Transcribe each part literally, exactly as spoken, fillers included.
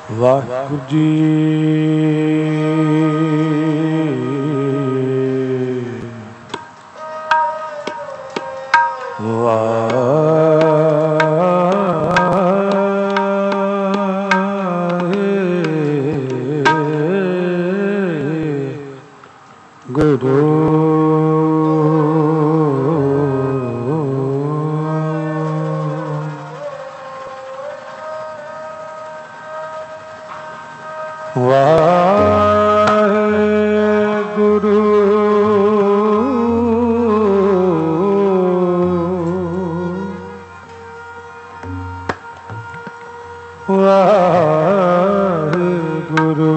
ਵਾਹਿਗੁਰੂ ਜੀ। ਵਾਹਿਗੁਰੂ ਵਾਹਿਗੁਰੂ ਵਾਹਿਗੁਰੂ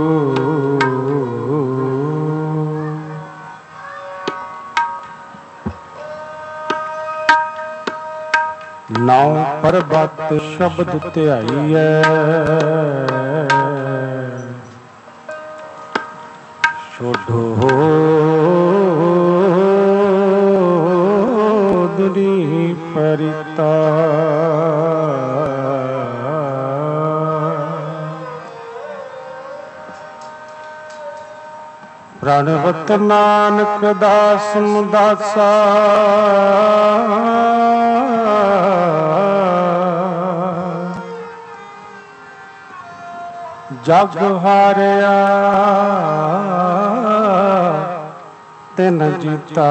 ਨਾਉ ਪਰਬਤ ਸ਼ਬਦ ਧਿਆਈਐ ਛੋਡੋ ਦੁਨੀ ਪਰਿਤਾ ਪ੍ਰਣਵਤ ਨਾਨਕ ਦਾਸ ਮੁਦਾਸਾ ਜਗ ਹਾਰਿਆ ਤਿਨ ਜੀਤਾ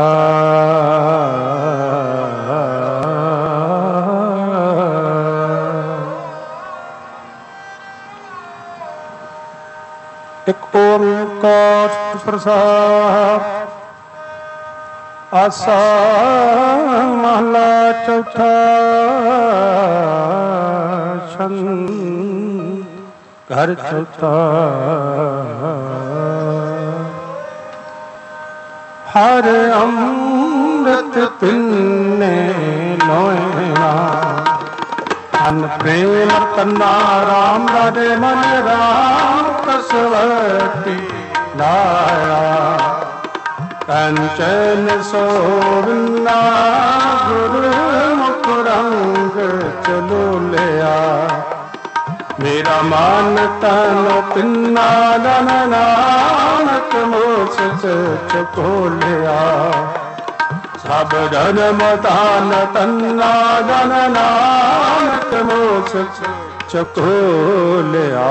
ਇਕ ਓੰਕਾਰ ਪ੍ਰਸਾਦ ਆਸਾ ਮਹਲਾ ਚੌਥਾ ਛੰਦ ਘਰ ਚੌਥਾ ਹਰ ਅੰਮ੍ਰਿਤ ਪਿੰਨੇ ਲੋਇਣਾ ਅਨ ਪ੍ਰੇਮ ਤਨਾ ਰਾਮ ਰਾਜੇ ਮਨ ਰਾਮ ਕਸਵਤੀ ਲਾਇਆ ਕੰਚਨ ਸੋਵਨਾ ਗੁਰਮੁਖ ਰੰਗ ਚਲੋ ਲਿਆ ਮੇਰਾ ਮਨ ਤਨ ਤਿੰਨਾ ਜਨ ਨਾਨਕ ਮੋਸ ਚਕੋ ਲਿਆ ਸਭ ਜਨਮ ਤਾਨ ਤੰਨਾ ਜਨ ਨਾਨਕ ਮੋਸ ਚਕੋ ਲਿਆ।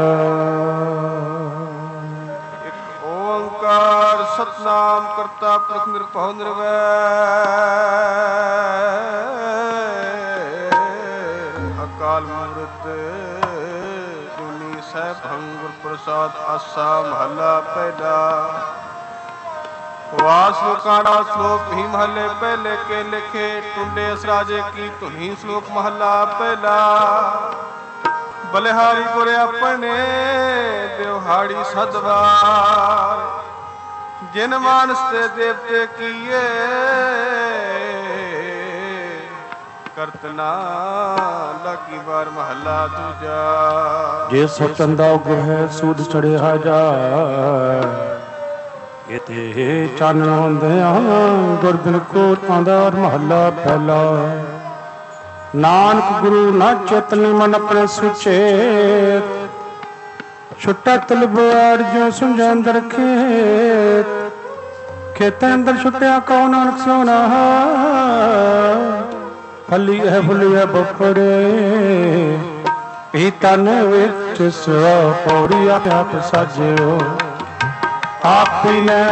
ਇੱਕ ਓੰਕਾਰ ਸਤਿਨਾਮ ਕਰਤਾ ਪੁਰਖ ਨਿਰਭਉ ਨਿਰਵੈਰ ਅਕਾਲ ਮੂਰਤ ਸਹਿਬੰ ਗੁਰ ਪ੍ਰਸਾਦ ਆਸਾ ਮਹੱਲਾ ਪਹਿਲਾ। ਵਾਸ ਲੋਕਾਣਾ ਸ਼ਲੋਕ ਹੀ ਮਹੱਲੇ ਪਹਿਲੇ ਕੇ ਲਿਖੇ ਟੁੰਡੇ ਅਸਰਾਜੇ ਕੀ ਧੁਨੀ ਸ਼ਲੋਕ ਮਹੱਲਾ ਪਹਿਲਾ। ਬਲਿਹਾਰੀ ਗੁਰ ਆਪਣੇ ਦਿਵਹਾੜੀ ਸਦਵਾਰ ਜਿਨ ਮਾਨਸ ਤੇ ਦੇਵਤੇ ਕੀਏ ਕਰਤਨਾ ਲਾਗੀ ਵਾਰ ਮਹੱਲਾ ਦੂਜਾ। ਜੇ ਸਤਨ ਦਾ ਉਗਰ ਹੈ ਸੂਦ ਚੜਿਆ ਜਾ ਇਤੇ ਚਾਨਣ ਹੁੰਦਿਆਂ ਗੁਰਬਿਨ ਕੋ ਆਂਦਾਰ ਮਹੱਲਾ ਪਹਿਲਾ। ਨਾਨਕ ਗੁਰੂ ਨਾ ਚੇਤਨੀ ਮਨ ਆਪਣੇ ਸੁਚੇਤ ਛੁੱਟਾ ਤਲਬ ਅਰਜੋ ਸੁਝੇ ਅੰਦਰ ਖੇਤ ਖੇਤਾਂ ਅੰਦਰ ਛੁੱਟਿਆ ਕਉ ਨਾਨਕ ਸੋਨਾ ਫਲੀ ਹੈ ਫੁੱਲੀ ਹੈ ਬਫੜੇ ਵੀ ਤਨ ਵਿੱਚ ਸਵਾ ਪੌੜੀ ਆਪ ਸਾਜਿਓ ਆਪੀ ਨੇ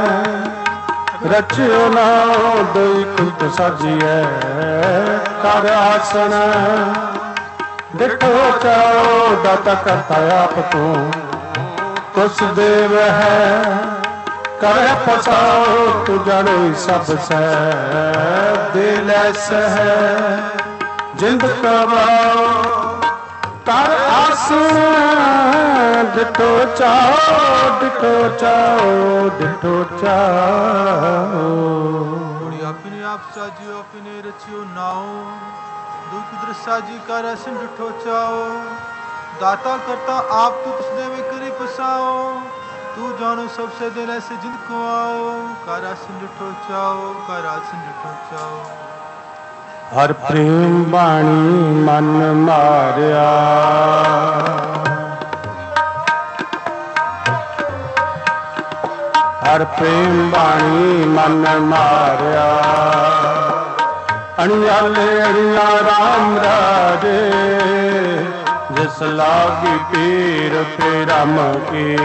ਰਚਿਓ ਨਾ ਦੋਈ ਕੁਲਤ ਸਾਜੀਐ ਕਰ ਆਸਣ ਦੇਖੋ ਚਾਓ ਦਾਤਾ ਕਰਤਾ ਆਪ ਤੂੰ ਤੁਸ ਦੇਵ ਹੈ ਕਰ ਪਸਾਓ ਤੂੰ ਜਾਣੋ ਸਭ ਸੈ ਦਿਲ ਸਹਿ ਜਿੰਦ ਕਵਾਓ ਕਰ ਆਸਣ ਡਿਠੋ ਚਾਓ ਡਿਠੋ ਚਾਓ ਡਿਠੋ ਚਾਓ। ਕੁੜੀ ਆਪਣੀ ਆਪ ਸਾਜਿਓ ਆਪਨੇ ਰਚਿਓ ਨਾਓ ਦੁਖ ਦ੍ਰਿਸ਼ਾ ਜੀ ਕਰ ਅਸਨ ਡਿਠੋ ਚਾਓ ਦਾਤਾ ਕਰਤਾ ਆਪ ਤੂੰ ਤੁਸ ਦੇਵੇ ਕਰੀ ਪਸਾਓ तू जानो सबसे दिल ऐसे जिनको आओ कारा सिंधो चाओ कारा सिंधो चाओ। हर प्रेम बाणी मन मारिया ਹਰ ਪ੍ਰੇਮ ਬਾਣੀ ਮਨ ਮਾਰਿਆ। ਅਣਿਆਲੇ ਅਣਿਆ ਰਾਮ ਰਾਜੇ ਜਿਸ ਲਾਗੀ ਪੀਰ ਪਿਰਮ ਕੀ।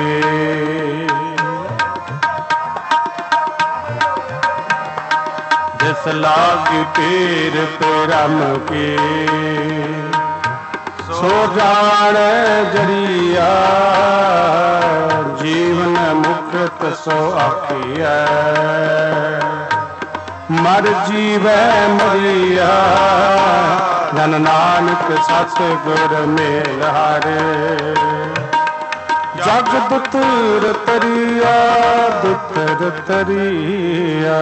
ਜਿਸ ਲਾਗੀ ਪੀਰ ਪਿਰਮ ਕੀ ਸੋ ਜਾਣੈ ਜਰੀਆ ਜੀਵਨ ਮੁਕਤ ਸੋ ਆਖੀਐ। ਮਰ ਜੀਵੈ ਮਰੀਆ ਜਨ ਨਾਨਕ ਸਤਿ ਗੁਰ ਮੇਲ ਹਾਰੇ। ਜਗ ਦੁਤਰ ਤਰੀਆ ਦੁਤਰ ਤਰੀਆ।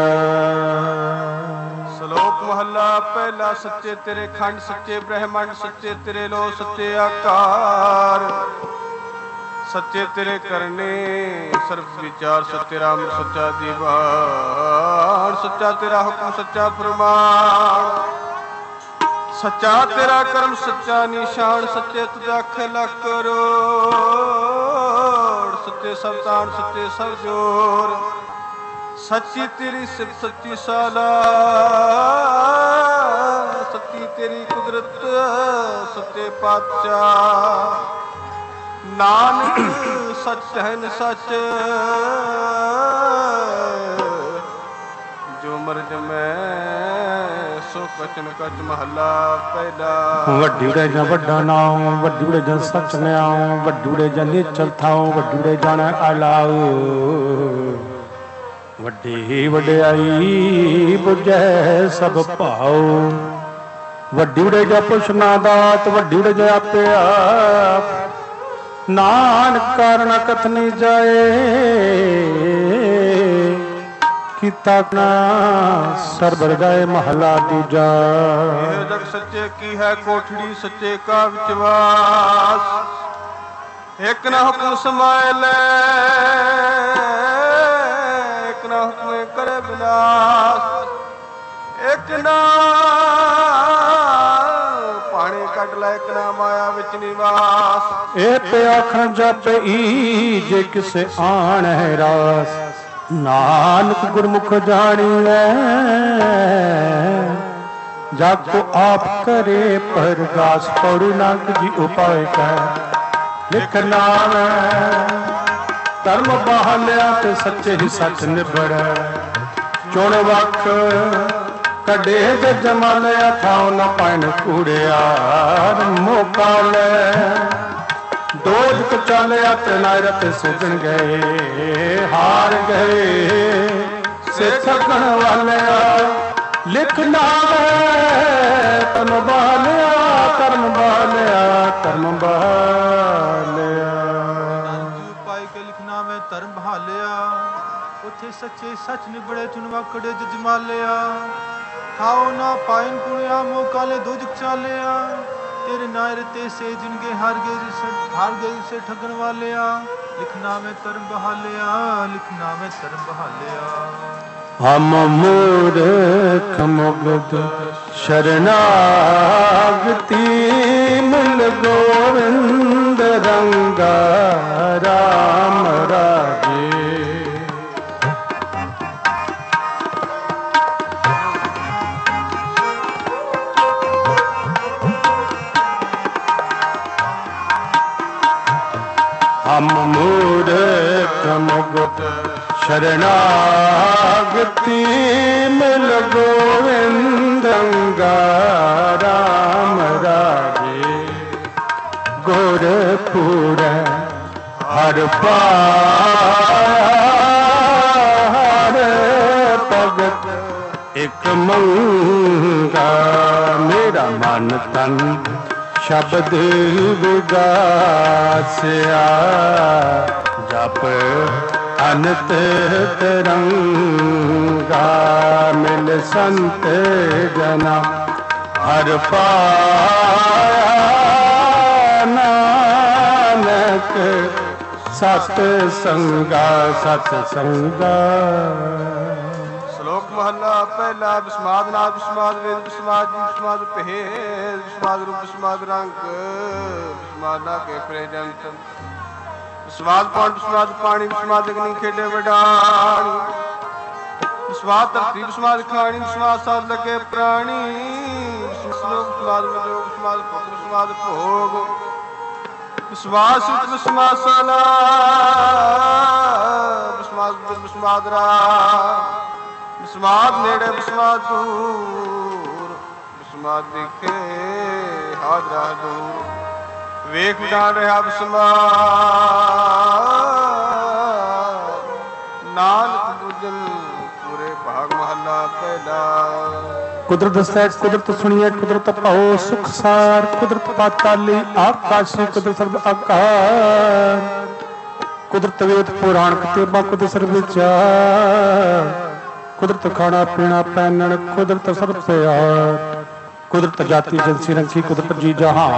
ਸ਼ਲੋਕ ਮਹੱਲਾ ਪਹਿਲਾ। ਸੱਚੇ ਤੇਰੇ ਖੰਡ ਸੱਚੇ ਬ੍ਰਹਮੰਡ ਸੱਚੇ ਤੇਰੇ ਲੋ ਸੱਚੇ ਆਕਾਰ। ਸੱਚੇ ਤੇਰੇ ਕਰਨੇ ਸਰਬ ਵਿਚਾਰ ਸੱਚੇ ਰਾਮ ਸੱਚਾ ਦੀਵਾਨ। ਸੱਚਾ ਤੇਰਾ ਹੁਕਮ ਸੱਚਾ ਫਰਮਾਨ। ਸੱਚਾ ਤੇਰਾ ਕਰਮ ਸੱਚਾ ਨਿਸ਼ਾਨ। ਸੱਚੇ ਤੁਧ ਆਖੇ ਲੱਖ ਕਰੋੜ। ਸੱਚੇ ਸਵਤਾਨ ਸੱਚੇ ਸਭ ਜੋਰ। ਸੱਚੀ ਤੇਰੀ ਸਿਫਤ ਸੱਚੀ ਸਾਲਾ। ਸੱਚੀ ਤੇਰੀ ਕੁਦਰਤ ਸੱਚੇ ਪਾਤਸ਼ਾਹ। ਨਾਨਕ ਸੱਚ ਹੈ ਸੱਚ ਜੋ ਮਰ ਜਮੈ ਸੋ ਕਚਨ ਕਚ। ਮਹੱਲਾ ਪਹਿਲਾ। ਵੱਡੂੜੇ ਜਾਂ ਵੱਡਾ ਨਾਮ ਵੱਡੂੜੇ ਜਾਂ ਸੱਚ ਨਿਆਉ। ਵੱਡੂੜੇ ਜਾਂ ਨਿਚਲ ਥਾਉ ਵੱਡੂੜੇ ਜਾਣੈ ਆਲਾਉ। ਵੱਡੀ ਵਡਿਆਈ ਬੁਝੈ ਸਭ ਭਾਉ। ਵੱਡੂੜੇ ਜਾਂ ਪੁਛ ਨਾ ਦਾਤ ਵੱਡੂੜੇ ਜਾਂ ਆਪੇ ਆਪ। ਨਾਨਕ ਕਾਰਨ ਕਥਨੀ ਜਾਏ ਕੀਤਾ ਨਾ ਸਰਬਰ ਜਾਏ। ਮਹਲਾ ਦੂਜਾ। ਇਹ ਜਗ ਸੱਚੇ ਕੀ ਹੈ ਕੋਠੜੀ ਸੱਚੇ ਕਾ ਵਿਚਵਾਸ। ਇੱਕ ਨਾ ਹੁਕਮ ਸਮਾਏ ਲੈ ਇੱਕ ਨਾ ਹੁਕਮ ਕਰੇ ਵਿਨਾਸ਼। ਇੱਕ ਨਾ ਪਾਣੀ ਕੱਢ ਲੈ ਇੱਕ ਨਾ ਮਾਇਆ ਵਿੱਚ ਨਿਵਾਸ। ਇਹ ਤੇ ਆਖਣ ਜਪਈ ਜੇ ਕਿਸੇ ਆਣ ਹੈ ਰਾਸ। ਨਾਨਕ ਗੁਰਮੁਖ ਜਾਣੀਐ ਜਗ ਕੋ ਆਪ ਕਰੇ ਪਰਗਾਸ। ਪੌੜੀ ਨਾਨਕ ਜੀ ਉਪਾਇ ਕੈ ਲਿਖ ਨਾਮ। ਧਰਮ ਬਹਾਲਿਆ ਤੇ ਸੱਚੇ ਹੀ ਸੱਚ ਨਿਬੜੈ। ਚੁਣ ਵਖ ਕੱਢੇ ਜੇ ਜਮਾਲਿਆ ਥਾਉ ਨ ਪੈਣ ਕੂੜਿਆਰ। ਮੌਕਾ ਲੈ ਦੋਜ ਚਾਲਿਆ ਤੇ ਨਾਇਰਤ ਸੁਜਣ ਗਏ। ਹਾਰ ਗਏ ਸੇ ਥਕਣ ਵਾਲਿਆ। ਲਿਖ ਨਾਮੈ ਧਰਮ ਬਹਾਲਿਆ ਧਰਮ ਬਹਾਲਿਆ ਧਰਮ ਬਹਾਲਿਆ। ਪਾਈ ਕੇ ਲਿਖਣਾ ਮੈਂ ਧਰਮ ਬਹਾਲਿਆ। ਉੱਥੇ ਸੱਚੇ ਸੱਚ ਨਿਬੜੇ ਚੁਣਵਾਕੜੇ ਜਜਮਾਲਿਆ। ਖਾਓ ਨਾ ਪਾਇਨ ਕੁਣਿਆ ਮੌਕਾ ਲੈ ਦੋਜਕ ਚਾਲਿਆ। ਤੇਰੇ ਨਾਇਰ ਤੇ ਸੇ ਜਿਨਗੇ ਹਾਰ ਗਏ ਹਾਰ ਗਏ ਸੇ ਠੱਗਣ ਵਾਲਿਆ। ਲਿਖਣਾ ਮੈਂ ਧਰਮ ਬਹਾਲਿਆ ਲਿਖਣਾ ਮੈਂ ਧਰਮ ਬਹਾਲਿਆ। ਹਮ ਮੂਰਖ ਮੁਗਧ ਸ਼ਰਨਾਗਤੀ ਮਿਲ ਗੋਵਿੰਦ ਰੰਗਾ ਰਾਮ ਰਾਜੇ। ਹਮ ਮੂਰਖ ਮੁਗਧ ਸ਼ਰਨਾਗਤੀ ਮਿਲ ਗੋਵਿੰਦ ਰੰਗਾ ਰਾਮ ਰਾਜੇ। ਗੁਰ ਪੂਰੈ ਹਰ ਪਾਇਆ ਹਰ ਭਗਤ ਇਕ ਮੰਗਾ। ਮੇਰਾ ਮਨ ਤਨ ਸ਼ਬਦ ਵਿਗਾਸਿਆ ਜਪ ਅਨੰਤ ਤਰੰਗਾ। ਮਿਲ ਸੰਤ ਜਨਾ ਹਰ ਪਾਇਆ ਨਾਨਕ ਸਤ ਸੰਗਾ ਸਤ ਸੰਗਾ। ਸ਼ਲੋਕ ਮਹੱਲਾ ਪਹਿਲਾ। ਬਿਸਮਾਦ ਨਾਦ ਬਿਸਮਾਦ ਵੇਦ ਬਿਸਮਾਦ ਜੀ ਬਿਸਮਾਦ ਭੇਦ ਬਿਸਮਾਦ ਰੂਪ ਬਿਸਮਾਦ ਰੰਗ ਬਿਸਮਾਦ ਨਾ ਕੇ ਪ੍ਰੇਜੰਤ। ਵਿਸਵਾਦ ਪੌਣ ਵਿਸਵਾਦ ਪਾਣੀ ਵਿਸਵਾਦ ਅਗਨੀ ਖੇਡੇ ਵਡਾਣੀ ਵਿਸਵਾਦ ਧਰਤੀ ਵਿਸਵਾਦ ਖਾਣੀ ਵਿਸਵਾਦ ਸਾਧ ਲਗੇ ਪ੍ਰਾਣੀ ਵਿਸਲੋਕ ਵਿਸਵਾਦ ਮਜੋਗ ਵਿਸਵਾਦ ਪੁੱਤਰ ਵਿਸਵਾਦ ਭੋਗ ਵਿਸਵਾਸ ਸਿੱਧ ਵਿਸਵਾਦ ਸਾਲਾ ਵਿਸਵਾਦ ਬੁੱਧ ਵਿਸਵਾਦ ਰਾ ਵਿਸਵਾਦ ਨੇੜੇ ਵਿਸਵਾਦ ਦੂਰ ਵਿਸਵਾਦ ਦੇਖੇ ਹਾਜ਼ਰਾ ਦੂਰ ਵੇਖ ਵਿਡਾਣ ਰਿਹਾ ਵਿਸਵਾਦ ਨਾਨਕ ਬੁਝਲ ਪੂਰੇ ਭਾਗ ਮਹੱਲਾ ਪਹਿਲਾ। ਕੁਦਰਤ ਦਸੈ ਕੁਦਰਤ ਸੁਣੀਏ ਕੁਦਰਤ ਭਾਉ ਸੁਖ ਸਾਰ ਕੁਦਰਤ ਪਾਤਾਲੀ ਆਕਾਸ਼ੀ ਕੁਦਰਤ ਸਰਬ ਆਕਾਰ ਕੁਦਰਤ ਵੇਦ ਪੁਰਾਣ ਕਿਤਾਬਾਂ ਕੁਦਰਤ ਸਰਬ ਵਿਚਾਰ ਕੁਦਰਤ ਖਾਣਾ ਪੀਣਾ ਪਹਿਨਣ ਕੁਦਰਤ ਸਰਬ ਪਿਆਰ ਕੁਦਰਤ ਜਾਤੀ ਜਨਸੀ ਰੰਖੀ ਕੁਦਰਤ ਜੀ ਜਹਾਨ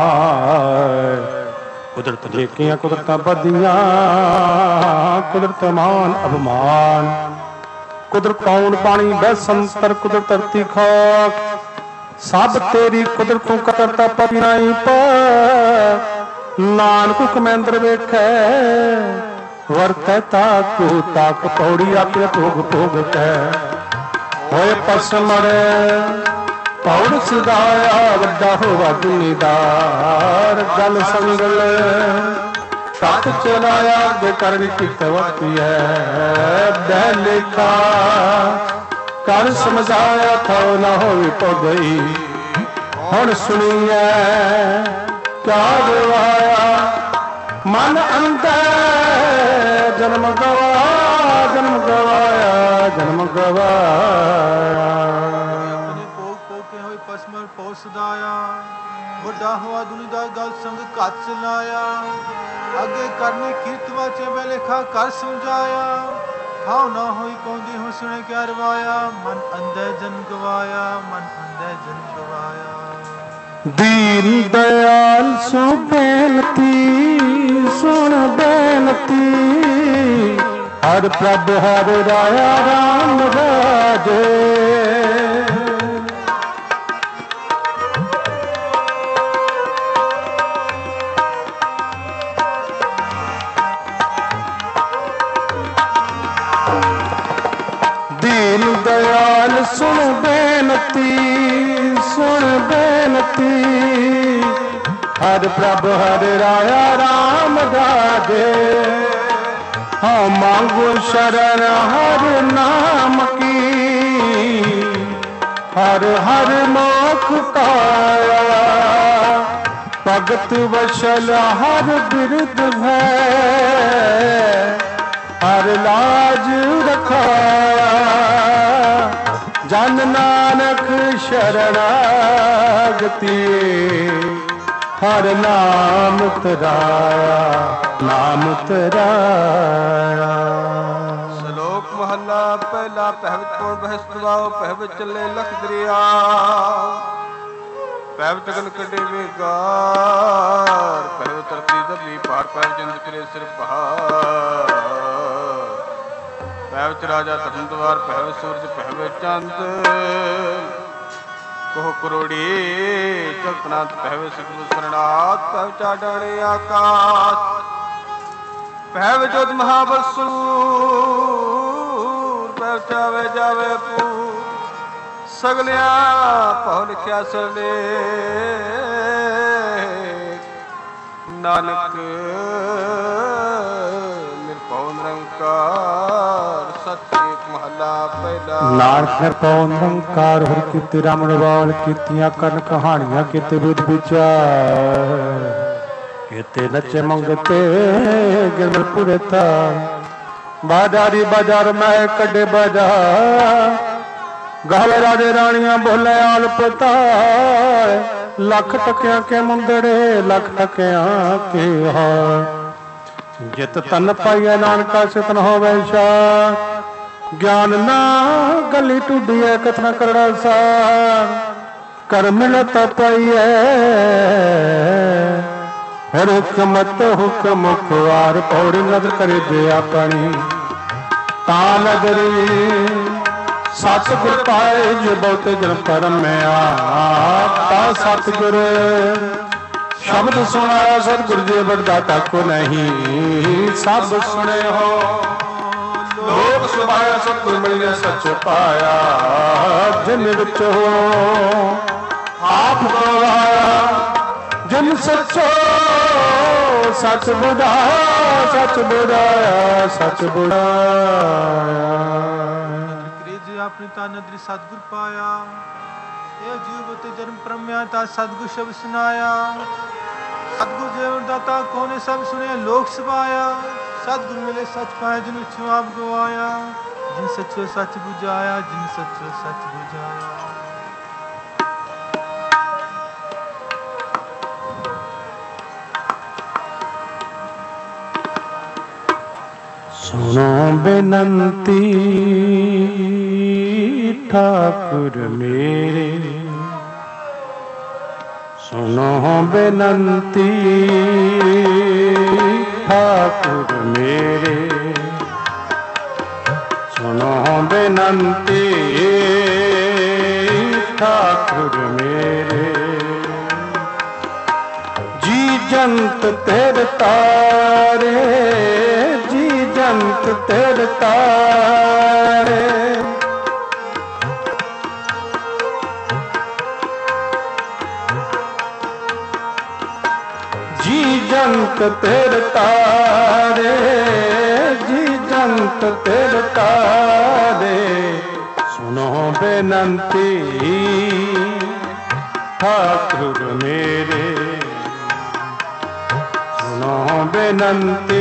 ਕੁਦਰਤ ਦੇਖੀਆਂ ਕੁਦਰਤਾਂ ਵਧੀਆਂ ਕੁਦਰਤ ਮਾਨ ਅਭਮਾਨ ਕੁਦਰਤ ਪੌਣ ਪਾਣੀ ਬੈਸੰਤਰ ਕੁਦਰਤ ਧਰਤੀ ਖਾਕ ਸਭ ਤੇਰੀ ਕੁਦਰਤ ਤੋਂ ਕਰਤਾ ਪਨਾਈ ਪਾ ਨਾਨਕ ਕਮੈਂਦਰ ਵੇਖੈ ਵਰਤੈ ਤਾਕੂ ਤਾਕ ਪੌੜੀ ਆਪੇ ਭੋਗ ਭੋਗ ਕੈ ਹੋਏ ਪਸਮੜੈ ਪੌੜ ਸਿਧਾਇਆ ਵੱਡਾ ਹੋਵਾ ਦੁਨੀਦਾਰ ਗਲ ਸੰਗਲ ਸਤ ਚਲਾਇਆ ਅੱਗੇ ਕਰਨ ਕਿਤ ਵਕਤੀ ਹੈ ਬਹਿ ਲੇਖਾ ਕਰ ਸਮਝਾਇਆ ਥੋ ਨਾ ਹੋਈ ਪੋ ਗਈ ਹੁਣ ਸੁਣੀਐ ਕਿਆ ਗਵਾਇਆ ਮਨ ਅੰਦਰ ਜਨਮ ਗਵਾਇਆ ਜਨਮ ਗਵਾਇਆ ਜਨਮ ਗਵਾਇਆ ਪਸਮਰ ਪੋ ਸਦਾਇਆ ਵੱਡਾ ਹੋਆ ਦੁਨੀਦਾ ਗਲ ਸੰਗ ਘੱਟ ਚਲਾਇਆ ਅੱਗੇ ਕਰਨੀ ਕੀਰਤ ਵਾਚੇ ਬੇਲੇਖਾ ਕਰ ਸਮਝਾਇਆ ਖਾਉ ਨਾ ਹੋਈ ਪੌਂਦੀ ਹੁਣ ਸੁਣੇ ਕਿਆ ਰਵਾਇਆ ਮਨ ਅੰਦਰ ਜਨ ਗਵਾਇਆ ਮਨ ਅੰਦਰ ਜਨ ਗਵਾਇਆ। ਦੀਨ ਦਇਆਲ ਸੋ ਬੇਨਤੀ ਸੁਣ ਬੇਨਤੀ ਹਰ ਪ੍ਰਭ ਹਰ ਰਾਇਆ ਰਾਮ ਰਾਜੇ दयाल सुन बेनती सुन बेनती हर प्रभ हर राया राम राजे हाँ मांगो शरण हर नाम की हर हर मोख काया भगत वशल हर बिरद है हर लाज रखाया जन नानक शरणागति हर नाम तराया नाम तराया। श्लोक महला पहला पहवत कौन बहस्तवाओ पहवत चले लख दरिया पहवत गन कटे बेगार पहवत तरती दबी पहाड़ पहव चंद करे सिर पहाड़ पहवच राजा धर्मद्वार पहव सूरज पहव चंद कोह करोड़ी चलतनाथ पहव सिद्ध शरणाथ पहव चाडाणे आकाश पहव जोध महाबसूर पहव चावे जावे पूर सगलिया पहव लिखिया सरले नानक ਨਾਨਕ ਨਿਰਭਉ ਨਿਰੰਕਾਰ ਹਰਿ ਕੀਤੇ ਰਮਣ ਵਾਲ ਕੀਤੀਆਂ ਕਰਨ ਕਹਾਣੀਆਂ ਕੀਤੇ ਵਿਦ ਵਿਚਾਰ ਕੀਤੇ ਨੱਚੇ ਮੰਗਤੇ ਗਿਰਮਲ ਪੁਰੇ ਤਾਰ ਬਾਜ਼ਾਰੀ ਬਾਜ਼ਾਰ ਮੈਂ ਕੱਢੇ ਬਾਜ਼ਾਰ ਗਾਵੇ ਰਾਜੇ ਰਾਣੀਆਂ ਬੋਲੇ ਆਲ ਪਤਾਰ ਲੱਖ ਟਕਿਆਂ ਕੇ ਮੁੰਦੜੇ ਲੱਖ ਟਕਿਆਂ ਕੇ ਹਾਰ ਜਿਤ ਤਨ ਪਾਈਐ ਨਾਨਕਾ ਸਿਤਨ ਹੋਵੇ ਸ਼ਾਰ ਗਿਆਨ ਨਾ ਗਲੀ ਟੁੱਡੀਐ ਕਥਨਾ ਕਰੜਾ ਸਾਰ ਕਰ ਮਿਲਤ ਪਾਈਐ ਹਰ ਹੁਕਮਤ ਹੁਕਮ ਖੁਆਰ ਪੌੜੀ ਨਦਰ ਕਰੇ ਦੇ ਆਪਣੀ ਤਾਂ ਨਗਰੀ ਸਤਿਗੁਰ ਪਾਏ ਜੋ ਬਹੁਤੇ ਜਨ ਪਰਮਿਆ ਤਾ ਸਤਿਗੁਰ शब्द सुनाया सतगुरु जी बरदाता को नहीं सब सुने हो। लोक सुभाया सतगुरु मिले सच पाया जिन विच हो आप गवाया जिन सचो सच बुझाया सच बुझाया सच बुझाया। अपनी तानद्री सतगुर पाया ये जीव ते जन्म परम्या ता सतगुर शब्द सुनाया। सतगुर जीवन दाता कोने सब सुने लोक सभाया। सतगुर मिले सच पाया जिन छुआ आप गवाया जिन सचो सच बुझाया जिन सचो सच बुझाया। सुनो बेनंती ठाकुर मेरे सुनो बेनंती ठाकुर मेरे सुनो बेनंती ठाकुर मेरे। जी जंत तेरे तारे जी जंत तेरे तारे जी जंत तेरे तारे जी जंत तेरे तारे। सुनो बेनंती ठाकुर मेरे सुनो बेनंती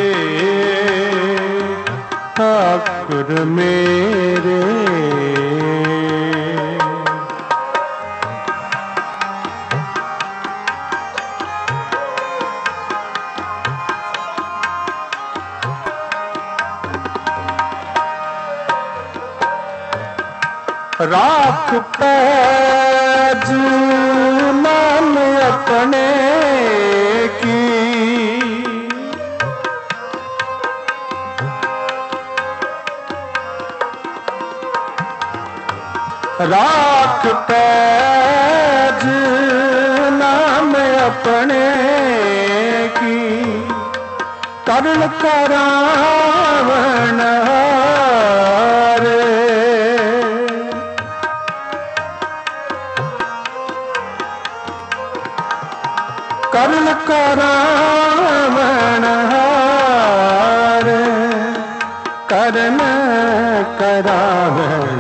ठाकुर मेरे। राख पैज नाम अपने की राख पैज नाम अपने की करुण करावण हारे। करुण करावण हारे करुण करावण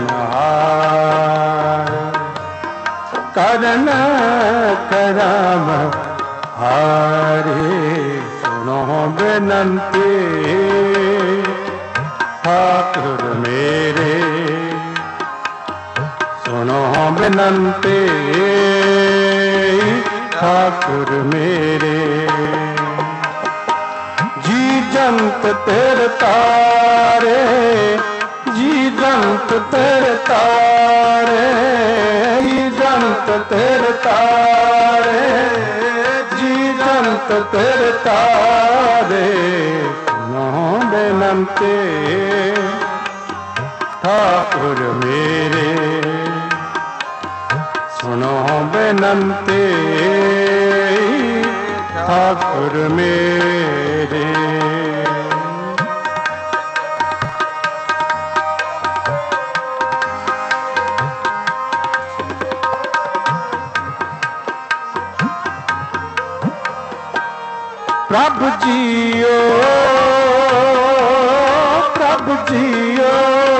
करुण कराव हारे। सुनो बेनंती ठाकुर मेरे सुनो बेनंती ठाकुर मेरे। जी जंत तेरे तारे जी जंत तेरे तारे जी जंत तेरे तारे जी जंत तेरे तारे। सुनो बेनंती ठाकुर मेरे सुनो बेनंती ठाकुर मेरे। प्रभु जियो प्रभु जियो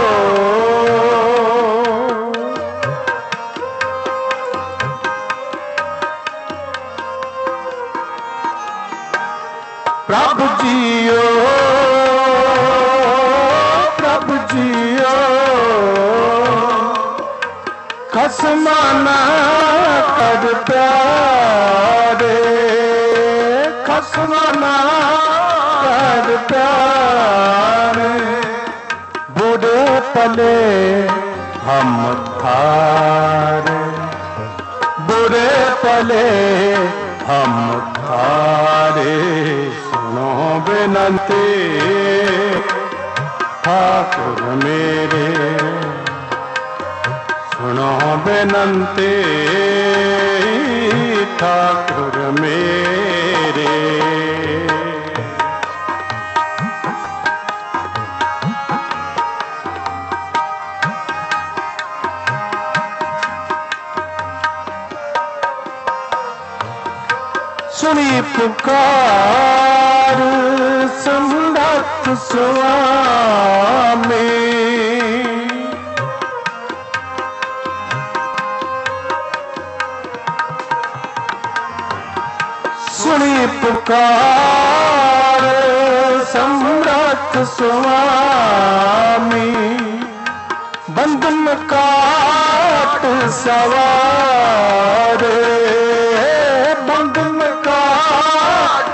प्रभु जियो प्रभु जियो खसमाना कर प्यारे खसमाना कर प्यारे। बुरे पले हम थारे बुरे पले हम थारे। सुनो बेनंती ठाकुर मेरे सुनो बेनंती ठाकुर मेरे। ਸਮਰੱਥ ਸੁਆਮੀ। ਸੁਣੀ ਪੁਕਾਰ ਸਮਰੱਥ ਸੁਆਮੀ। ਬੰਧਨ ਕਾਟ ਸਵਾਰੇ, ਬੰਧਨ ਕਾਟ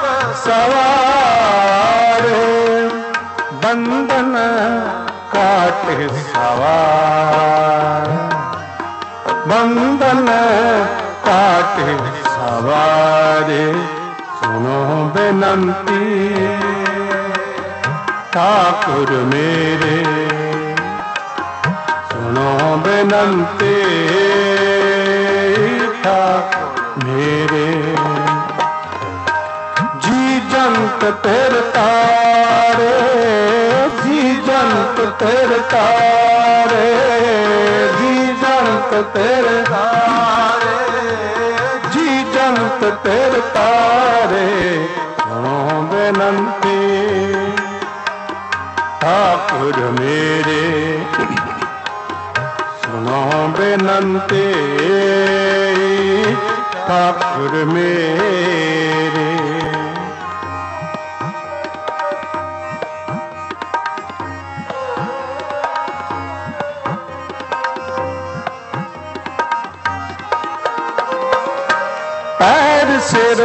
ਸਵਾਰੇ, ਬੰਧਨ ਕਾਟ ਸਵਾਰ, ਬੰਧਨ ਕਾਟ ਸਵਾਰੇ। ਸੁਨੋ ਬੇਨੰਤੀ ठाकुर मेरे, सुनो बेनंती ठाकुर मेरे। जी जंत तेरे तारे, जी जंत तेरे तारे, जी जंत तेरे तारे, जी जंत तेरे तारे। सुनो बेनंती ठाकुर मेरे, सुनो बेनंती ठाकुर मेरे। पैर सिर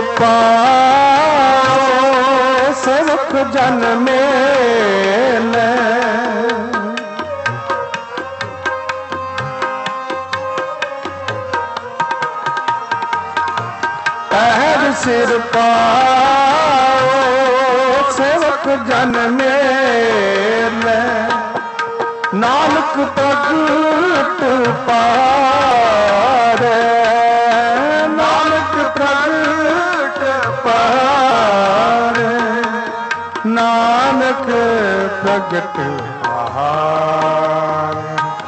पाओ सेवक जन मेले, पैर सिर पाओ सेवक जन मेले। नानक प्रगट पारे, नानक प्रगट पारे, नानक प्रगट पारे,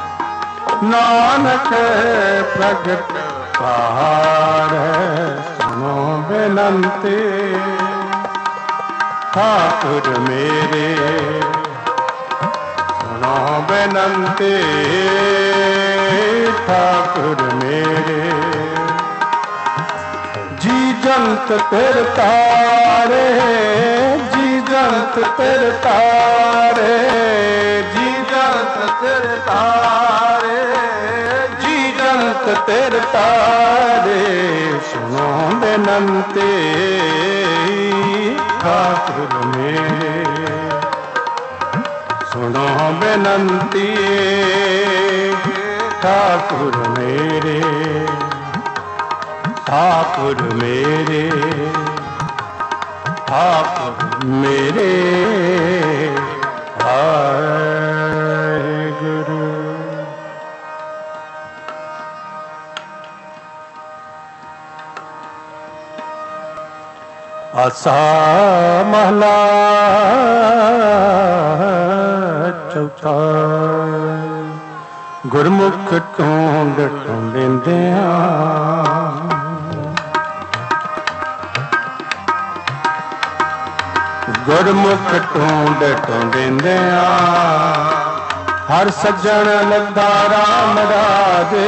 नानक प्रगट पारे। सुनो बेनंती ठाकुर मेरे, सुनो बेनंती ठाकुर मेरे। जी जंत तेरे तारे, जी जंत तेरे तारे, जी जंत तेरे तारे, जी जंत तेरे तारे। सुनो बेनंती ठाकुर मेरे, सुनो बेनंती ठाकुर मेरे, ठाकुर मेरे, ठाकुर मेरे। वाहेगुरु। आसा महला चौथा। गुरमुख ढूंढ ढूंढिंदिया, गुरमुख ढूंढ ढूंढिंदिया। हर सज्जन लद्दा राम राजे,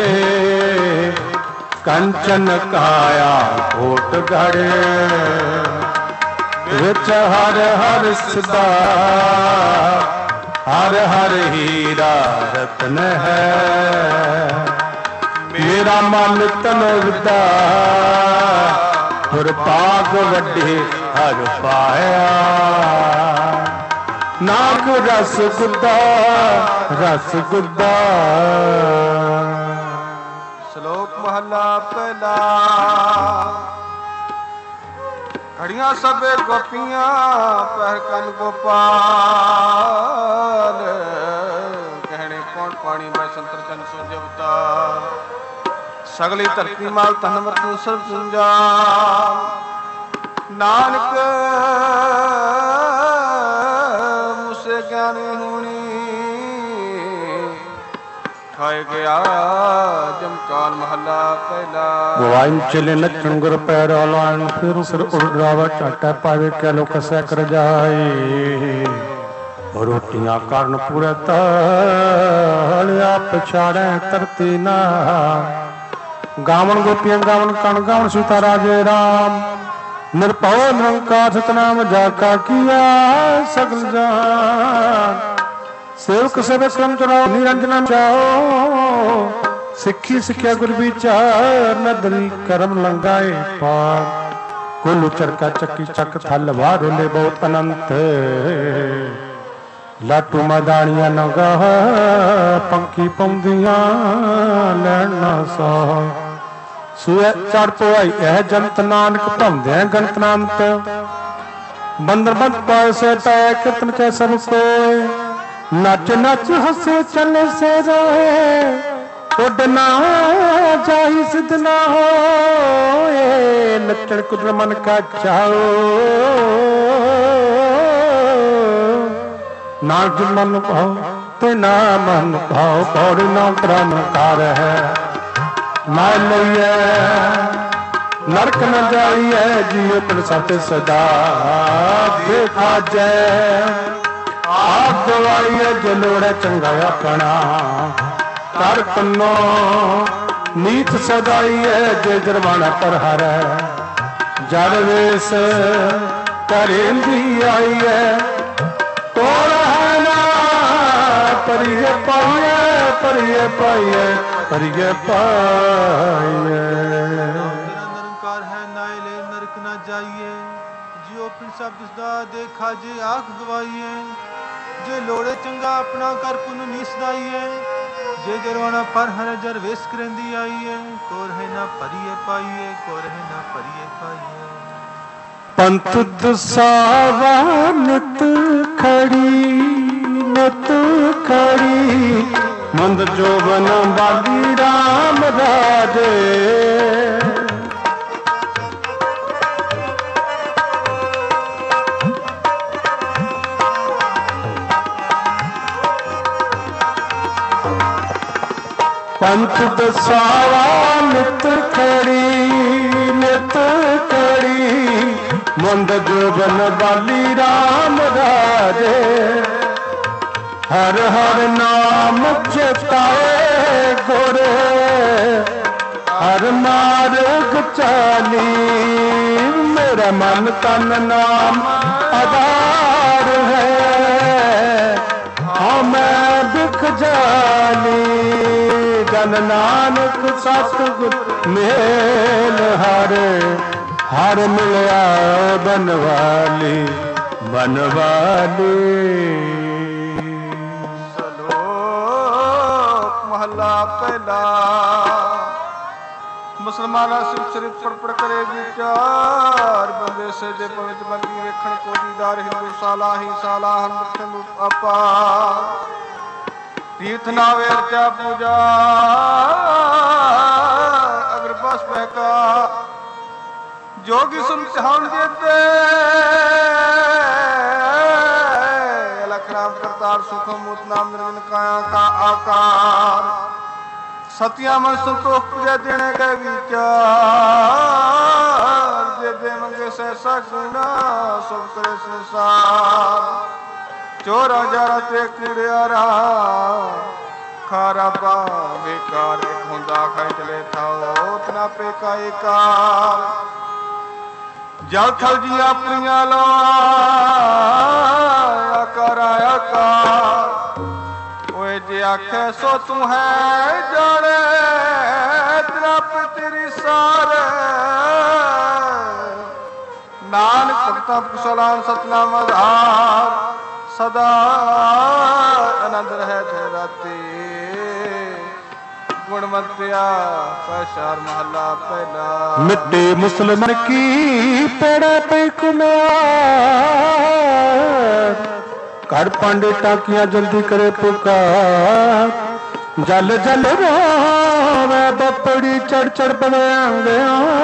कंचन काया कोट गढ़। विच हर हर सदा, हर हर हीरा रतन है। मेरा मन तन विदा, पुर पाग वड्डे हर पाया। नाग रस गुद्दा, रस गुद्दा। श्लोक महला पहला। खड़ियां सबे गोपियां पहर कन गोपाल। कहने कौन पानी मैं संतर चन सूर्य अवतार। सगली धरती माल तन मत सर्व पूंजा। नानक मुझसे ज्ञानी होनी। ਪਾਏ ਗਿਆ ਜਮਕਾਲ ਮਹੱਲਾ ਪਹਿਲਾ। ਗਵਾਇਨ ਚਲੇ ਨੱਚਣ ਗੁਰ ਪੈਰਾ ਲਾਣ ਫਿਰ ਸਿਰ ਉਡਰਾਵਾ ਝਾਟਾ ਪਾਵੇ ਕਿਆ ਲੋ ਕਸੈ ਕਰ ਜਾਏ। ਰੋਟੀਆਂ ਕਰਨ ਪੂਰੇ ਤਾਲ ਆਪ ਛਾੜੈ ਧਰਤੀ ਨਾ। ਗਾਵਣ ਗੋਪੀਆਂ ਗਾਵਣ ਕਣ ਗਾਵਣ ਸੀਤਾ ਰਾਜੇ ਰਾਮ। ਨਿਰਭਉ ਨਿਰੰਕਾਰ ਸਤਨਾਮ ਜਾ ਕਾ ਕੀਆ ਸਗਲ ਜਾਨ। ਸੇਵਕ ਸਭ ਕਰਮ ਚਲਾਓ ਨਿਰੰਜਨ ਚਾਓ। ਸਿੱਖੀ ਸਿੱਖਿਆ ਗੁਰ ਵਿਚਾਰ ਨਦਰੀ ਕਰਮ ਲੰਗਾਏ ਪਾਰ। ਕੁਲ ਚਰਕਾ ਚੱਕੀ ਚੱਕ ਥਲ ਵਾਹ ਰੋਲੇ ਬਹੁਤ ਅਨੰਤ। ਲਾਟੂ ਮਦਾਣੀਆਂ ਨਗਾਹ ਪੰਖੀ ਪਾਉਂਦੀਆਂ ਲੈਣ ਨਾ ਸਾ। ਸੂਏ ਚੜ ਪਵਾਈ ਇਹ ਜਨਤ ਨਾਨਕ ਭੰਦਿਆ ਗਣਤ ਨਾਨਤ। ਬੰਦਰ ਬੰਦ ਪਾਏ ਸੇ ਪੈ ਕੀਰਤਨ ਕੈ ਸਭ ਕੋਏ। ਨੱਚ ਨੱਚ ਹੱਸੇ ਚੱਲੇ ਸੇ ਰੋਏ। ਉੱਡ ਨਾ ਜਾਈ ਸਿੱਧ ਨਾ ਹੋਏ। ਨੱਚਣ ਕੁਦਰ ਮਨ ਕਾ ਚਾਓ। ਨਾ ਜਿ ਮਨ ਭਾਉ ਤੇ ਨਾ ਮਨ ਭਾਉ। ਪੌੜੀ ਨਾ ਕਰਮ ਕਾਰ ਹੈ ਨਾ ਲਈਐ ਨਰਕ ਨ ਜਾਈਐ। ਜੀਉ ਪਿਣ ਸਤਿ ਸਦਾ ਦੇਖਾ ਜੈ। ਆਪ ਗਵਾਈਐ ਜੇ ਲੋੜੈ ਚੰਗਾ ਆਪਣਾ। ਕਰ ਕੰਨੋ ਨੀਤ ਸਦਾਈਐ ਜੇ ਜਰਵਾਣਾ ਪਰ ਹਰੈ। ਜੜ ਵੇਸ ਕਰੇਂਦੀ ਆਈਐ। ਤੋੜ ਹੈ ਨਾ ਪਰਿਏ ਪਾਈਐ ਪਰਿਏ ਪਾਈਐ ਪਰਿਏ ਪਾਈਐ। ਨਿਰੰਕਾਰ ਹੈ ਨਾਇ ਲੈ ਨਰਕ ਨਾ ਜਾਈਏ। ਜਿਉ ਪਿਣ ਸਭ ਦਿਸਦਾ ਦੇਖਾ ਜੇ ਆਖ ਗਵਾਈਏ। ਜੇ ਲੋੜੇ ਚੰਗਾ ਆਪਣਾ ਕਰ ਪੁਨ ਨੀ ਸਦਾਈਏ। ਜੇ ਜਰਵਾਣਾ ਪਰ ਹਰ ਜਰ ਵੇਸ ਕਰੇਂਦੀ ਆਈਏ। ਕੋਰ ਹੈ ਨਾ ਪਰਿਏ ਪਾਈਏ ਕੋਰ ਹੈ ਨਾ ਪਰਿਏ ਪਾਈਏ। ਪੰਥ ਦਸਾਵਾ ਨਿਤ ਖੜੀ ਨਿਤ ਖੜੀ। ਮੰਦ ਜੋਬਨ ਬਾਲੀ ਰਾਮ ਰਾਜੇ। ਪੰਥ ਦਸਾਵਾ ਨਿਤ ਖੜੀ ਨਿਤ ਖੜੀ। ਮੰਦ ਜੋਬਨ ਬਾਲੀ ਰਾਮ ਰਾਜੇ। ਹਰ ਹਰ ਨਾਮ ਚੇਤਾਏ ਗੁਰ। ਹਰ ਮਾਰਗ ਚਾਲੀ। ਮੇਰਾ ਮਨ ਤਨ ਨਾਮ ਆਧਾਰ ਹੈ। ਹਾਂ ਮੈਂ ਬਿਖ ਜਾਲੀ। ਜਨ ਨਾਨਕ ਸਤਿਗੁਰ ਮੇਲ ਹਰ। ਹਰ ਮਿਲਿਆ ਬਨਵਾਲੀ ਬਨਵਾਲੀ। ਸ਼ਲੋਕ ਮਹੱਲਾ ਪਹਿਲਾ। ਮੁਸਲਮਾਨਾ ਸਿਰ ਸ਼ਰੀਫ ਪੜ ਪੜ ਕਰੇ ਵਿਚਾਰ। ਬੰਦੇ ਸਜੇ ਪਵਿੱਤ ਬੰਦੀ ਵੇਖਣ ਕੋ ਦੀਦਾਰ। ਹਿੰਦੂ ਸਾਲਾ ਹੀ ਸਾਲਾ ਹਨ ਬਖਸ਼ਣ ਆਪਾ। ਤੀਰਥ ਨਾਵੇ ਅਰਚਾ ਪੂਜਾ ਅਗਰ ਬਸ ਬਹਿਕਾ। जोगी सुन ध्यान देते अलख राम करतार सुखम मूत नाम निर्विन काया का आकार। सतिया मन संतोष पूजा देने के विचार। जे दे मंगे सहसा गुना सब करे संसार। चोरा जारा ते कुड़ियारा खारा पा बेकार। एक हुंदा खाई चले था उतना पे का एकार। जल थल जी अपनिया लाया कर आया कर। ओए जे आखे सो तू है जाने तेरा तेरी सार। नानक भगता कुशलान सतनाम आधार। सदा आनंद रहे थे राती। गुणवंतिया पैशार महला पहला। मिट्टे मुसलमान की पेड़ा पे कुमार। कर पांडे टाकियां जल्दी करे पुकार। जल जल रोवे बपड़ी चढ़ चढ़ बनावे।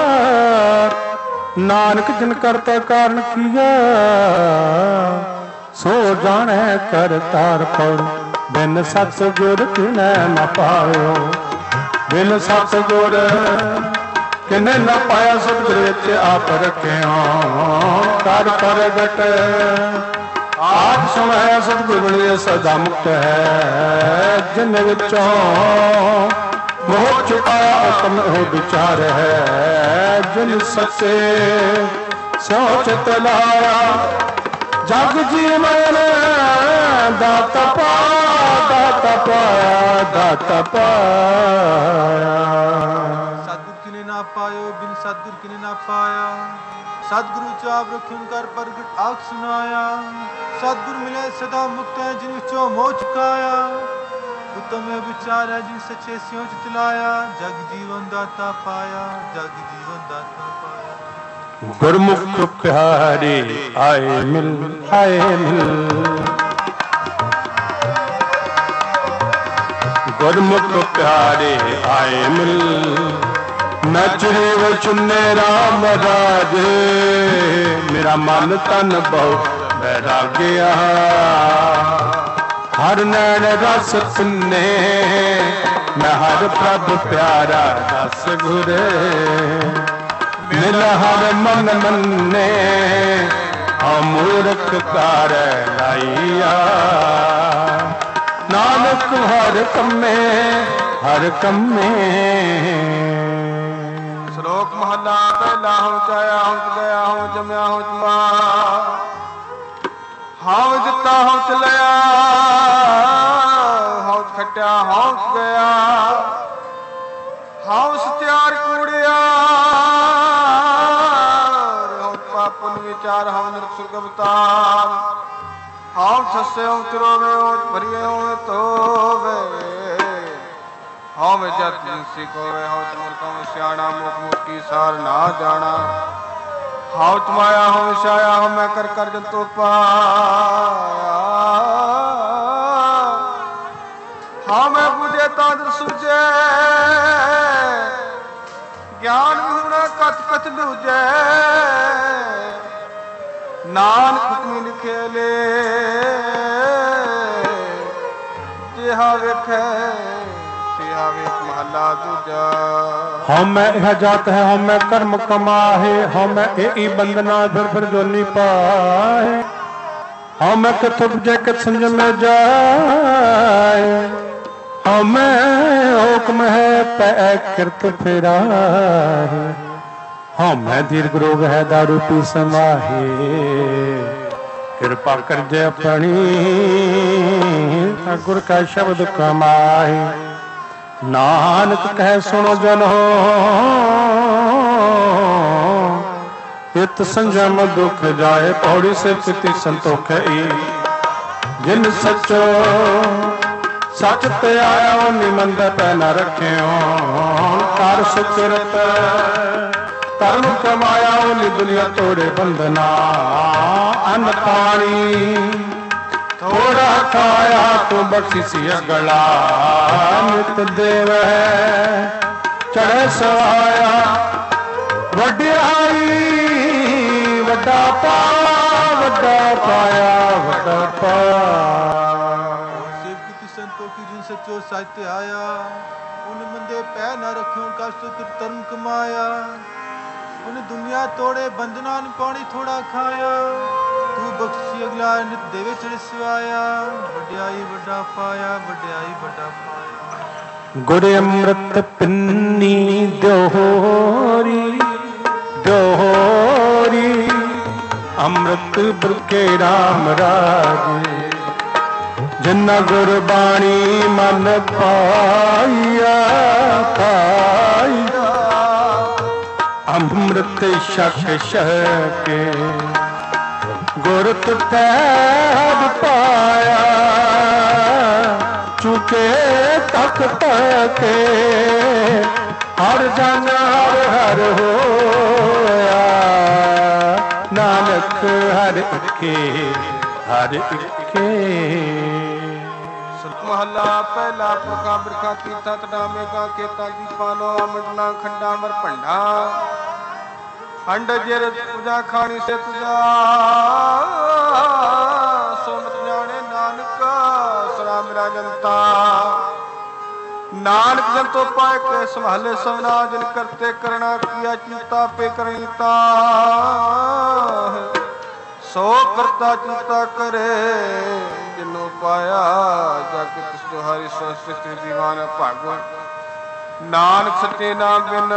नानक जिन करता कारण किया। सो जाने कर तार पड़। ਬਿਨ ਸਤਿਗੁਰ ਕਿਨੈ ਨ ਪਾਇਓ। ਬਿਨ ਸਤਿਗੁਰ ਕਿਨੈ ਨ ਪਾਇਆ, ਸਤਿਗੁਰ ਵਿੱਚ ਆਪ ਰਖਿਓ। ਕਰ ਪ੍ਰਗਟ ਆਪ ਸੁਣਾਇਆ, ਸਤਿਗੁਰ ਮਿਲਿਆ ਸਦਾ ਮੁਕਤ ਹੈ। ਜਿਨ ਵਿੱਚੋਂ ਮੋਹ ਚੁਕਾਇਆ ਆਤਮ ਉਹ ਵਿਚਾਰ ਹੈ। ਜਿਨ ਸੱਚੇ ਸਿਉ ਚਿਤ ਲਾਇਆ, ਜਗ ਜੀਵਨ ਦਾਤਾ ਪਾਇਆ, ਦਾਤਾ ਪਾਇਆ, ਦਾਤਾ ਪਾਇਆ। ਸਤਿਗੁਰ ਕਿਨੇ ਨਾ ਪਾਇਓ, ਬਿਨ ਸਤਿਗੁਰ ਕਿਨੇ ਨਾ ਪਾਇਆ। ਸਤਿਗੁਰੂ ਚਾਪ ਰਖਿਉ ਕਰ ਪ੍ਰਗਟ ਆਖ ਸੁਨਾਇਆ। ਸਤਿਗੁਰ ਮਿਲੇ ਸਦਾ ਮੁਕਤ ਹੈ, ਜਿਨ ਵਿੱਚੋਂ ਮੋਹ ਚੁਕਾਇਆ। ਉਤਮ ਵਿਚਾਰ ਹੈ, ਜਿਨ ਸੱਚੇ ਸਿਉ ਚਿਤ ਲਾਇਆ। ਜਗ ਜੀਵਨ ਦਾਤਾ ਪਾਇਆ, ਜਗ ਜੀਵਨ ਦਾਤਾ ਪਾਇਆ। ਗੁਰਮੁਖ ਪਿਆਰੇ ਆਏ ਮਿਲ, ਆਏ ਮਿਲ। ਗੁਰਮੁਖ ਪਿਆਰੇ ਆਏ ਮਿਲ। ਨਚਰੇ ਵ ਚੁੰਨੇ ਰਾਮ ਰਾਜੇ। ਮੇਰਾ ਮਨ ਤਨ ਬਹੁ ਬੈਰਾਗਿਆ। ਹਰ ਨੈਣ ਰਸ ਪਿੰਨੇ, ਮੈਂ ਹਰ ਪ੍ਰਭ ਪਿਆਰਾ ਰਸ ਗੁਰੇ। ਮਿਲ ਹਰ ਮਨ ਮੰਨੇ, ਅਮੂਰਖ ਕਾਰ ਲਾਈਆ। ਨਾਨਕ ਹਰ ਕੰਮੇ, ਹਰ ਕੰਮੇ। ਸ਼ਲੋਕ ਮਹਲਾ ਪਹਿਲਾ। ਹਉ ਚਾਇਆ ਹਉ ਗਿਆ, ਹਉ ਜਮਿਆ ਹਉ ਜਮਾ। ਹਉ ਦਿੱਤਾ ਹਉ ਚਲਿਆ, ਹਉ ਖਟਿਆ ਹਉ ਗਿਆ। ਹਉ ਸਤਿਆਰ ਕੂੜਿਆ, ਹਉ ਪਾਪਨ ਵਿਚਾਰ। ਹਉ ਨਰਕ ਸੁਰਗ ਅਵਤਾਰ। ਹਉ ਛਸੇ ਹਉ ਚਰੋਵੇ, ਹਉ ਭਰੀਏ ਹਉ ਤੋਵੇ। ਹਉ ਵਿੱਚ ਜਤ ਜਿਨਸੀ ਕੋਵੇ, ਹਉ ਮੂਰਖਾਂ ਵਿੱਚ ਸਿਆਣਾ। ਮੁਖ ਮੂਰਤੀ ਸਾਰ ਨਾ ਜਾਣਾ। ਹਉ ਤੁਮਾਇਆ ਹਉ ਵਿਛਾਇਆ, ਹਉ ਮੈਂ ਕਰ ਕਰ ਜੰਤੂ ਪਾਇਆ। ਹਉ ਮੈਂ ਬੁਝੇ ਤਾਂ ਦਰ ਸੁਝੇ, ਗਿਆਨ ਵਿਹੁਣਾ ਕਤ ਕਤ ਲੂਝੈ। ਨਾਨਕ ਹੁਕਮੀ ਲਿਖੇ ਲੈ, ਜਿਹਾ ਵੇਖੈ ਤਿਹਾ ਵੇਖ। ਮਹਲਾ ਦੂਜਾ। ਹਉ ਮੈਂ ਇਹ ਜਾਤ ਹੈ, ਹਉ ਮੈਂ ਕਰਮ ਕਮਾਹੇ। ਹਉ ਮੈਂ ਇਹ ਬੰਦਨਾ ਫਿਰ ਫਿਰ ਜੋਨੀ ਪਾਏ। ਹਉ ਮੈਂ ਕਿਥ ਉਪਜੈ ਕਿਥ ਸੰਜਮੈ ਜਾਏ। ਹਉ ਮੈਂ ਹੁਕਮ ਹੈ ਪੈ ਕਿਰਤ ਫਿਰਾਏ। ਹਉ ਮੈਂ ਦੀਰਘ ਰੋਗ ਹੈ ਦਾਰੂ ਪੀ ਸਮਾਹੇ। ਕਿਰਪਾ ਕਰਜੈ ਆਪਣੀ, ਗੁਰ ਕਾ ਸ਼ਬਦ ਕਮਾਹੇ। ਨਾਨਕ ਕਹਿ ਸੁਣੋ ਜਨੋ, ਇਤ ਸੰਜਮ ਦੁਖ ਜਾਏ। ਪੌੜੀ ਸੇ ਪਿਤੀ ਸੰਤੋਖ ਈ। ਜਿਨ ਸਚੋ ਸਚ ਤੇ ਆਇਆ, ਉਹ ਨਿਮੰਦ ਪੈ ਨ ਰਖਿਓ। ਕਰ ਸੁਕਰਤ ਧਰਮ ਕਮਾਇਆ, ਉਹਨੀ ਦੁਨੀਆ ਤੋੜੇ ਬੰਧਨਾ। ਅੰਨ ਪਾਣੀ ਥੋੜਾ ਖਾਇਆ, ਤੂੰ ਬਖਸ਼ੀ ਸੀ ਅਗਲਾ। ਨਿਤ ਦੇਵ ਚੜ੍ਹੇ ਸਵਾਇਆ, ਵਡਿਆਈ ਵੱਡਾ ਪਾ, ਵੱਡਾ ਪਾਇਆ, ਵੱਡਾ ਪਾਇਆ। ਸੇਵ ਕੀਤੀ ਸੰਤੋਖੀ, ਜਿਨ ਸੱਚੋ ਸਚ ਤੇ ਆਇਆ। ਉਹਨੇ ਮੰਦੇ ਪੈ ਨਾ ਰੱਖਿਓ, ਕਰ ਸੁਕਰ ਧਰਮ ਕਮਾਇਆ। ਉਹਨੇ ਦੁਨੀਆ ਤੋੜੇ ਬੰਧਨਾਂ ਨੂੰ, ਪਾਣੀ ਥੋੜਾ ਖਾਇਆ। ਤੂੰ ਬਖਸ਼ੀ ਅਗਲਾ, ਨਿਤ ਦੇਵੇ ਚੜ੍ਹੇ ਸਵਾਇਆ। ਵਡਿਆਈ ਵੱਡਾ ਪਾਇਆ, ਵਡਿਆਈ ਵੱਡਾ ਪਾਇਆ। ਗੁਰ ਅੰਮ੍ਰਿਤ ਪਿੰਨੀ ਦਿਓਹਰੀ, ਦਿਓਹਰੀ ਅੰਮ੍ਰਿਤ ਬੁਰਕੇ ਰਾਮ ਰਾਜੇ। ਜਿਨ੍ਹਾਂ ਗੁਰਬਾਣੀ ਮਨ ਪਾਈਆ, ਪਾਈਆ ਅੰਮ੍ਰਿਤ ਛਕ ਛਕੇ। ਗੁਰ ਤੁਟੈ ਪਾਇਆ, ਚੁਕੇ ਤਕ ਤਕੇ। ਹਰ ਜਨ ਹਰ ਹਰ ਹੋਇਆ, ਨਾਨਕ ਹਰ ਇਕੇ, ਹਰ ਇਕੇ। ਮਹਲਾ ਪਹਿਲਾ। ਪੁਰਖਾ ਬਿਰਖਾ ਕੀਰਤਾ ਤਡਾਮੇ ਕਾ ਕੇਤਾ ਦੀਪਾ ਲੋ। ਮੰਡਲਾ ਖੰਡਾ ਮਰ ਭੰਡਾ, ਅੰਡ ਜਿਰ ਪੂਜਾ ਖਾਣੀ ਸੇ ਤੁਜਾ। ਸੋਮਤ ਜਾਣੇ ਨਾਨਕ, ਸਰਾ ਮੇਰਾ ਜਨ नानक जन तो पाए के संभाले सवना जिन करते करना किया चिंता पे करणीता सो करता चिंता करे जिनो पाया जाके तिस जोहारी सृष्टि दीवान भागवन नानक सत्य नाम बिन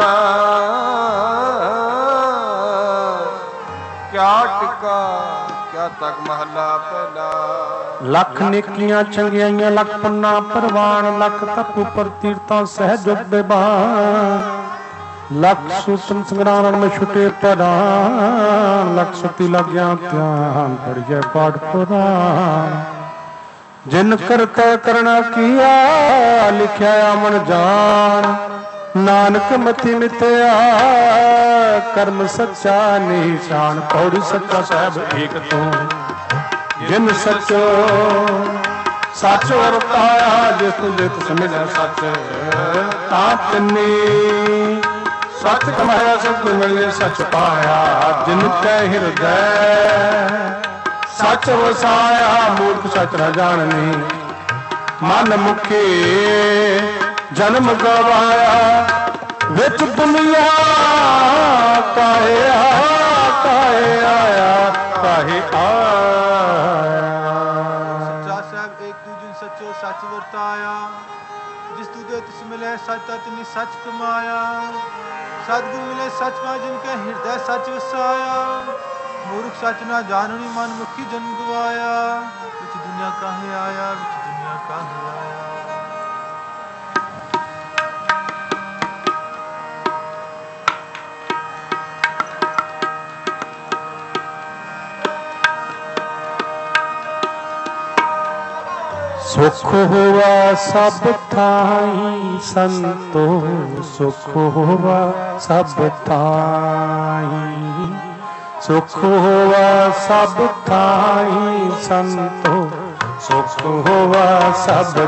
क्या टिका क्या तक महला पहला ਲੱਖ ਨੇਕੀਆਂ ਚੰਗਿਆਈਆਂ ਲੱਖ ਪੁੰਨਾ ਪ੍ਰਵਾਨ ਲੱਖ ਤਪ ਉਪਰ ਤੀਰਥਾਂ ਸਹਿਜ ਬਿਬਾਨ ਲੱਖ ਸੂਤਨ ਸੰਗਰਾਮ ਮੈਂ ਛੁਟੇ ਪਰਾਨ ਲੱਖ ਸੁਤੀ ਲੱਗਿਆ ਧਿਆਨ ਪੜਿਆ ਪਾਠ ਪੁਰਾਨ ਜਿਨ ਕਰਤਾ ਕਰਣਾ ਕੀਆ ਲਿਖਿਆ ਅਮਨ ਜਾਣ ਨਾਨਕ ਮਤੀ ਮਿਥਿਆ ਕਰਮ ਸੱਚਾ ਨਿਸ਼ਾਨ ਪੌੜੀ ਸੱਚਾ ਸਾਹਿਬ ਏਕ ਤੂੰ ਜਿਨ ਸੱਚੋ ਸੱਚ ਵਰਤਾਇਆ ਜਿਸ ਤੂੰ ਜਿਤ ਸਮਝਿਆ ਸੱਚ ਤਾਂ ਤਿੰਨੀ ਸੱਚ ਕਮਾਇਆ ਸਭ ਨੂੰ ਮਿਲੇ ਸੱਚ ਪਾਇਆ ਜਿਨ ਕੈ ਹਿਰਦੈ ਸੱਚ ਵਸਾਇਆ ਮੂਰਖ ਸੱਚ ਨਾ ਜਾਣਨੀ ਮਨ ਮੁਖੇ ਜਨਮ ਗਵਾਇਆ ਵਿੱਚ ਦੁਨੀਆ ਕਾਹੇ ਆ ਕਾਹੇ ਆਇਆ ਕਾਹੇ ਆਇਆ ਸੱਚਾ ਸਾਹਿਬ ਏਕ ਦੂਜਨ ਸੱਚੋ ਸੱਚ ਵਰਤਾਇਆ ਜਿਸ ਤੂ ਦੇ ਤਿਸ ਮਿਲੇ ਸੱਚ ਤਤਨੀ ਸੱਚ ਕਮਾਇਆ ਸਤਿਗੁਰ ਮਿਲੇ ਸੱਚ ਪਾ ਜਿਨ ਕੈ ਹਿਰਦੈ ਸੱਚ ਵਸਾਇਆ ਮੂਰਖ ਸੱਚ ਨਾ ਜਾਣਨੀ ਮਨ ਮੁਖੀ ਜਨਮ ਗਵਾਇਆ ਵਿੱਚ ਦੁਨੀਆ ਕਾਹੇ ਆਇਆ ਵਿੱਚ ਦੁਨੀਆ ਕਾਹੇ ਆਇਆ ਸੁਖ ਹੋਵਾ ਸਭ ਥਾਈ ਸੰਤੋ ਸੁਖ ਹੋਵਾ ਸਭ ਥਾਈ ਸੁਖ ਹੋਵਾ ਸਭ ਥਾਈ ਸੰਤੋ ਸੁਖ ਹੋਵਾ ਸਭ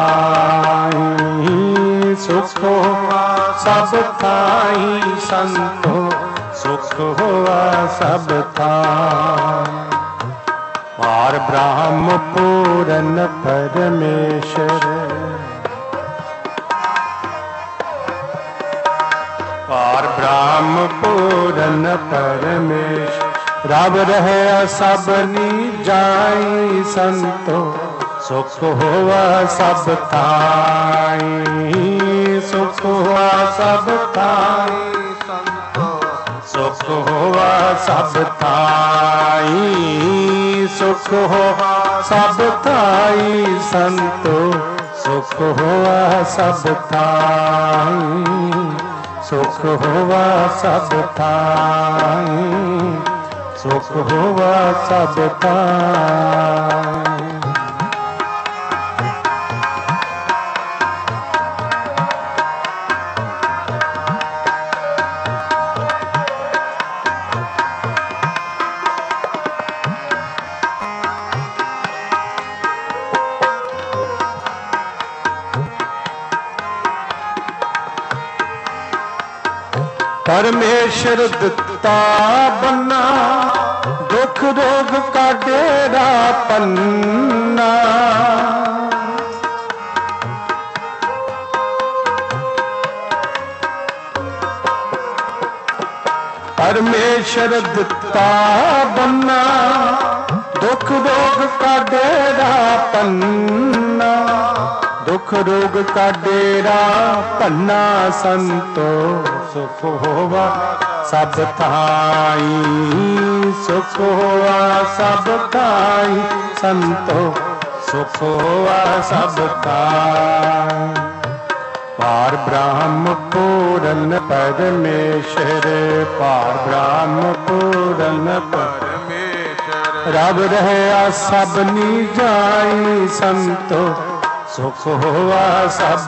ਥਾਈ ਸੁਖ ਹੋਵਾ ਸਭ ਥਾਈ ਸੰਤੋ ਸੁਖ ਹੋਵਾ ਸਭ ਥਾਈ ਪਾਰ ਬ੍ਰਹਮ ਪੂਰਨ ਪਰਮੇਸ਼ਰ ਪਾਰ ਬ੍ਰਹਮ ਪੂਰਨ ਪਰਮੇਸ਼ਰ ਰਬ ਰਹਿ ਸਭਨੀ ਜਾਈ ਸੰਤੋ ਸੁਖ ਹੋਵਾ ਸਭ ਥਾਈ ਸੁਖ ਹੋਵਾ ਸਭ ਥਾਈ ਸੰਤੋ ਸੁਖ ਹੋਵਾ ਸਭ ਥਾਈ ਸੁਖ ਹੋਵਾ ਸਭ ਥਾਈ ਸੰਤੋ ਸੁਖ ਹੋਵਾ ਸਭ ਥਾਈ ਸੁਖ ਹੋਵਾ ਸਭ ਥਾਈ ਸੁਖ ਹੋਵਾ ਸਭ ਥਾਈ ਪਰਮੇਸ਼ਰ ਦਿੱਤਾ ਬੰਨਾ ਦੁੱਖ ਰੋਗ ਕਾ ਡੇਰਾ ਪੰਨਾ ਪਰਮੇਸ਼ਰ ਦਿੱਤਾ ਬੰਨਾ ਦੁੱਖ ਰੋਗ ਕਾ ਡੇਰਾ ਪੰਨਾ ਦੁੱਖ ਰੋਗ ਕਾ ਡੇਰਾ ਪੰਨਾ ਸੰਤੋ ਸੁਖ ਹੋਵਾ ਸਭ ਥਾਈ ਸੁਖ ਹੋਵਾ ਸਭ ਥਾਈ ਸੰਤੋ ਸੁਖ ਹੋਵਾ ਸਭ ਥਾਈ ਪਾਰ ਬ੍ਰਹਮ ਪੂਰਨ ਪਰਮੇਸ਼ਰ ਪਾਰ ਬ੍ਰਹਮ ਪੂਰਨ ਪਰਮੇਸ਼ਰ ਰਬ ਰਹਿਆ ਸਭਨੀ ਜਾਈ ਸੰਤੋ ਸੁਖ ਹੋਵਾ ਸਭ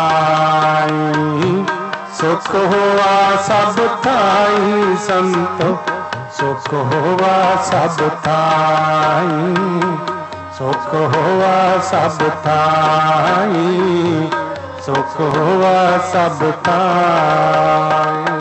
ਥਾਈ ਸੁਖ ਹੋਵਾ ਸਭ ਥਾਈ ਸੰਤੋ ਸੁਖ ਹੋਵਾ ਸਭ ਥਾਈ ਸੁਖ ਹੋਵਾ ਸਭ ਥਾਈ ਸੁਖ ਹੋਵਾ ਸਭ ਥਾਈ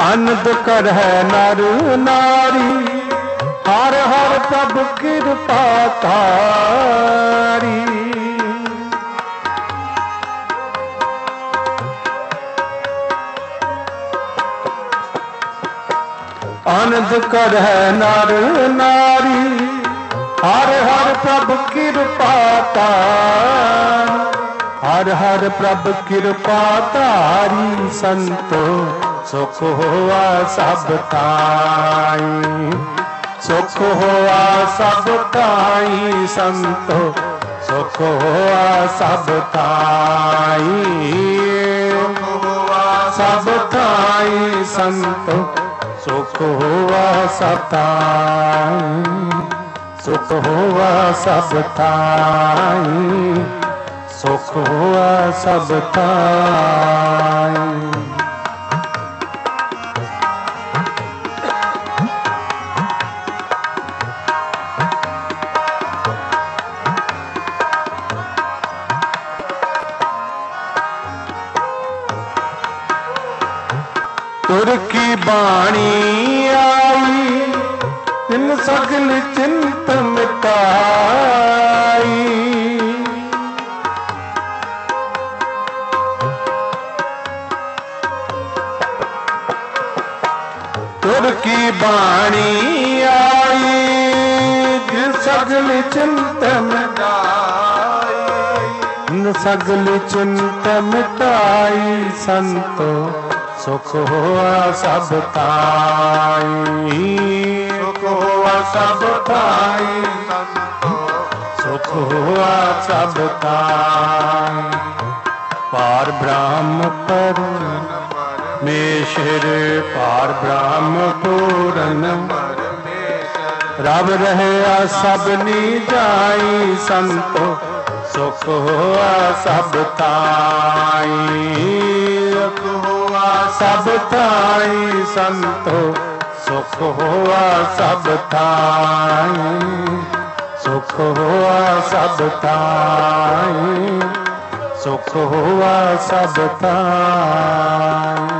आनंद कर है नर नारी, हर हर प्रभु कृपा तारी। आनंद कर है नर नारी, हर हर प्रभु कृपा तारी। हर हर प्रभु कृपा तारी, संतो सुख होआ सब ताई। सुख होआ सब ताई, संतो सुख होआ सब ताई। सुख होआ सब ताई, संतो सुख होआ सब ताई। सुख होआ सब ताई, सुख हुआ सब ताई। तुर की बाणी आई, इन सगल चिंत मिटाई। तुर की बाणी आई, जिन सगल चिंत मिटाई। सगल चिंत मिटाई, संतो सुख हुआ सब ताई। सुख हुआ सब ताई, संतो सुख हुआ सब ताई। पार ब्रह्म परमेश्वर, पार ब्रह्म पूर्ण रब रहे सबनी जाई। संतो सुख हुआ सब ताई। सुख हुआ सब ताई, संतो सुख हुआ सब ताई। सुख हुआ सब ताई, सुख हुआ सब ताई।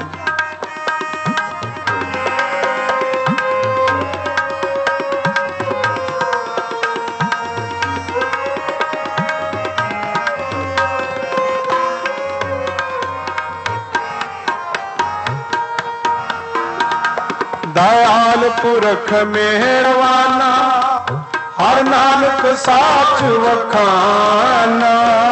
दयाल पुरख मेहरवाना, हर नानक साच वखाना।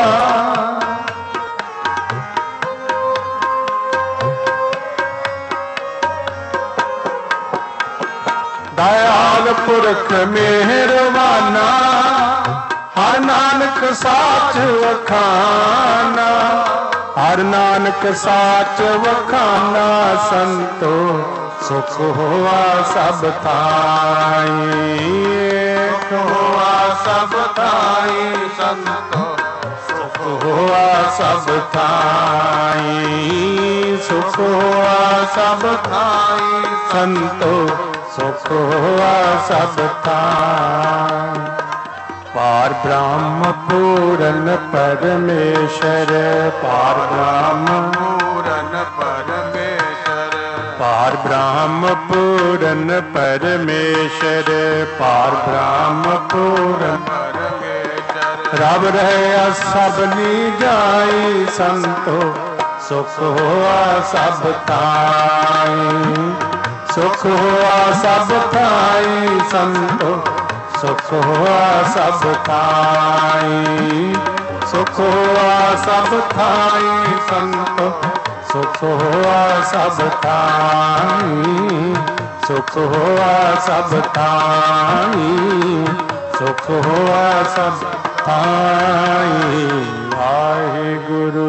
दयाल पुरख मेहरवाना, हर नानक साच वखाना। हर नानक साच वखाना, संतो सुख हुआ सब ताई। सुख हुआ सब ताई, संतो सुख हुआ सब ताई। सुख हुआ सब ताई, संतो सुख हुआ सब ताई। पार ब्रह्म पूर्ण परमेश्वर, पार ब्रह्म पूर्ण परमेश्वर। पार ब्रह्म पूर्ण परमेश्वर, पार ब्रह्म पूर्ण परमेश्वर। रब रहे सबनी जाई, संतो सुख हुआ सब ताई। सुख हुआ सब ताई, संतो सुख हुआ सब ताई। सुख हुआ सब ताई, संतो सुख हुआ सब ताई। सुख हुआ सब ताई, सुख हुआ सब ताई। वाहिगुरु।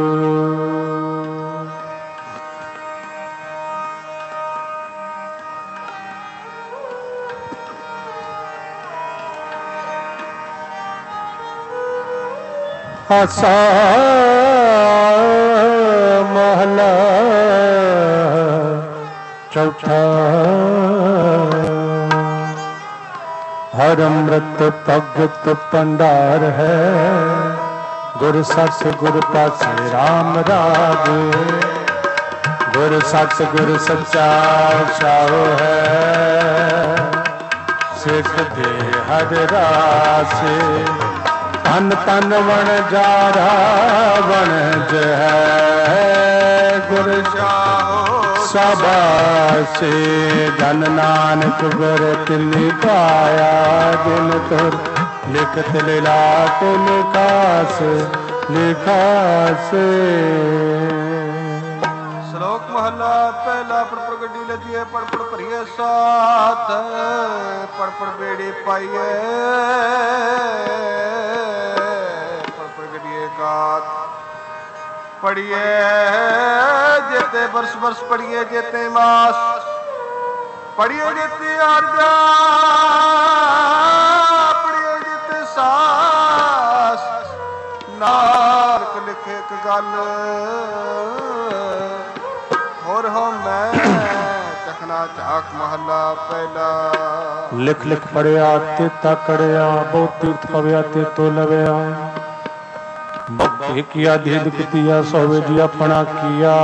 आसा महला चौथा। हर अमृत भगत भंडार है, गुर सत गुर पासे राम राग। गुर सत गुर सच्चा साओ है सिख दे हर रासे तन तन वन जारा वणज है गुर शाबाशे धन नानक गुर तिनी पाया दिन तुर लिखत लिलाट लिखास लिखास। श्लोक महला पहला पढ़ पढ़ गड्डी लदिए पढ़ पढ़ भरिए साथ पढ़ पढ़ बेड़ी पाइए पढ़ पढ़ गड्डिए कात पढ़िए जेते बरस बरस पढ़िए जेते मास पढ़िए जेते आरजा पढ़िए जेते सास नानक लिखे एक गल होर हो मैं चखना झाक महला पहला। लिख लिख पढ़िया तेता कड़िया बहुत तीर्थ पविया ते तो लविया भक्ति किया धीद किया सोवे जी अपना किया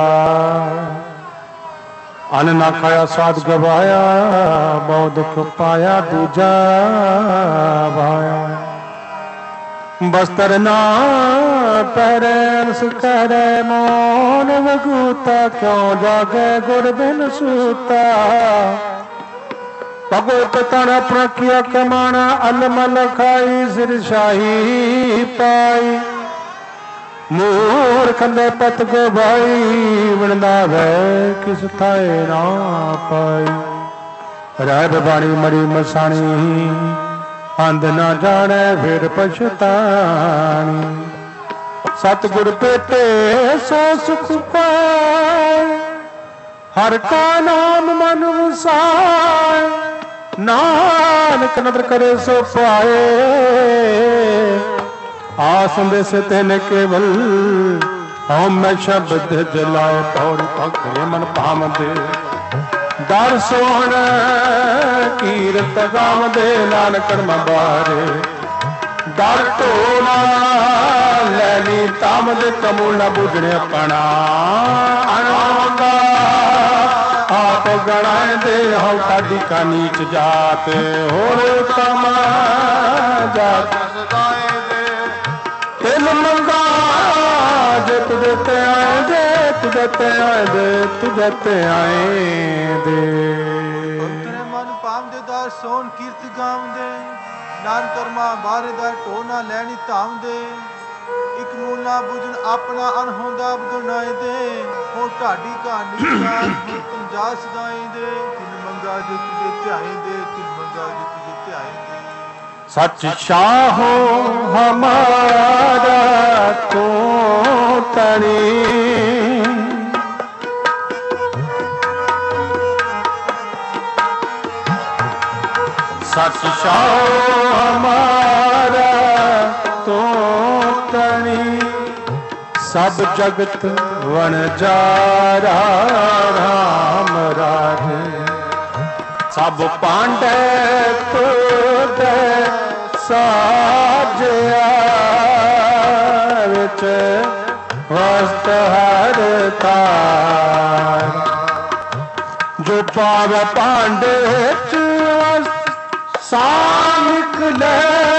अन्न ना खाया स्वाद गवाया बहुत दुख पाया दूजा भाया बस्तर ना पैरन सुकरे मोन वगूता क्यों जागे गुर बिन सूता भगवत तन अपना किया कमाना अलमल खाई सिर शाही पाई मूर कंदे पत गो भाई वृंदावे किस थाए ना पाई राय बाणी मरी मसाणी अंध ना जाने फिर पछतानी सतगुर पेटे सो सुख पाए हर का नाम मन वसाए नानक नदर करे सो पाए आसंदे से तेने केवल हम मैं शब्द जलाए पौड़ी पकड़े मन पाम दे दर सोहन कीरत गाम दे नानक बारे दर टोला लैली ताम दे कमूला बुझने अपना अनोंदा आप गणाए दे हम कादी का नीच जात होर तम जात तिल मंगा जे तुझे ते आए दे तुझे ते आए दे तुझे ते आए दे तेरे मन पाम दे दार सोन कीर्त गाम दे नान कर्मा बारे दार टोना लैनी धाम दे एक मूला बुझन अपना अनहोंदा बदनाए दे हो ढाडी कहानी का पंजा सदाए दे तिन मंगा जे तुझे ध्याए दे तिन मंगा जे तुझे ध्याए दे सच शाहो हमारा तो तनी सच शाहो हमारा तो तनी सब जगत वन जारा राम राजे सब पांडे तुदे साजया विच वस्त हर तार जो पावे पांडे च सा निकले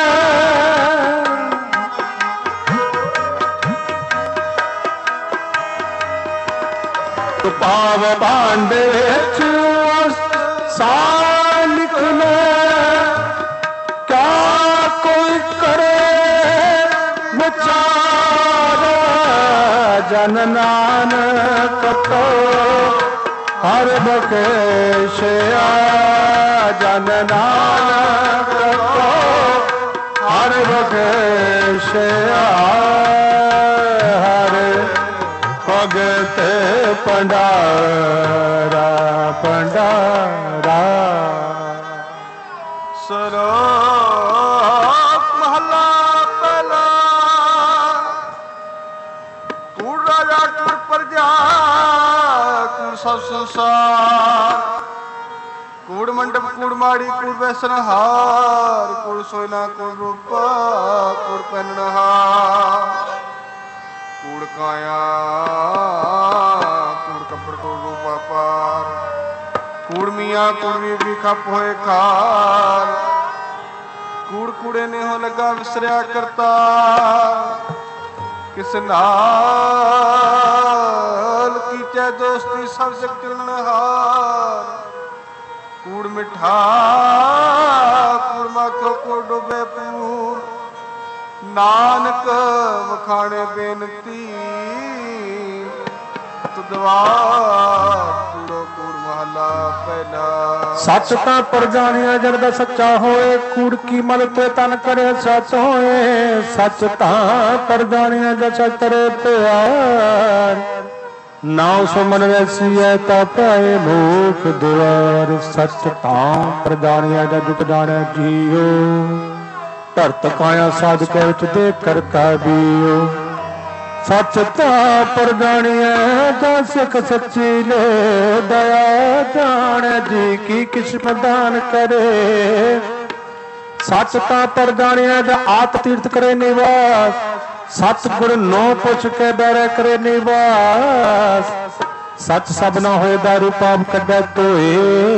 तो पावे पांडे च सा निकले क्या कोई करे विचार जन नानक तो हर बकेश जन नानक तो हर बकेश हर भगत पंडारा पंडारा। श्लोक महला पहला कूड़ राजा कूड़ प्रजा कूड़ सब संसार कूड़ मंडप कूड़ माड़ी कूड़ वैसनहार कूड़ सोना कूड़ रूपा कूड़ पहनहार कूड़ काया कूड़ कपड़ कूड़ ਕੁੜੀਆਂ ਕੁੜੀ ਵੀ ਖੱਪ ਹੋਏ ਖਾਰ ਕੂੜ ਕੂੜੇ ਨੇ ਹੋ ਲੱਗਾ ਵਿਸਰਿਆ ਕਰਤਾ ਕਿਸ ਨਾਲ ਕੀਚੈ ਦੋਸਤੀ ਸਭ ਜਗ ਤਿਲਨਹਾਰ ਕੂੜ ਮਿਠਾ ਕੂੜ ਮਾਖੋ ਕੋ ਡੁਬੇ ਪੂਰ ਨਾਨਕ ਵਖਾਣੇ ਬੇਨਤੀ ਤੁਦਵਾਰ ਕੂੜੋ ਕੂੜ ਮਹਲਾ ਪਹਿਲਾ ਸੱਚ ਤਾਂ ਪਰ ਜਾਣਿਆ ਜਰਦਾ ਸੱਚਾ ਹੋਏ ਕੂੜ ਕੀ ਮਲ ਤੇ ਤਨ ਕਰੇ ਸੱਚ ਹੋਏ ਸੱਚ ਤਾਂ ਪਰ ਜਾਣਿਆ ਜਦ ਸੱਚ ਤਰੇ ਪਿਆਰ ਨਾਉ ਸੋ ਮਨ ਵੈਸੀਐ ਤਾ ਪਾਏ ਭੂਖ ਦੁਆਰ ਸੱਚ ਤਾਂ ਪਰ ਜਾਣਿਆ ਜਦ ਜੁਟ ਜਾਣਿਆ ਜੀਓ ਧਰਤ ਕਾਇਆ ਸਾਧਕੇ ਵਿੱਚ ਦੇਖ ਕਰਤਾ ਬੀਓ ਸੱਚ ਤਾਂ ਪਰ ਜਾਣਿਆ ਤਾਂ ਸਿੱਖ ਸੱਚੀ ਲੈ ਦਇਆ ਜਾਣ ਜੀ ਕੀ ਕਿਸਮਤ ਦਾਨ ਕਰੇ ਸੱਚ ਤਾਂ ਪਰ ਜਾਣਿਆ ਜਾਂ ਆਤ ਤੀਰਥ ਕਰੇ ਨਿਵਾਸ ਸੱਚ ਗੁਰ ਨੋ ਪੁੱਛ ਕੇ ਬੈਰੇ ਕਰੇ ਨਿਵਾਸ ਸੱਚ ਸਭ ਨਾ ਹੋਏ ਦਾਰੂ ਪਾਪ ਕੱਢੈ ਧੋਏ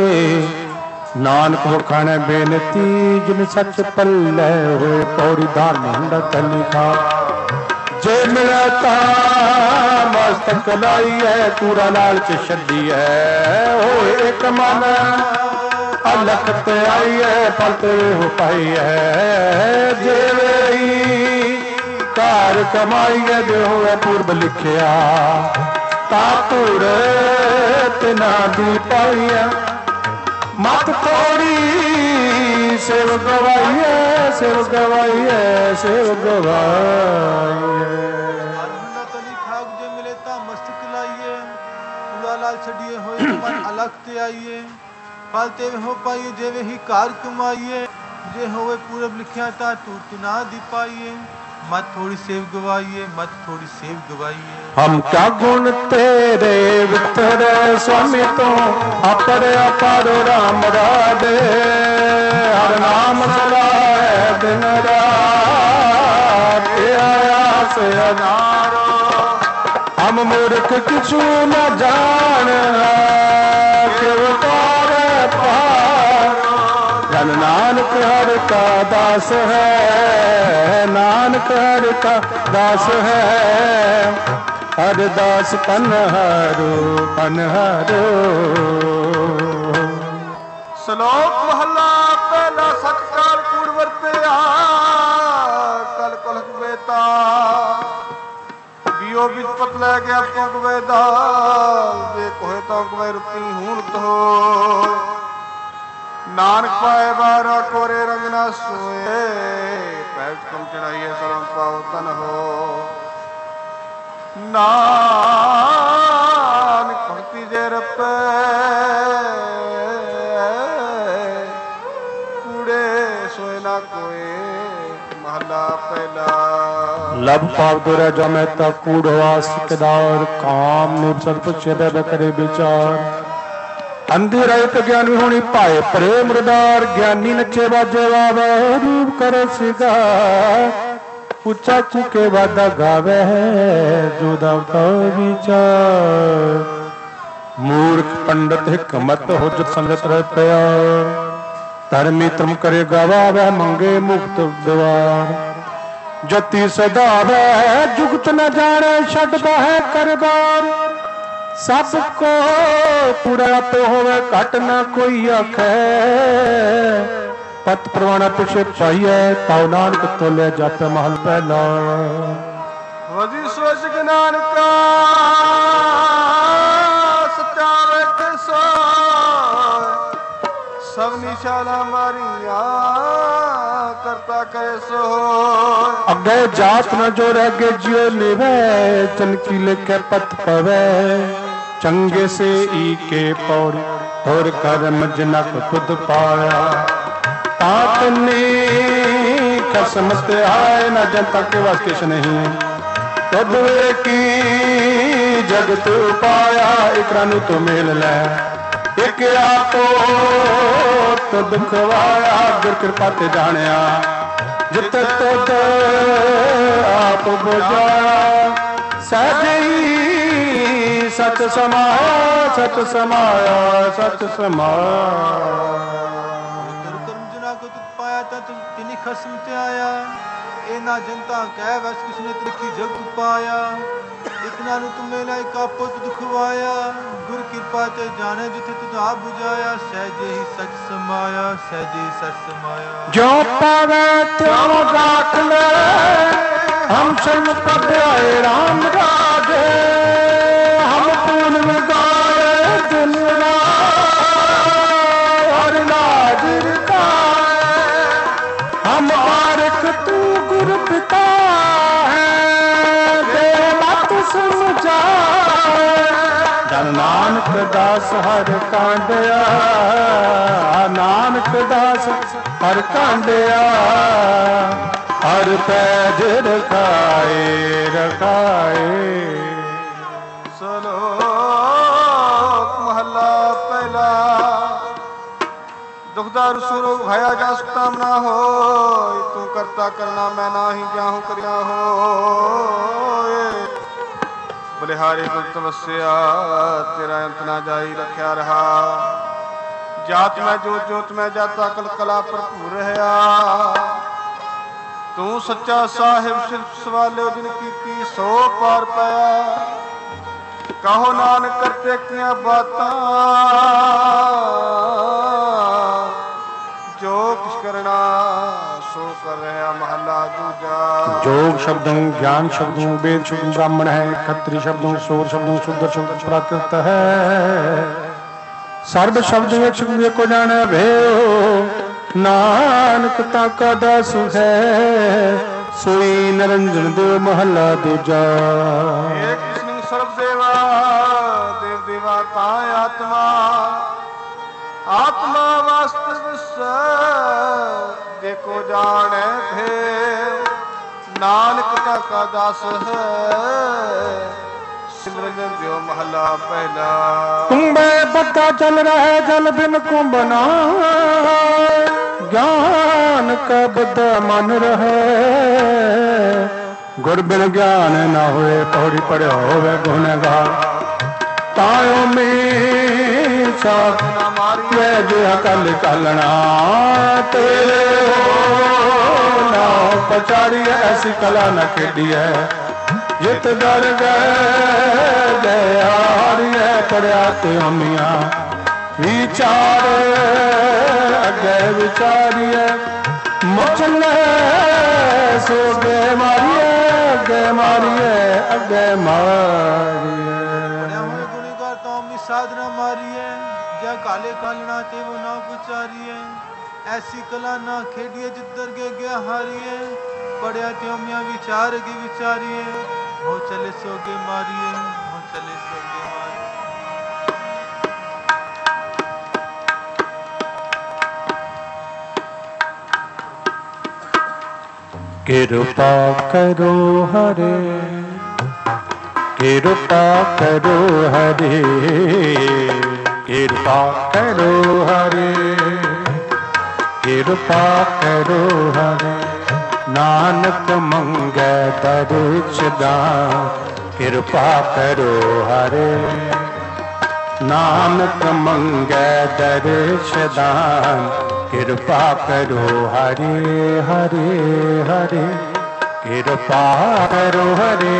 ਨਾਨਕ ਵਖਾਣੈ ਬੇਨਤੀ ਜਿਨ ਸੱਚ ਪੱਲੇ ਹੋਏ ਪੌੜੀ ਧਾਰ ਮੰਡਾ ਤਲੀ ਖਾ ਜੇ ਮਿਲਿਆ ਤਾਂ ਮਸਤਕ ਲਾਈਐ ਕੂੜਾ ਲਾਲਚ ਛੱਡੀਐ ਹੋਏ ਇੱਕ ਮਨ ਅਲਖ ਤੇ ਆਈਐ ਪਲ ਤੇ ਹੋ ਪਾਈਐ ਜਿਵੇਂ ਘਰ ਕਮਾਈਐ ਜੋ ਹੋਵੇ ਪੂਰਬ ਲਿਖਿਆ ਤਾ ਧੂੜ ਤੇ ਨਾ ਦੀ ਪਾਈਐ ਮਤ ਥੋੜੀ ਸੇਵ ਗਵਾਈਐ ਸੇਵ ਗਵਾਈਐ ਸੇਵ ਗਵਾਈਐ ਤਲੀ ਖਾਕ ਜੇ ਮਿਲੇ ਤਾਂ ਮਸਤਕ ਲਾਈਏ ਕੂੜਾ ਲਾਲ ਛੱਡੀਏ ਹੋਏ ਮਨ ਅਲਖ ਤੇ ਆਈਏ ਫਲ ਤੇ ਹੋ ਪਾਈਏ ਜਿਵੇਂ ਹੀ ਕਾਰ ਕਮਾਈਏ ਜੇ ਹੋਵੇ ਪੂਰਬ ਲਿਖਿਆ ਤਾਂ ਟੂਟ ਨਾ ਦੀ ਪਾਈਏ मत थोड़ी सेव गवाइए मत थोड़ी सेव गवाइए हम क्या गुण तेरे वितर स्वामी तो अपर अपार राम राधे हर नाम सलाए दिन रात आया से अनारो हम मूर्ख किछु न जान नानक हर का दास है नानक हर का दास है हर दास पनहारो पनहारो ਸ਼ਲੋਕ ਮਹੱਲਾ ਪਹਿਲਾ ਸਤਿਕਾਰ ਕੂੜ ਵਰਤਿਆ ਕਲ ਕੁਲਕ ਬੇਤਾ ਬਿਓ ਵਿੱਚ ਪਤ ਲੈ ਗਿਆ ਤੁੰਗ ਵੇਦਾਲ ਜੇ ਕੋਹੇ ਤਾਂ ਕਵੇ ਰੁੱਤੀ ਹੂਣਤ ਹੋਏ ਨਾਨਕ ਪਾਏ ਬਾਰਾ ਕੋਰੇ ਰੰਗ ਨਾ ਸੋਏ ਪੈਟ ਕਮ ਚੜਾਈਏ ਸਰਮ ਪਾਉ ਤਨ ਹੋ ਨਾਨਕ ਭਗਤੀ ਜੇ ਰਪੈ ਕੂੜੇ ਸੋਏ ਨਾ ਕੋਏ ਮਹਲਾ ਪਹਿਲਾ ਲਬ ਪਾਪ ਦੁਰੇ ਜਮੈ ਤਾ ਕੂੜ ਵਾਸ ਕਿਦਾਰ ਕਾਮ ਨਿਬ ਸਤ ਪੁੱਛੇ ਦੇ ਕਰੇ ਵਿਚਾਰ अंधी रहित ज्ञानी होनी पाए प्रेम मृदार ज्ञानी नचे बाजे वावे रूप करे सिगार उच्चा चुके वादा गावे है जोदा का विचार मूर्ख पंडित हिकमत हुजत संगत रह प्यार धर्मी त्रम करे गवावे मंगे मुक्त द्वार जति सदा वह जुगत न जाने छड्डदा है करबार सब को पूरा तो होवे घट ना कोई आखे पत परवाना पिछे पाइए ताऊ नानक तोले जापे महल पहला वजी सोच के नानका सच्चा वेख सो सब निशाना मारिया करता करे सो अगे जात न जो रह गे जियो निवे चनकी लेके पत पवे चंगे से ई के पौड़ी और कर्म जनक तुद पाया तातने कसमत आए न जनता के वास किश नहीं तुद की जग तू पाया इकरा नू तू मेल लै एक आपो तुद खवाया गुर कृपा ते जानिया जित तुद आप बुझाया सहज ही सच ਸਚ ਸਮਾਇਆ ਸਚ ਸਮਾਇਆ ਸਚ ਸਮਾਇਆ। ਕਰਮ ਜਨਾ ਕੋ ਤੁਕ ਪਾਇਆ ਤਾਂ ਤੁਮ ਤਿਨੀ ਖਸਮ ਤੇ ਆਇਆ। ਇਹ ਨਾ ਜਨਤਾ ਕਹਿ ਵਸ ਕਿਸਨੇ ਤ੍ਰਿਕੀ ਜਗ ਪਾਇਆ। ਇਤਨਾ ਨੂੰ ਤੁਮੇ ਲਈ ਕਾਪੋ ਦੁਖਵਾਇਆ। ਗੁਰ ਕਿਰਪਾ ਤੇ ਜਾਣੇ ਜਿਥੇ ਤੁਧ ਆਪ 부ਝਾਇਆ। ਸਹਿਜੇ ਹੀ ਸਚ ਸਮਾਇਆ ਸਹਿਜੇ ਸਚ ਸਮਾਇਆ। ਜੋ ਪਾਵੇ ਤਿਉ ਰਾਖ ਲੈ ਹਮ ਸ਼ਨ ਪਦ ਆਏ ਰਾਮ ਰਾਜੇ। ਹਮ ਪੂਨ ਵਿਗਾੜੇ ਦਿਨ ਹਰ ਨਾਜ ਰਿਕਾਏ। ਹਮ ਆਰਿਖ ਤੂ ਗੁਰ ਪਿਤਾ ਹੈ ਦੇ ਮਤ ਸਮਝਾਏ। ਜਨ ਨਾਨਕ ਦਾਸ ਹਰ ਕਾਂਡਿਆ ਨਾਨਕ ਦਾਸ ਹਰ ਕਾਂਡਿਆ। ਹਰ ਪੈਜ ਰਖਾਏ ਰਖਾਏ। ਸਲੋਕ ਮਹਲਾ ਪਹਿਲਾ। ਦੁਖਦਾਰ ਸੁਰੋ ਭਾਇਆ ਜਾ ਸੁਤਾਮ ਨਾ ਹੋਇ। ਤੂੰ ਕਰਤਾ ਕਰਨਾ ਮੈਂ ਨਾਹੀ ਜਾਹੂ ਕਰਿਆ ਹੋਏ। ਬਲਿਹਾਰੀ ਗੁਪਤ ਵਸਿਆ ਤੇਰਾ ਅੰਤ ਨਾ ਜਾਈ ਰੱਖਿਆ ਰਹਾ। ਜਾਤ ਮੈਂ ਜੋਤ ਜੋਤ ਮੈਂ ਜਾਤਾ ਕਲ ਕਲਾ ਭਰਪੂਰ ਰਹਾ। ਤੂੰ ਸੱਚਾ ਸਾਹਿਬ ਸਿਰਫ ਸਵਾਲਿਓ ਜਿਨ ਕੀਤੀ ਸੋ ਪਾਰ ਪਾਇਆ। ਕਹੋ ਨਾਨਕ ਕਰਤੇ ਕੀਆਂ ਬਾਤਾਂ ਜੋ ਕਿਛ ਕਰਨਾ ਸੋ ਕਰ ਰਿਹਾ। ਮਹਲਾ ਦੂਜਾ। जोग शब्दों ज्ञान शब्दों वेद शब्दों ब्राह्मण है। खत्री शब्दों सोर शब्दों शुद्ध शब्द प्राकृत है। सर्व शब्द एक शब्द को जाने भेओ। नानक ताका दास है सोई निरंजन देव महला दूजा। एक कृष्ण सर्व देवा देव देवा ता आत्मा। आत्मा वास्तव देखो जाने भेव। नानक ताका दास है सिमरन जो महला पहला। कुंभे बद्धा चल रहे जल बिन कुंभ ना। ज्ञान का बद्धा मन रहे। गुर बिन ज्ञान न होए पौड़ी पड़े होवे गुनहगार। तायो में साथ न मारिए जो कल कलना। तेरे हो ना पचाड़ी ऐसी कला न खेडी है। जित डर गए दयारिए पड़िया ते अमिया। विचार अगे विचारिए मुचले सोगे मारिए अगे मारिए अगे मारिए। साधना मारिए जय काले कालना ते वो ना पुचारिए। ऐसी कला ना खेडिए जिधर के गया हारिए। पढ़िया त्यों मिया विचार के विचारिए। हो चले सोगे मारिए हो चले सोगे मारिए। कृपा करो हरे कृपा करो हरे कृपा करो हरे कृपा करो हरे। नानक मंगे दरिच दान कृपा करो हरे। नानक मंगे दरिच दान कृपा करो हरे हरे हरे। कृपा करो हरे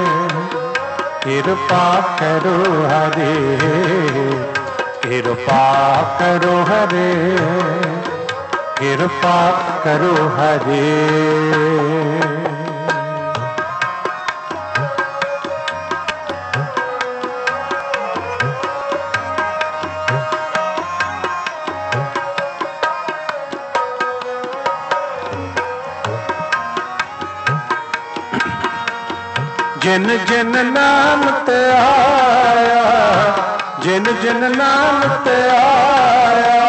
कृपा करो हरे कृपा करो हरे कृपा करो हरे। जिन जिन नाम ते आया जिन जिन नाम ते आया।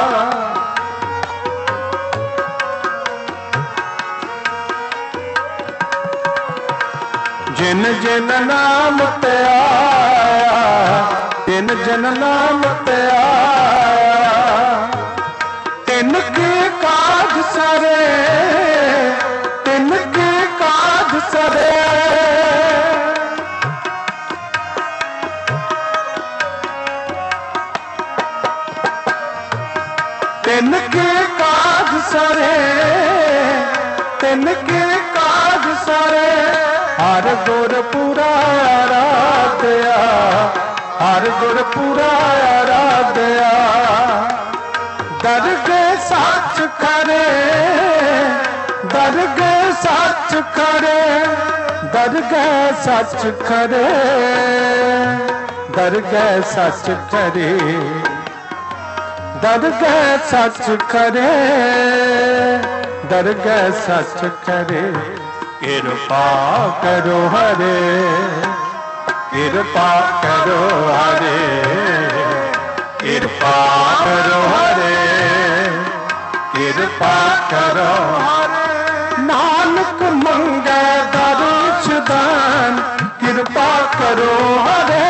जिन जिन नाम ते आया जिन जिन नाम ते आया। तिन के काज सरे तिन के काज सरे। तिनके काज सारे, तिनके काज सारे, हर गुर पूरा आराध्या, हर गुर पूरा आराध्या। दरगे सच करे, दरगे सच करे, दरगे सच करे, दरगे सच करे, दरगे सच करे, दरगे सच करे। कृपा करो हरे, कृपा करो हरे, कृपा करो हरे, कृपा करो हरे। नानक मंगे दर्श दान, कृपा करो हरे।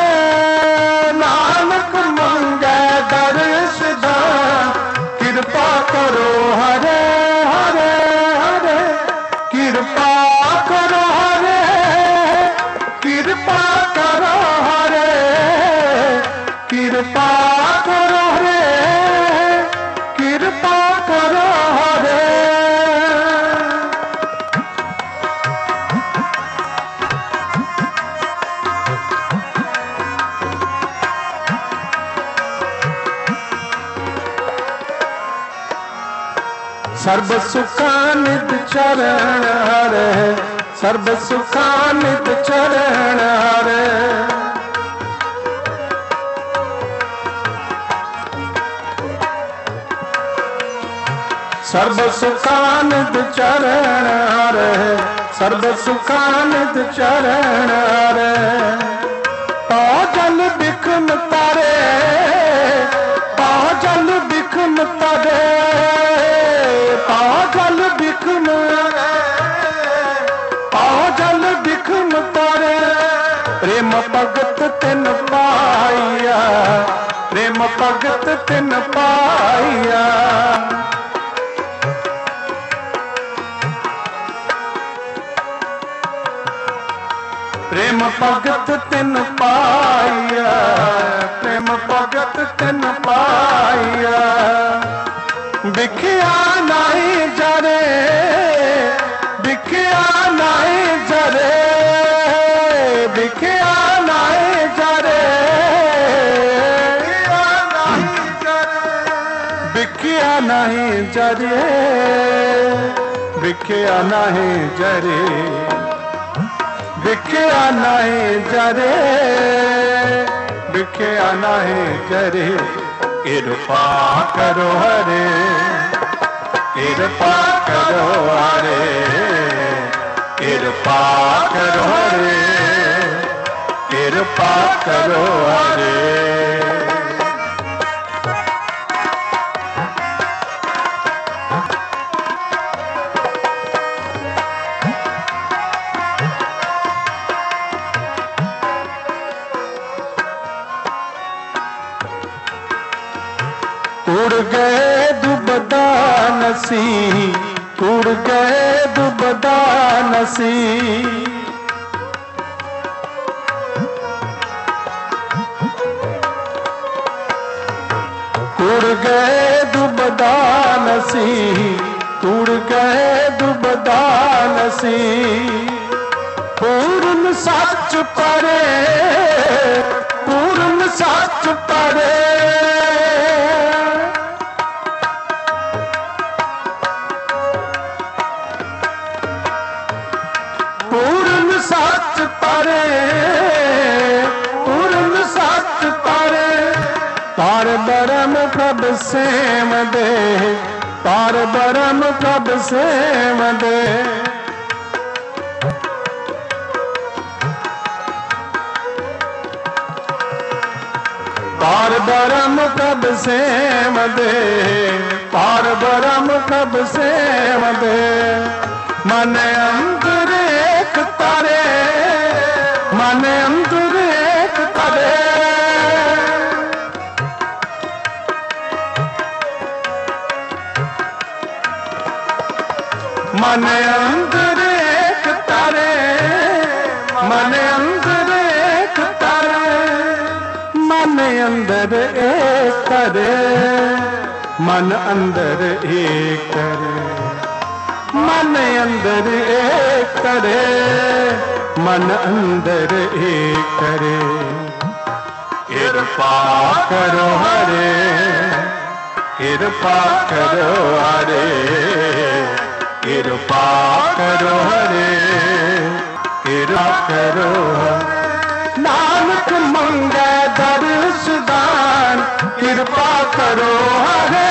नानक मंगे दर्श दान, कृपा करो हरे, हरे हरे। कृपा करो हरे, कृपा करो हरे, कृपा करो हरे, कृपा करो हरे। सर्व सुखानित चरण हरे, सर्व सुखानित चरण हरे। सर्व सुखानित चरण हरे, सर्व सुखानित चरण हरे। पाजल बिखन तारे, पाजल बिखन तारे, पाजल बिखन, पाजल बिखन तारे। प्रेम भगत तिन पाइया, प्रेम भगत तिन पाइया। प्रेम भगत तिन पाइया, प्रेम भगत तिन पाइया। बिखिया नहीं जरे, बिखिया नहीं जरे, बिखिया नहीं जरे, बिखिया नहीं जरे, बिखिया नहीं जरे, बिखिया नहीं जरे, बिखिया नहीं जरे। कृपा करो हरे, कृपा करो हरे, कृपा करो हरे, कृपा करो हरे। उड़ गए दुबदा नसी, उड़ गए दुबदा नसी। उड़ गए दुबदा नसी, उड़ गए दुबदा नसी। पूर्ण सच परे, पूर्ण सच परे। पूर्ण सच परे, पूर्ण सच परे। पार ब्रह्म प्रभ सेम दे, पार ब्रह्म प्रभ सेम दे। पार ब्रह्म प्रभ सेम दे, पार ब्रह्म प्रभ सेम दे। मन अंदर एक तारे, मन अंदर एक तारे। मन अंदर एक तारे, मन अंदर एक तारे, मन अंदर एक तारे, मन अंदर एक करे, मन अंदर एक करे, मन अंदर एक करे। कृपा करो हरे, कृपा करो हरे, कृपा करो हरे, कृपा करो हरे। नानक मंगे दर्श दान, कृपा करो हरे।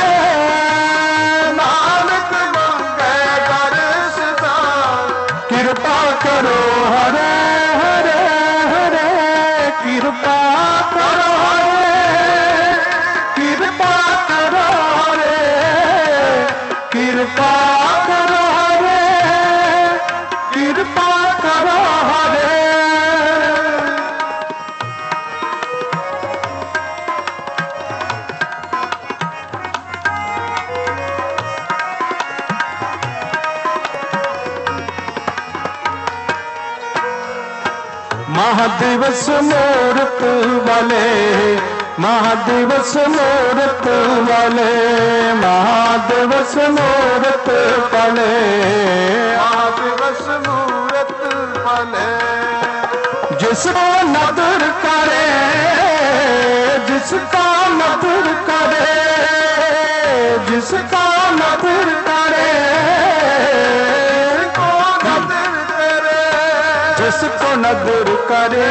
नानक मंगे दर्श दान, कृपा करो हरे, हरे हरे, कृपा करो हरे, कृपा करो हरे, कृपा करो हरे, कृपा करो हरे। महादिवस मूरत वाले, महादिवस मूरत वाले, महादिवस मूरत वाले, महादिवस मूरत वाले। जिसको नदर करे, जिसका नदर करे, जिसका नदर करे, जिसको नदर करे,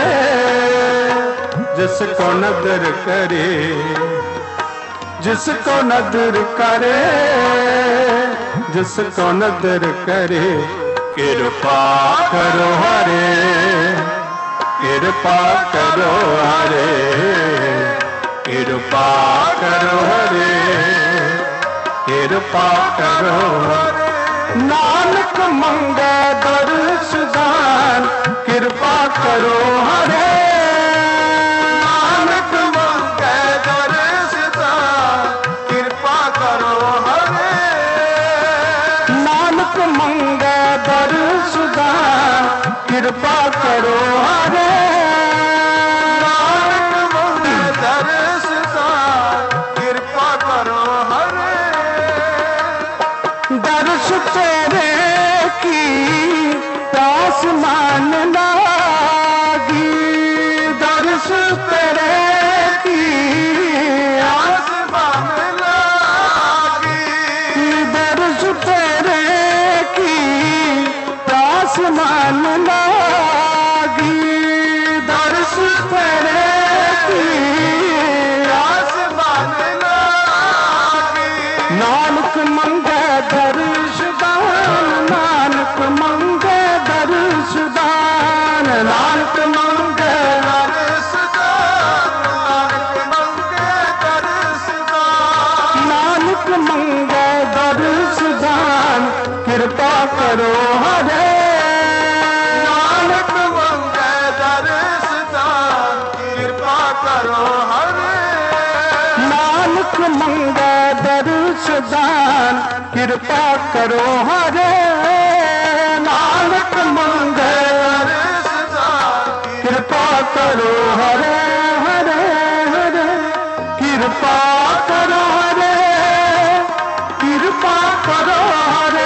जिसको नदर करे, जिसको नदर करे, जिसको नदर करे। कृपा करो हरे, कृपा करो हरे, कृपा करो हरे, कृपा करो हरे। नानक मंगे दर्श दान, कृपा करो हरे। नानक मंगे दर्श दान, कृपा करो हरे। नानक मंगे दर्श दान, कृपा करो हरे। नानक मंगे दर्श दान, कृपा करो हरे। दर्श तेरे की प्यास मान लागी, दर्श तेरे की आस मान लागी, दर्श तेरे की प्यास मान लागी, दर्श तेरे की आस मान लागी। नानक मंगे दर्श दान, नानक मंगे दर्श दान, नानक मंगे दर्श दान, नानक मंगे दर्श दान, नानक मंगे दर्श दान, कृपा करो हरे। नानक मंगे दर्श दान, कृपा करो हरे। नानक मंगे दर्श दान, कृपा करो हरे। नानक मंगे दर्श दान, कृपा करो हरे, हरे हरे, कृपा करो हरे, कृपा करो हरे,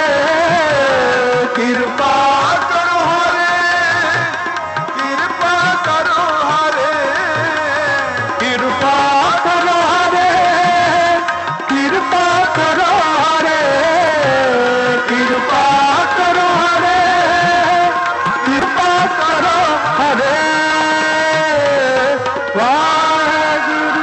कृपा करो हरे, कृपा करो हरे, कृपा करो हरे, कृपा करो हरे, कृपा करो हरे, कृपा करो हरे। वाहिगुरु।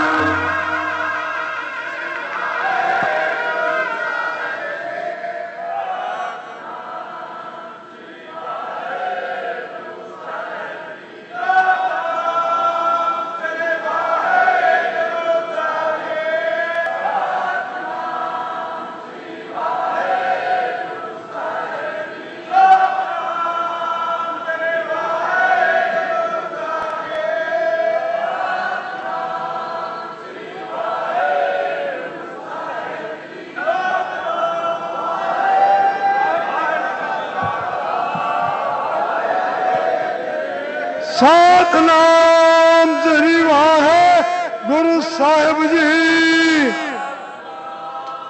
सतनाम श्री वाहे गुरु साहिब जी।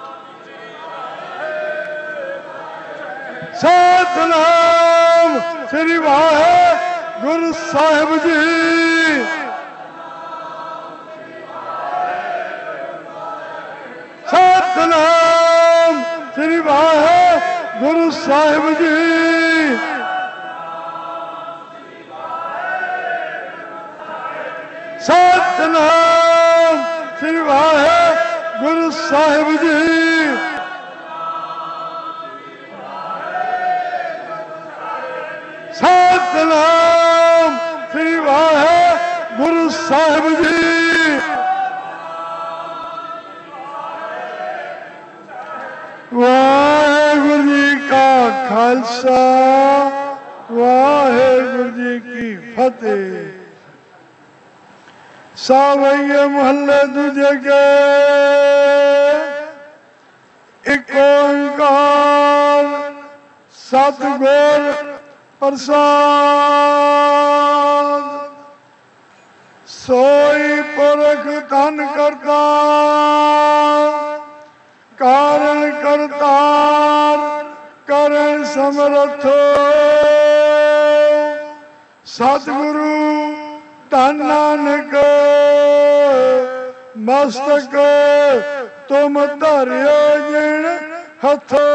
ਸਤਿਨਾਮ ਸ੍ਰੀ ਵਾਹਿਗੁਰੂ ਸਾਹਿਬ ਜੀ। ਸਤਿਨਾਮ ਸ੍ਰੀ ਵਾਹਿਗੁਰੂ ਸਾਹਿਬ ਜੀ। ਸਤਿਨਾਮ ਸ੍ਰੀ ਵਾਹਿਗੁਰੂ ਸਾਹਿਬ ਜੀ। ਸਤਿਨਾਮ ਸ੍ਰੀ ਵਾਹਿਗੁਰੂ ਸਾਹਿਬ ਜੀ। ਵਾਹਿਗੁਰੂ ਜੀ ਕਾ ਖਾਲਸਾ ਵਾਹਿਗੁਰੂ ਜੀ ਕੀ ਫਤਿਹ। ਸਾਵਈਏ ਮਹੱਲੇ ਦੂਜੇ ਕੇ ਇੱਕ ਓੰਕਾਰ ਸਤਿਗੁਰ ਪ੍ਰਸਾਦ। ਸੋਈ ਪੁਰਖ ਧਨ ਕਰਤਾ ਕਾਰਨ ਕਰਤਾਰ ਕਰਨ ਸਮਰਥ ਸਤਿਗੁਰੂ ਧੰਨ ਨਾਨਕ ਮਸਤਕ ਤੁਮ ਧਰਿਓ ਜਿਣ ਹੱਥੋਂ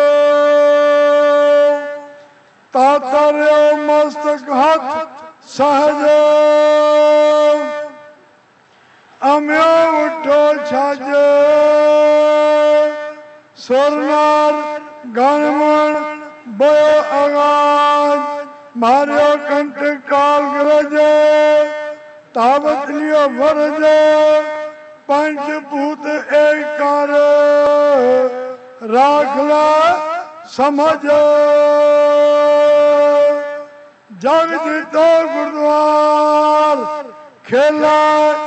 ਤਾ ਧਰਿਓ ਮਸਤਕ ਹੱਥ ਸਹਜ ਅਮਿਓ ਉਠੋ ਛੱਜ ਸੁਰਨਾਰ ਗਣਮਣ ਬੋਇਓ ਆਗਾਜ ਮਾਰਿਓ ਕੰਠ ਕਾਲ ਗਰਜ ਤਾਵਤ ਲਿਓ ਵਰਜ ਪੰਜ ਭੂਤ ਏਕਾਰ ਰਾਖ ਲਾ ਸਮਝ ਜਗ ਜੀਤੋ ਗੁਰਦੁਆਰ ਖੇਲਾ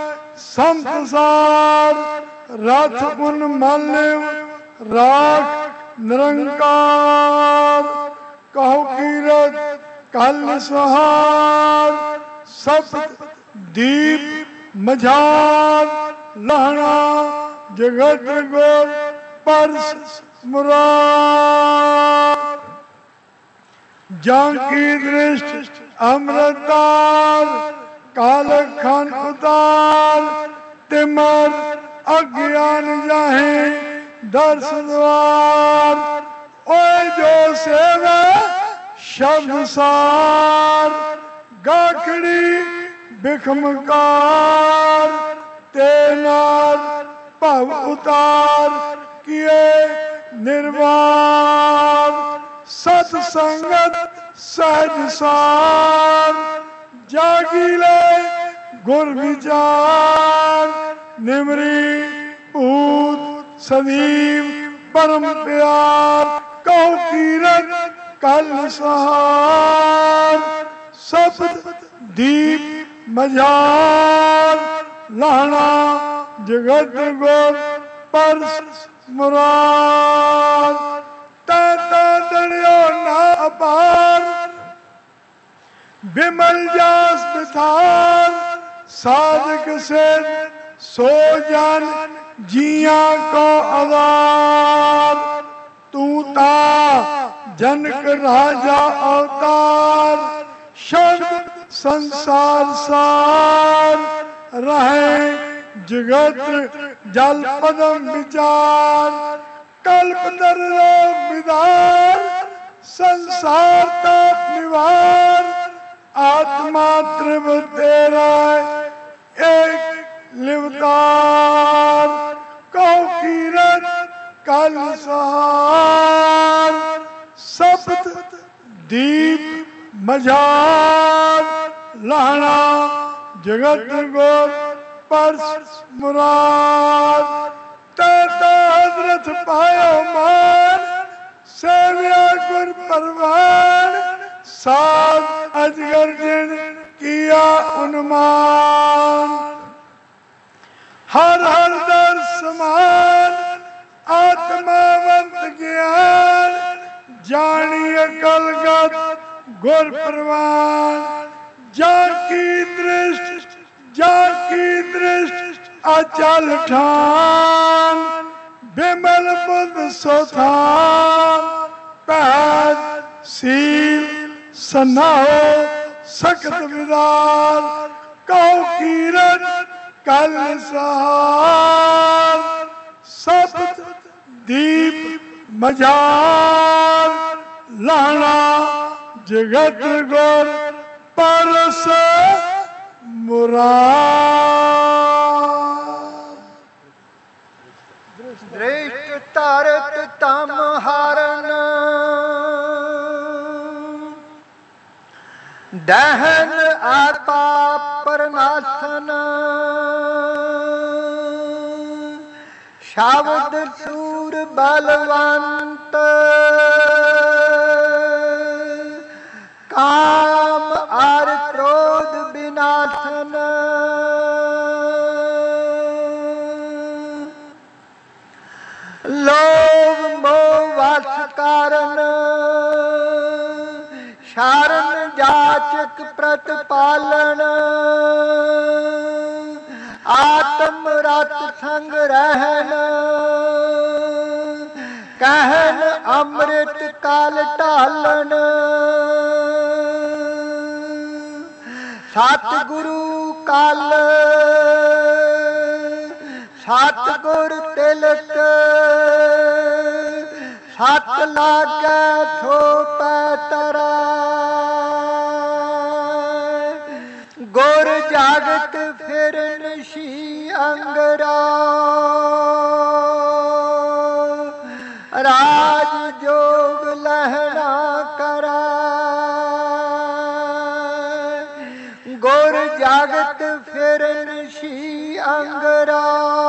ਸੰਸਾਰ ਰਥ ਪੁਨ ਮਾਲਿਵ ਰਾਖ ਨਿਰੰਕਾਰ ਕਹੋ ਕੀਰਤ ਕਲ ਸਹਾਰ ਸਪਤ ਦੀਪ ਮਝਾਰ ਲਹਣਾ ਜਗਤ ਗੁਰ ਪਰਸ ਮੁਰਾਰ ਜਾਂ ਕੀ ਦ੍ਰਿਸ਼ਟ ਅੰਮ੍ਰਿਤਾਰ ਕਾਲ ਖਾਨ ਉਤਾਰ ਤਿਮਰ ਅਗਿਆਨ ਜਾਹੇ ਦਰਸ ਦਵਾਰ ਓਏ ਜੋ ਸੇਵਾ ਸ਼ਬਦ ਸਾਰ ਗਾਖੜੀ ਬਿਖਮਕਾਰ ਤੇ ਨਾਲ ਭਵ ਉਤਾਰ ਕੀਏ ਨਿਰਵਾਰ ਸਤ ਸੰਗਤ ਸਹਿਜ ਸਾਰ ਜਾਗੀ ਲੈ ਗੁਰ ਵਿਚਾਰ ਨਿਮਰੀ ਭੂਤ ਸਦੀਵ ਪਰਮ ਪਿਆਰ ਕਹੋ ਕੀਰਤ ਕਲ ਸਹਾਰ ਸਪਤ ਦੀਪ ਮਝਾਰ ਲਾਣਾ ਜਗਤ ਗੁਰ ਪਰਸ ਮੁਰਾਰ ਤਾ ਤਾ ਦੜਿਓ ਨਾ ਅਪਾਰ ਬਿਮਲ ਜਾਸ ਬਿਥਾਰ ਸਾਧਕ ਸਿਰ ਸੋ ਜਨ ਜੀਆਂ ਕੋ ਆਵਾਰ ਤੂੰ ਤਾ ਜਨਕ ਰਾਜਾ ਅਵਤਾਰ ਸ਼ਬਦ ਸੰਸਾਰ ਸਾਰ ਰਹੇ ਜਗਤ ਜਲ ਪਦਮ ਵਿਚਾਰ ਕਲਪ ਦਰ ਰੋਗ ਵਿਦਾਰ ਸੰਸਾਰ ਤਾਪ ਨਿਵਾਰ ਆਤਮਾ ਤ੍ਰਿਵ ਤੇਰਾ ਏਕ ਲਿਵਤਾਰ ਕਹੋ ਕੀਰਤ ਕਲ ਸਹਾਰ ਸਪਤ ਦੀਪ ਮਝਾਰ ਲਾਣਾ ਜਗਤ ਗੁਰ ਪਰਸ ਮੁਰਾਰ ਤਾ ਹਜ਼ਰਤ ਪਾਇਓ ਮਾਨ ਸੇਵਿਆ ਗੁਰ ਪਰਵਾਨ ਸਾਧ ਅਜਗਰ ਜਿਨ ਕੀਆ ਉਨਮਾਨ ਹਰ ਹਰ ਦਰ ਸਮਾਨ ਆਤਮਾਵੰਤ ਗਿਆਨ ਜਾਣੀ ਅਕਲ ਗਤ ਗੁਰ ਪ੍ਰਵਾਨ ਜਾ ਕੀ ਦ੍ਰਿਸ਼ਟ ਜਾ ਕੀ ਦ੍ਰਿਸ਼ਟ ਅਚਲ ਠਾਨ ਬਿਮਲ ਬੁੱਧ ਸੋਥਾਨ ਪੈਦ ਸੀਲ ਸਨਾਓ ਸਖਤ ਵਿਦਾਨ ਕਉ ਕੀਰਤ ਕਲ ਸਾਰ ਸਬਦ ਦੀਪ ਮਜਾਲ ਲਾਣਾ ਜਗਤ ਗੁਰ ਪਰਸ ਮੁਰਾਦ। ਦ੍ਰਿਸ਼ਟ ਧਰਤ ਤਮ ਹਰਨ ਦਹਨ ਆਪਾ ਪਰਨਾਸਨ ਸ਼ਬਦ ਸੂਰ ਬਲਵੰਤ ਕਾਮ ਅਰ ਕ੍ਰੋਧ ਵਿਨਾਸ਼ਨ ਲੋਭ ਮੋਹ ਵਸ ਕਾਰਨ ਸ਼ਰਨ ਜਾਚਕ ਪ੍ਰਤਪਾਲਨ ਆਤਮ ਰਤ ਸੰਗ ਰਹਿਣ ਕਹਿਣ ਅੰਮ੍ਰਿਤ ਕਾਲ ਢਾਲਣ ਸਤਿਗੁਰੂ ਕਲ ਸਤਿਗੁਰ ਤਿਲਕ ਸਤ ਲਾਗੈ ਸੋ ਪੈ ਤਰੈ ਗੁਰ ਜਾਗਤ ਫਿਰਨ ਸ਼ੀ ਅੰਗਰਾ ਰਾਜ ਜੋਗ ਲਹਿਣਾ ਕਰੈ ਗੁਰ ਜਾਗਤ ਫਿਰਨ ਸ਼ੀ ਅੰਗਰਾ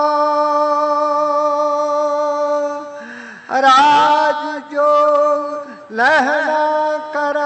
ਰਾਜ ਜੋਗ ਲਹਿਣਾ ਕਰੈ।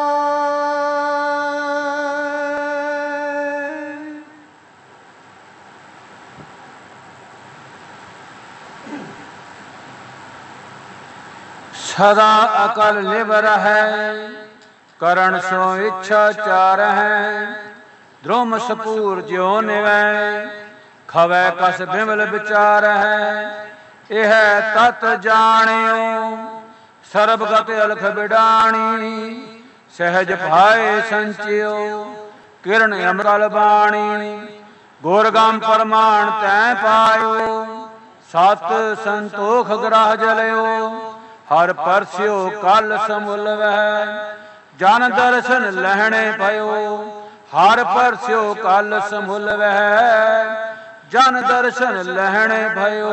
सदा अकल लिव रहै करण सो इच्छा चार है ध्रुम सपूर ज्यो निवै खवै कस बिमल विचार है यह तत जानियो सर्वगत अलख बिडाणी सहज भाए संचियो किरण अमरल बाणी गोरगम परमाण तै पायो सत संतोख ग्रह जलयो हर परस्यो कल समुल वह जन दर्शन लहणे पयो हर परस्यो कल समुल वह जन दर्शन लहणे भयो।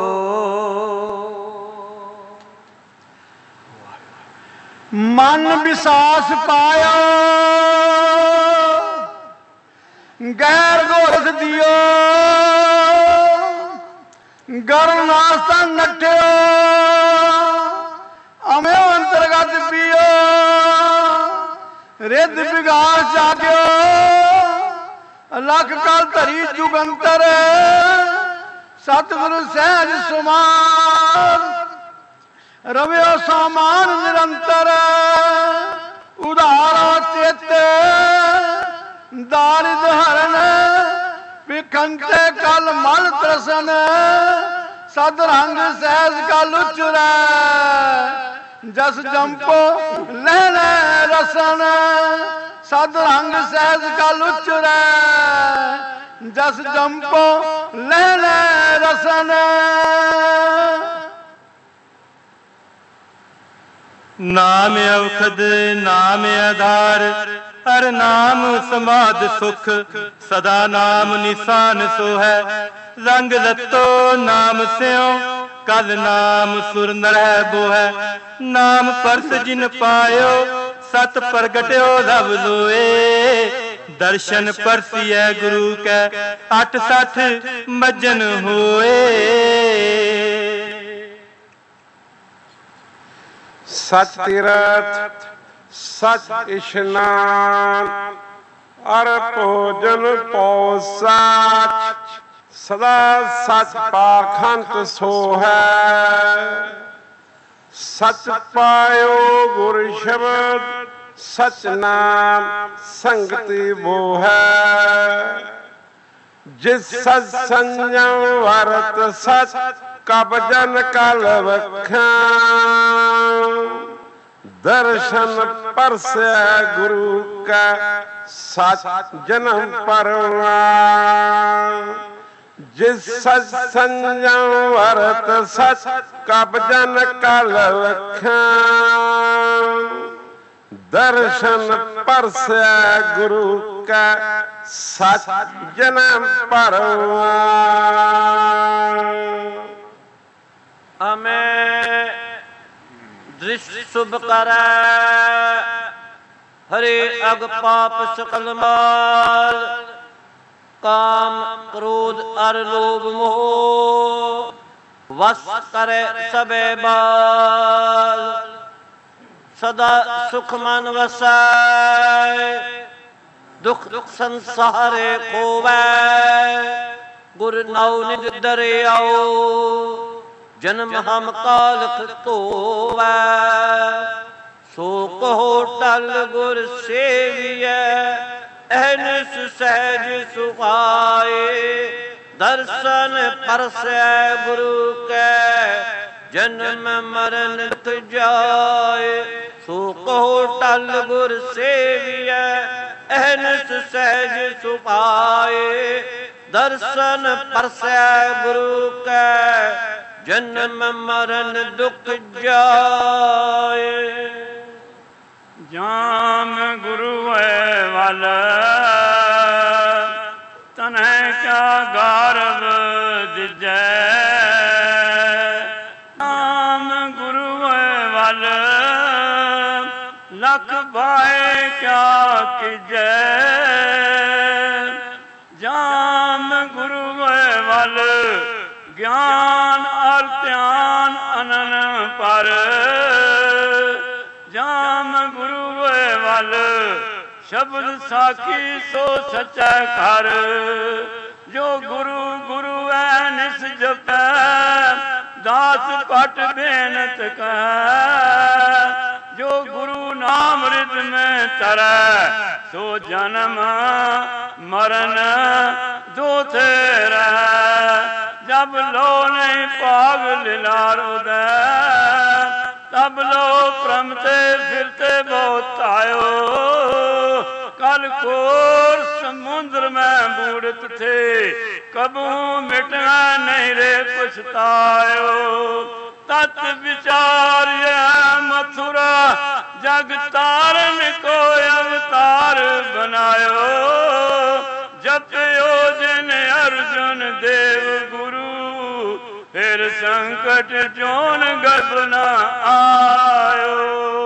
मन विसास पाया गैर गोरख दियो गरम नास्ता नठ्यो अमे अंतर्गत पियो रिद बिगाड़ जाग्यो लख कल धरी जुगंतर सतगुरु सहज सुमान रव्यो सामान निरंतर उदारा चित दारिद हरण विखंते कल मल त्रसन सद रंग सहज कल उचुरै जस जंपो लहने रसन सद रंग सहज कल उचुरै जस जंपो लहने रसन। नाम औखद नाम आधार हर नाम समाध सुख सदा नाम निशान सो है रंग रतो नाम स्यो कल नाम सुर नरह बो है नाम परस जिन पायो सत प्रगट्यो रब लोए दर्शन परसिए गुरु कै अठ सठ मजन होए। सच तीरथ सच इशनान अर भोजन पौ सच सदा सच पाखंत सो है सच पायो गुर शब्द सच नाम संगति वो है जिस सच संयम वरत सच कब जन कल वख्या दर्शन परसै गुरु का सच जन्म परवान। जिस सच संयम वरत सच कब जन कल लखान। दर्शन परसै गुरु का सच जन्म परवान। हमें दृष्टि शुभ करै हरे अग पाप सकल माल। काम क्रोध अर लोभ मोह वश करे सबे बाल। सदा सुख मन वसै दुख संसारे खोवै। गुर नौ निज दरियाओ जन्म हम कालख धोवै। सो कहो टल गुर सेवियै अहनिस सहज सुभाए। दर्शन परसै गुरु कै जन्म मरण जाए। सो कहो टल गुर सेवियै अहनिस सहज सुभाए। दर्शन परसै गुरु कै जन्म मरण दुख जाए। जाम गुरु है वल तन्है क्या गारव दिजै। जाम गुरु है वल लख भाए क्या कीजै। जाम गुरु है वल ज्ञान और ध्यान अनन पर। जाम गुरु वल शब्द साखी सो सच्चा कर। जो गुरु गुरु है निस जपै दास पट बेनत कह। जो गुरु नाम रिद में तरै सो जन्म मरण दो तेरा। जब लो नहीं पाग लिलार उदय तब लो प्रमते फिरते बहुत आयो। कल कोर समुद्र में बूढ़त थे कबू मिटना नहीं रे पछतायो। तत् विचार मथुरा जग तारन को अवतार बनायो। जपयो जिन अर्जुन देव गुरु फिर संकट जोन गर्भ न आयो।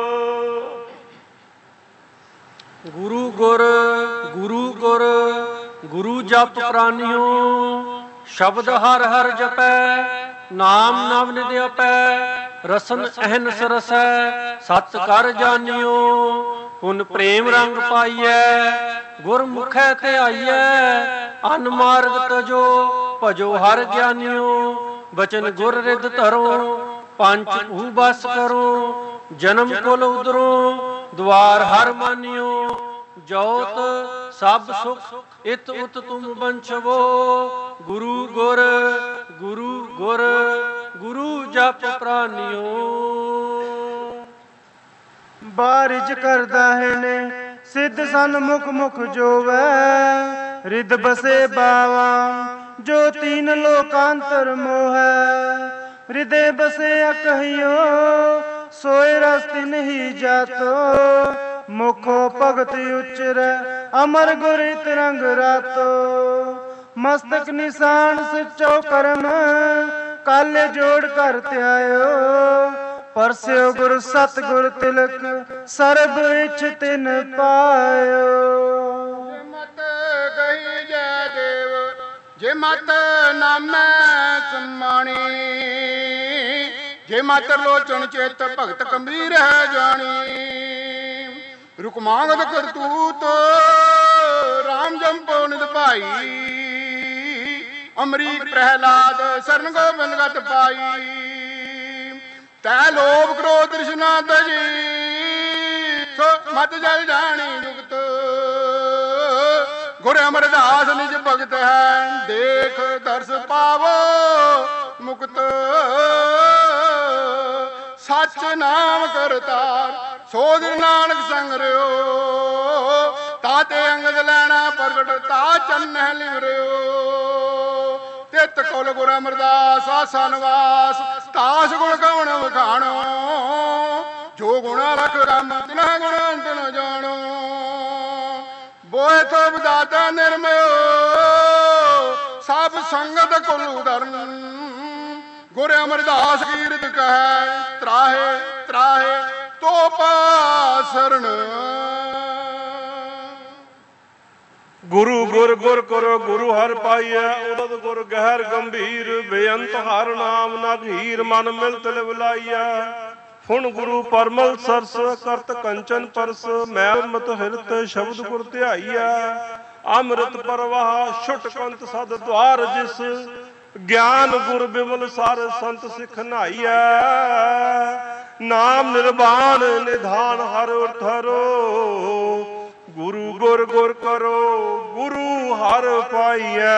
गुरु गुर गुरु गुर गुरु जप प्राणियो। शब्द हर हर जपै नाम नव निध अपै। रसन अहनस रसै सत कर जानियो। हुन प्रेम रंग पाइयै गुरमुखै ते आइयै। अन मार्ग तजो भजो हर ज्ञानियो। बचन गुर रिद धरो पंच भू बस करो। जन्म कुल उदरो द्वार हर मानियो। जोत सब सुख इत उत तुम बंशवो। गुरु गुर गुरु गुर गुरु जप प्राणियो। बारिज करदा है ने सिद्ध सन मुख मुख जोवै। रिद बसे बावा जो तीन लोकांतर मोहै। हृदय बसे कहियो सोए रस्ति नहीं जातो। मुखो भगत उचरै अमर गुर तिरंग रातो। मस्तक निशान सचो करम काले जोड़ कर त्यायो। परस्यो गुर सतगुर तिलक सर्ब इच्छ तिन पायो। मत गही जय देव जे मत नामै सम्मानी। जे मत लोचन चेत भगत गंभीर है जानी। रुक मांगद करतूत राम जंपो निध भाई। अमरीक प्रहलाद शरण गोबिंद गत पाई। तै लोभ क्रोध तृष्णा तजी सो मत जल जानी जुगत। गुर अमरदास निज भगत है देख दर्श पावो मुक्त। ਸੱਚ ਨਾਮ ਕਰਤਾਰ ਸੋਧ ਨਾਨਕ ਸੰਗ ਰਿਓ ਤਾਤੇ ਅੰਗਦ ਲੈਣਾ ਪ੍ਰਗਟ ਤਾ ਚੰਨਹਿ ਲਿਵਰਿਓ ਤਿਤ ਕੁਲ ਗੁਰ ਅਮਰਦਾਸ ਆਸਾ ਨਿਵਾਸ ਤਾਸ ਗੁਣ ਗਾਉਣ ਵਖਾਣੋ ਜੋ ਗੁਣਾ ਰਖ ਰਮ ਤਿਨਾ ਗੁਣ ਅੰਤ ਨ ਜਾਣੋ ਬੋਏ ਤੋ ਬਦਾਤਾ ਨਿਰਮਿਓ ਸਭ ਸੰਗਤ ਕੁਲ ਉਦਰਨ ਗੁਰ ਅਮਰਦਾਸ ਕੀਰਤ ਕਹੈ ਤਰਾਹੇ ਤਰਾਹੇ ਤੋ ਪਾਸਰਨ ਗੁਰੂ ਗੁਰ ਗੁਰ ਕਰੋ ਗੁਰੂ ਹਰਿ ਪਾਈਐ ਉਦਤ ਗੁਰ ਗਹਿਰ ਗੰਭੀਰ ਬੇਅੰਤ ਹਰਿ ਨਾਮ ਨਾਗੀਰ ਮਨ ਮਿਲਤ ਲਿਵਲਾਈਐ ਹੁਣ ਗੁਰੂ ਪਰਮਲ ਸਰਸ ਕਰਤ ਕੰਚਨ ਪਰਸ ਮੈਲ ਮਤ ਹਿਰਤ ਸ਼ਬਦ ਗੁਰ ਧਿਆਈਐ ਅੰਮ੍ਰਿਤ ਪਰਵਾਹ ਛੁਟ ਕੰਤ ਸਦ ਦੁਆਰ ਜਿਸ ਗਿਆਨ ਗੁਰ ਬਿਮਲ ਸਰ ਸੰਤ ਸਿੱਖ ਨਾਈਐ ਨਾਮ ਨਿਰਵਾਣ ਨਿਧਾਨ ਹਰ ਠਰੋ ਗੁਰੂ ਗੁਰ ਗੁਰ ਕਰੋ ਗੁਰੂ ਹਰ ਪਾਈਐ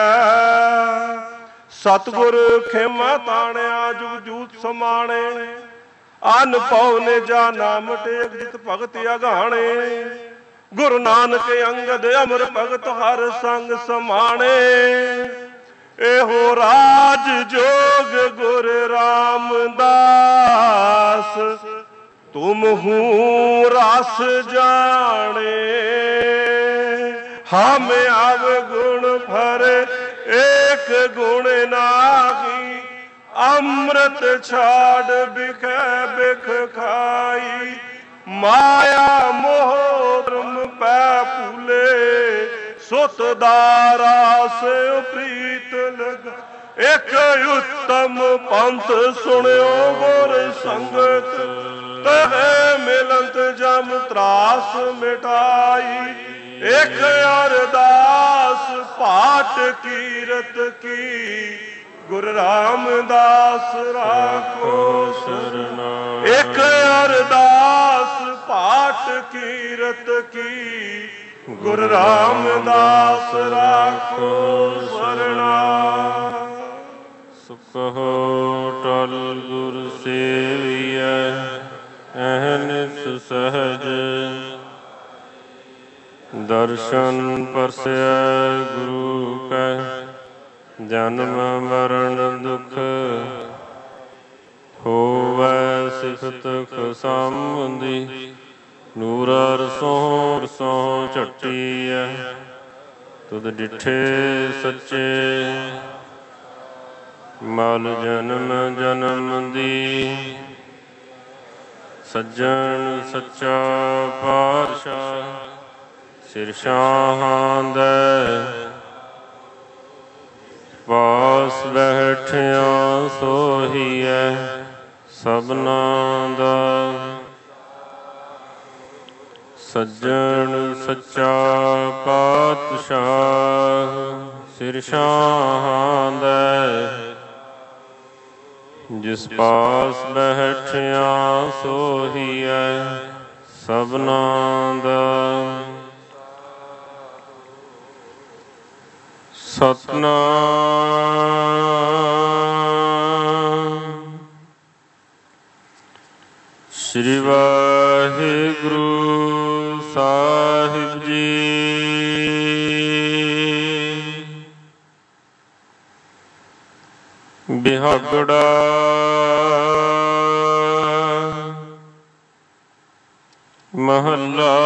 ਸਤਿਗੁਰ ਖੇਮਾ ਤਾਣਿਆ ਜੁਗ ਜੂਤ ਸਮਾਣੇ ਅਨ ਪਉ ਨੇ ਜਾ ਨਾਮ ਟੇਕ ਜਿਤ ਭਗਤ ਅਗਾਣੇ ਗੁਰੂ ਨਾਨਕ ਅੰਗਦ ਅਮਰ ਭਗਤ ਹਰ ਸੰਗ ਸਮਾਣੇ ਇਹੋ ਰਾਜ ਜੋਗ ਗੁਰ ਰਾਮਦਾਸ ਤੁਮ ਹੂੰ ਰਸ ਜਾਣੇ ਹਮ ਆਵ ਗੁਣ ਭਰੇ ਏਕ ਗੁਣ ਨਾਹੀ ਅੰਮ੍ਰਿਤ ਛਾੜ ਬਿਖੈ ਬਿਖ ਖਾਈ ਮਾਇਆ ਮੋਹ ਧਰਮ ਪੈ ਭੂਲੇ ਸੁਤ ਦਾਰਾਸ ਪ੍ਰੀਤ ਲਗ ਇਕ ਉਤਮ ਪੰਥ ਸੁਣਿਓ ਗੁਰ ਸੰਗਤ ਤਹਿ ਮਿਲੰਤ ਜਮ ਤਰਾਸ ਮਿਟਾਈ ਇਕ ਅਰਦਾਸ ਪਾਠ ਕੀਰਤ ਕੀ ਗੁਰ ਰਾਮਦਾਸ ਰਾਖੋ ਸਰਨਾ ਇਕ ਅਰਦਾਸ ਪਾਠ ਕੀਰਤ ਕੀ ਗੁਰ ਰਾਮਦਾਸ ਰਾਖੋ ਸਰਨਾ ਸੁਖੋ ਟਲ ਗੁਰ ਸੇਵੀਐ ਅਹਨਿਸ ਸਹਜ ਦਰਸ਼ਨ ਪਰਸੈ ਗੁਰੂ ਕੈ ਜਨਮ ਮਰਨ ਦੁਖ ਹੋਵੈ ਸਿਫਤ ਖਸੰਦੀ ਨੂਰ ਰਸੋਂ ਰਸੋਂ ਝਟੀਐ ਤੁਧ ਡਿਠੇ ਸੱਚੇ ਮਲ ਜਨਮ ਜਨਮ ਦੀ ਸੱਜਣ ਸੱਚਾ ਪਾਤਸ਼ਾਹ ਸਿਰ ਸ਼ਾਹਾਂ ਦੇ ਪਾਸ ਬੈਠਿਆ ਸੋਹੀਐ ਸਭਨਾਂ ਦਾ ਸੱਜਣ ਸੱਚਾ ਪਾਤਸ਼ਾਹ ਸਿਰ ਸ਼ਾਹਾਂ ਦੇ ਜਿਸ ਪਾਸ ਬੈਠਿਆ ਸੋਹੀਐ ਸਭਨਾਂ ਦਾ ਸਤਨਾਮ ਸ੍ਰੀ ਵਾਹਿਗੁਰੂ ਸਾਹਿਬ ਜੀ। ਬਿਹਾਗੜਾ ਮਹੱਲਾ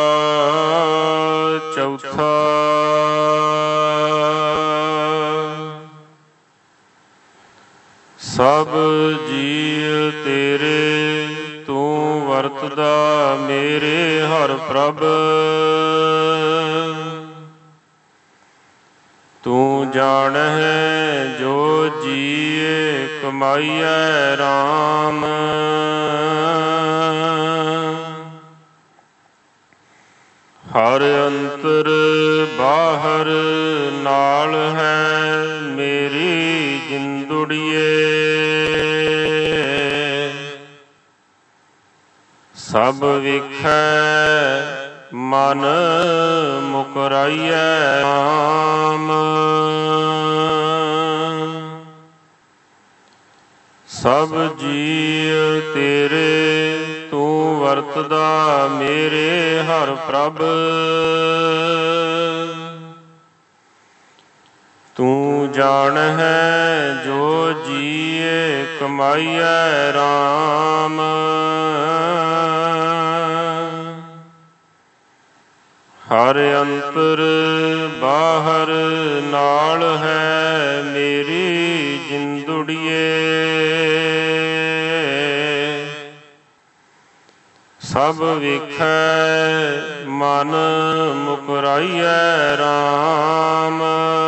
ਚੌਥਾ। ਸਭ ਜੀਅ ਤੇਰੇ ਤੂੰ ਵਰਤਦਾ ਮੇਰੇ ਹਰ ਪ੍ਰਭ। ਤੂੰ ਜਾਣਹਿ ਜੋ ਜੀਏ ਕਮਾਈਐ ਰਾਮ। ਹਰ ਅੰਤਰ ਬਾਹਰ ਨਾਲ ਹੈ ਮੇਰੀ ਜਿੰਦੁੜੀਏ। ਸਭ ਵੇਖੈ ਮਨ ਮੁਕਰਾਈਐ ਰਾਮ। ਸਭ ਜੀਵ ਤੇਰੇ ਤੂੰ ਵਰਤਦਾ ਮੇਰੇ ਹਰ ਪ੍ਰਭ। ਤੂੰ ਜਾਣ ਹੈ ਜੋ ਜੀਏ ਕਮਾਈਐ ਰਾਮ। ਹਰ ਅੰਤਰ ਬਾਹਰ ਨਾਲ ਹੈ ਮੇਰੀ ਜਿੰਦੁੜੀਏ। ਸਭ ਵੇਖੈ ਮਨ ਮੁਕਰਾਈਐ ਰਾਮ।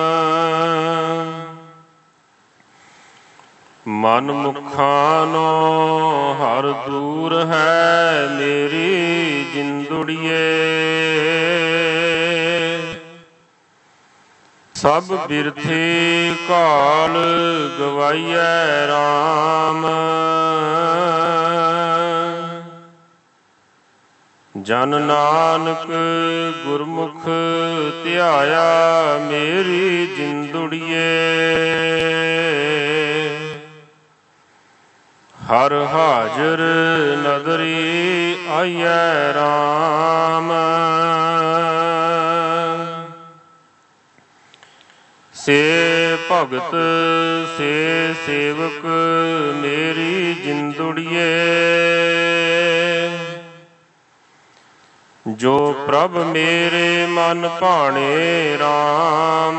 ਮਨ ਮੁਖਾਨੋ ਹਰ ਦੂਰ ਹੈ ਮੇਰੀ ਜਿੰਦੁੜੀਏ। ਸਭ ਬਿਰਥੀ ਕਾਲ ਗਵਾਈਐ ਰਾਮ। ਜਨ ਨਾਨਕ ਗੁਰਮੁਖ ਧਿਆਇਆ ਮੇਰੀ ਜਿੰਦੁੜੀਏ। ਹਰ ਹਾਜ਼ਰ ਨਦਰੀ ਆਈਐ ਰਾਮ। ਸੇ ਭਗਤ ਸੇ ਸੇਵਕ ਮੇਰੀ ਜਿੰਦੁੜੀਏ। ਜੋ ਪ੍ਰਭ ਮੇਰੇ ਮਨ ਭਾਣੇ ਰਾਮ।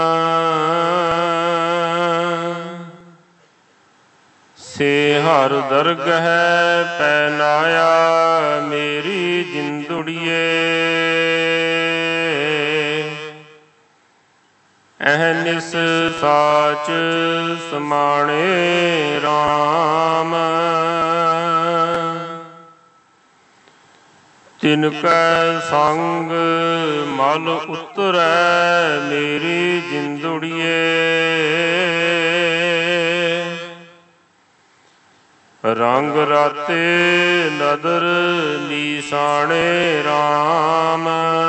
ਸੇ ਹਰ ਦਰਗਹਿ ਪੈ ਨਾਇਆ ਮੇਰੀ ਜਿੰਦੁੜੀਏ। ਅਹਨਿਸ ਸਾਚ ਸਮਾਣੇ ਰਾਮ। ਤਿਨ ਕੈ ਸੰਗ ਮਲ ਉਤਰੈ ਮੇਰੀ ਜਿੰਦੁੜੀਏ। ਰੰਗ ਰਾਤੇ ਨਦਰ ਨੀਸਾਣੇ ਰਾਮ।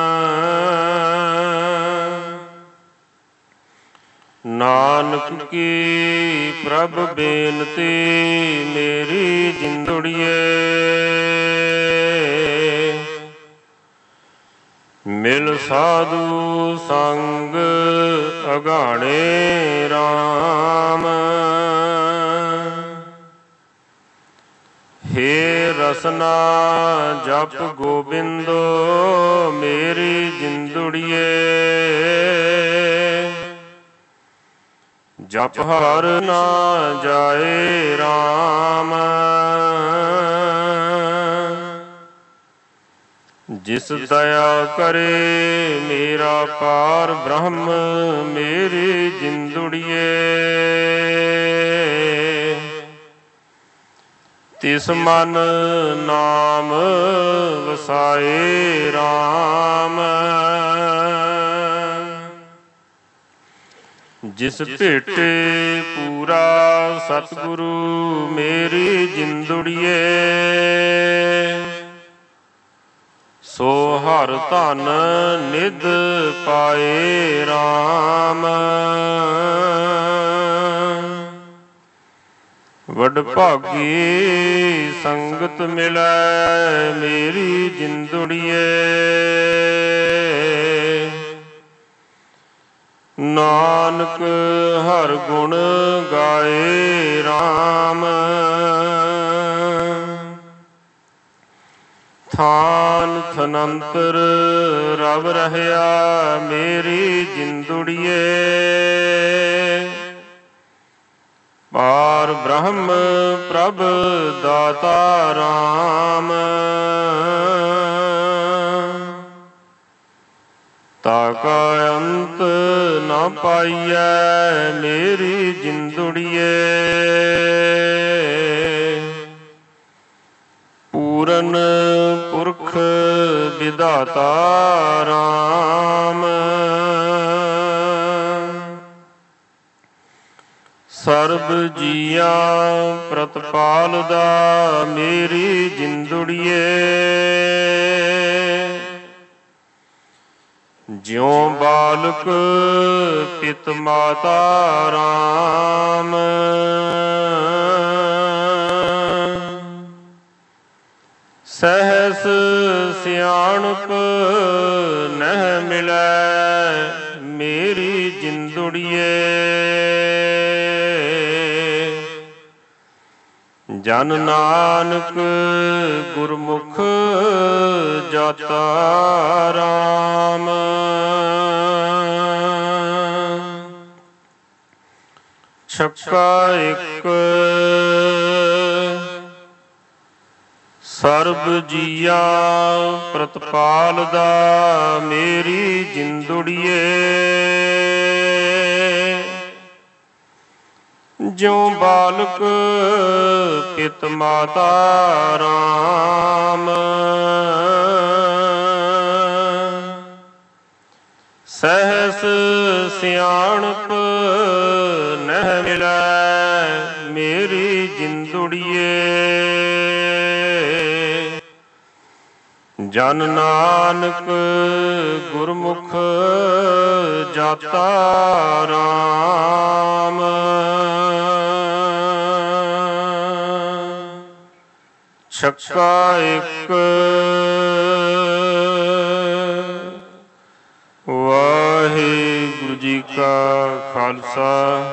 ਨਾਨਕ ਕੀ ਪ੍ਰਭ ਬੇਨਤੀ ਮੇਰੀ ਜਿੰਦੁੜੀਏ। ਮਿਲ ਸਾਧੂ ਸੰਗ ਅਗਾਣੇ ਰਾਮ। ਹੇ ਰਸਨਾ ਜਪ ਗੋਬਿੰਦੋ ਮੇਰੀ ਜਿੰਦੁੜੀਏ। ਜਪ ਹਰ ਨਾ ਜਾਏ ਰਾਮ। ਜਿਸ ਦਇਆ ਕਰੇ ਮੇਰਾ ਪਾਰ ਬ੍ਰਹਮ ਮੇਰੀ ਜਿੰਦੁੜੀਏ। ਤਿਸ ਮਨ ਨਾਮ ਵਸਾਏ ਰਾਮ। ਜਿਸ ਭੇਟੇ ਪੂਰਾ ਸਤਿਗੁਰੂ ਮੇਰੀ ਜਿੰਦੁੜੀਏ। ਸੋ ਹਰ ਧਨ ਨਿਧ ਪਾਏ ਰਾਮ। ਵਡ ਭਾਗੀ ਸੰਗਤ ਮਿਲੈ ਮੇਰੀ ਜਿੰਦੁੜੀਏ। ਨਾਨਕ ਹਰ ਗੁਣ ਗਾਏ ਰਾਮ। ਥਾਨ ਥਨੰਤਰ ਰਵ ਰਹਿਆ ਮੇਰੀ ਜਿੰਦੁੜੀਏ। ਪਾਰ ਬ੍ਰਹਮ ਪ੍ਰਭ ਦਾਤਾ ਰਾਮ। ਤਾ ਕਾ ਅੰਤ ਨਾ ਪਾਈਐ ਮੇਰੀ ਜਿੰਦੁੜੀਏ। ਪੂਰਨ ਪੁਰਖ ਵਿਧਾਤਾ ਰਾਮ। ਸਰਬ ਜੀਆਂ ਪ੍ਰਤਪਾਲਦਾ ਮੇਰੀ ਜਿੰਦੁੜੀਏ। ਜਿਉ ਬਾਲਕ ਪਿਤ ਮਾਤਾ ਰਾਮ। ਸਹਸ ਸਿਆਣਪ ਨਹਿ ਮਿਲੈ ਮੇਰੀ ਜਿੰਦੁੜੀਏ। ਜਨ ਨਾਨਕ ਗੁਰਮੁਖ ਜਾਤਾ ਰਾਮ। ਛੱਕਾ ਇੱਕ ਸਰਬ ਜੀਆ ਪ੍ਰਤਪਾਲ ਦਾ ਮੇਰੀ ਜਿੰਦੁੜੀਏ। ਜਿਉ ਬਾਲਕ ਪਿਤ ਮਾਤਾ ਰਾਮ। ਸਹਸ ਸਿਆਣਪ ਨਹਿ ਮਿਲੈ ਮੇਰੀ ਜਿੰਦੁੜੀਏ। ਜਨ ਨਾਨਕ ਗੁਰਮੁਖ ਜਾਤਾ ਰਾਮ। ਛੱਕਾ ਇੱਕ ਵਾਹਿਗੁਰੂ ਜੀ ਕਾ ਖਾਲਸਾ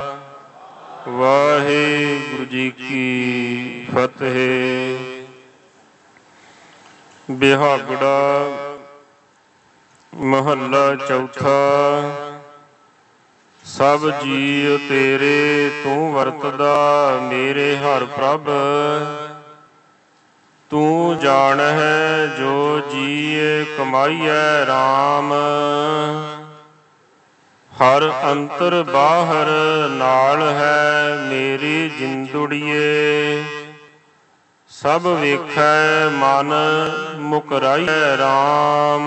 ਵਾਹਿਗੁਰੂ ਜੀ ਕੀ ਫਤਿਹ। ਬਿਹਾਗੜਾ ਮਹੱਲਾ ਚੌਥਾ। ਸਭ ਜੀਅ ਤੇਰੇ ਤੂੰ ਵਰਤਦਾ ਮੇਰੇ ਹਰਿ ਪ੍ਰਭ। ਤੂੰ ਜਾਣਹਿ ਜੋ ਜੀਅ ਕਮਾਈਐ ਰਾਮ। ਹਰ ਅੰਤਰ ਬਾਹਰ ਨਾਲ ਹੈ ਮੇਰੀ ਜਿੰਦੁੜੀਏ। ਸਭ ਵੇਖੈ ਮਨ ਮੁਕਰਾਈਐ ਰਾਮ।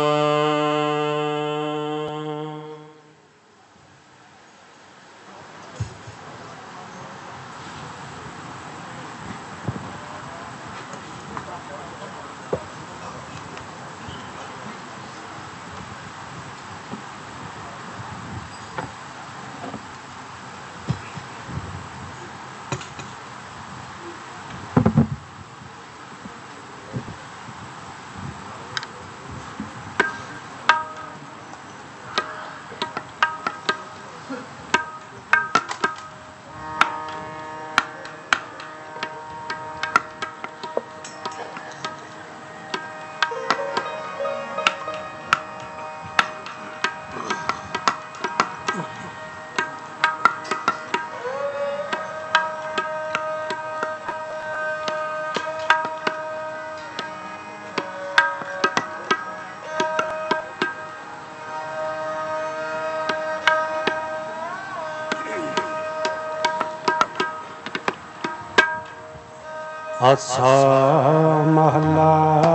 ਆਸਾ ਮਹਲਾ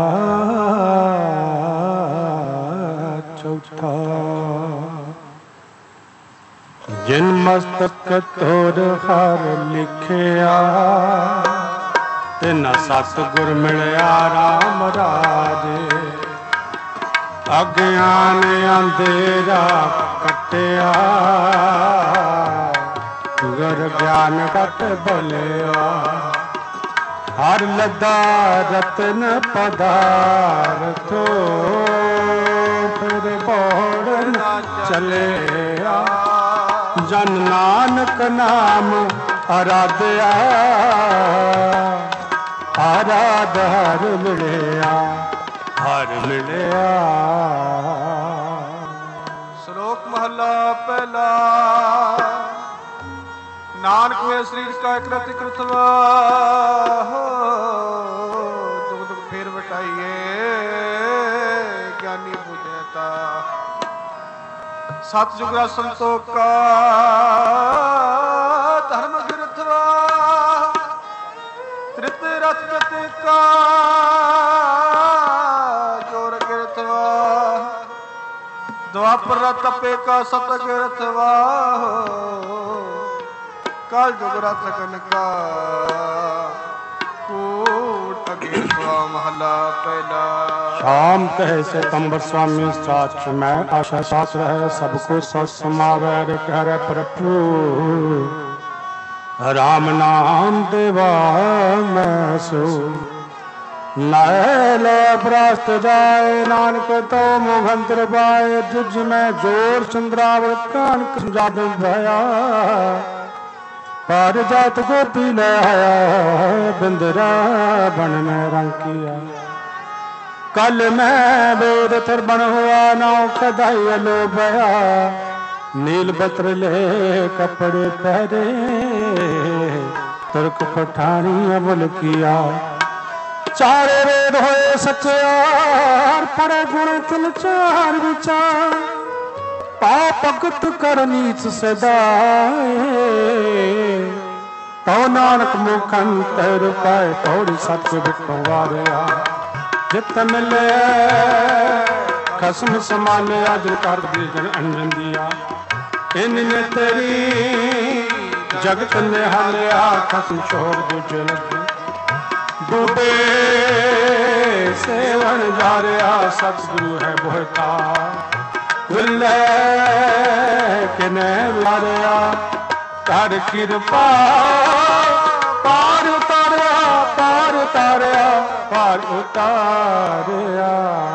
ਚੌਥਾ। ਜਿਨ ਮਸਤਕ ਤੋਰ ਹਰ ਲਿਖਿਆ ਤਿਨ ਸਤਿਗੁਰ ਮਿਲਿਆ ਰਾਮ ਰਾਜੇ। ਅਗਿਆਨ ਅੰਧੇਰਾ ਕੱਟਿਆ ਗੁਰ ਗਿਆਨ ਕਟ ਬਲਿਆ। ਹਰ ਲੱਦਾ ਰਤਨ ਪਦਾਰਥੋ ਫਿਰ ਬੋੜ ਨਾ ਚਲਿਆ। ਜਨ ਨਾਨਕ ਨਾਮ ਅਰਾਧਿਆ ਆਰਾਧ ਹਰ ਮਿਲਿਆ ਹਰ ਮਿਲਿਆ। ਸ਼ਲੋਕ ਮਹਲਾ ਪਹਿਲਾ। ਨਾਨਕ ਮੇਰੇ ਸਰੀਰ ਕਾ ਇਕਰਤਿ ਕਰਤਵਾ ਦੁਖ ਦੁਖ ਫੇਰ ਵਟਾਈਏ ਗਿਆਨੀ ਬੁਝੇਤਾ। ਸਤ ਜੁਗਾ ਸੰਤੋਖਾ ਧਰਮ ਗਿਰਥਵਾ ਤ੍ਰਿਤ ਰਥ ਪ੍ਰਤਿਕਾ ਜੋਰ ਗਿਰਥਵਾ। ਦੁਆਪਰ ਤਪੇ ਕਾ ਸਤ ਗਿਰਥਵਾ ਕਾਲ ਜੁਗ ਰਤ ਕਨਕਾ ਕੋਟ ਅਗੇ ਸਵਾ ਮਹਲਾ ਪਹਿਲਾ। शाम कहे से तंबर स्वामी साच मैं आशा सास रहे सबको सत समावे कर प्रभु। राम नाम देवा मैं सो मैल भ्रष्ट जाए नानक तो मुखंतर पाए तुझ में जोर चंद्रावत कान जादू भया पार जात गोपी ले आया बिंदरा बन में रंग किया कल मैं बेद थर बन हुआ नाव कदाई लो भया नील बत्र ले कपड़े पहरे तुर्क पठानी अमल किया चारे वेद होए सचार पड़े गुण तिल चार विचार पाप भगत कर नीच सदाए तो नानक मुखंतर पाए पौड़ी सच बिटवारिया जित मिले खसम समाने अज कर दी जन अंजन दिया इनने तेरी जगत ने हालिया खसम छोड़ दूजे लगे डूबे सेवन जा रहा सतगुरु है बोहता विले किने वारिया कर कृपा पार उतारिया पार उतारिया पार उतारिया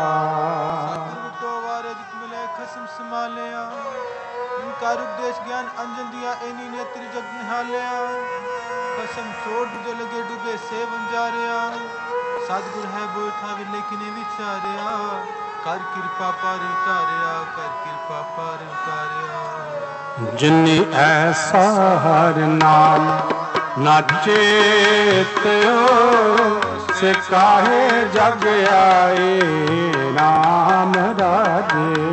कार उपदेश ज्ञान अंजन दिया एनी ने तेरी जग निहालिया कसम छोड़ दूजे लगे डूबे से बंजारिया सतगुर है बोल था भी लेकिन विचारिया कर कृपा पार उतारिया कर कृपा पार उतारिया जिन्नी ऐसा हर नाम ना चेत्यो से काहे जग आए नाम राजे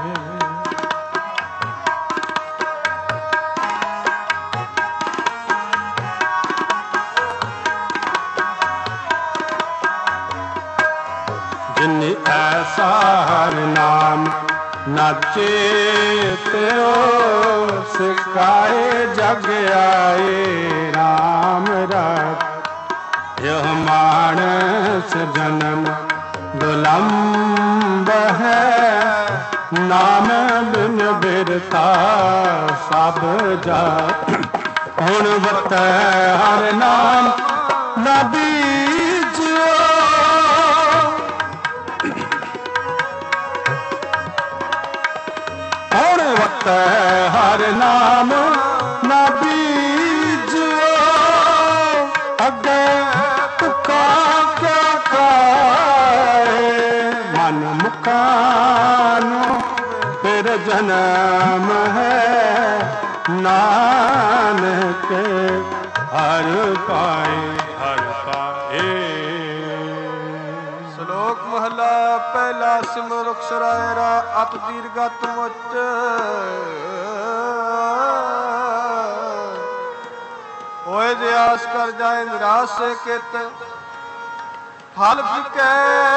ऐसा हर नाम न चेत्यो सिखाए जग आए राम रत यह मानस जन्म दुलंब है नाम बिन बिरता सब जा हुण बत हर नाम नबी हर नाम न बीजो अगे तुका क्या काए मन मुकानो फिर जन्म है नानक हर पाए हर पाए। श्लोक महला पहला सिमर अक्षरायरा अप दीर्घत मुच होए जे आस कर जाए निराश से कित फल फिके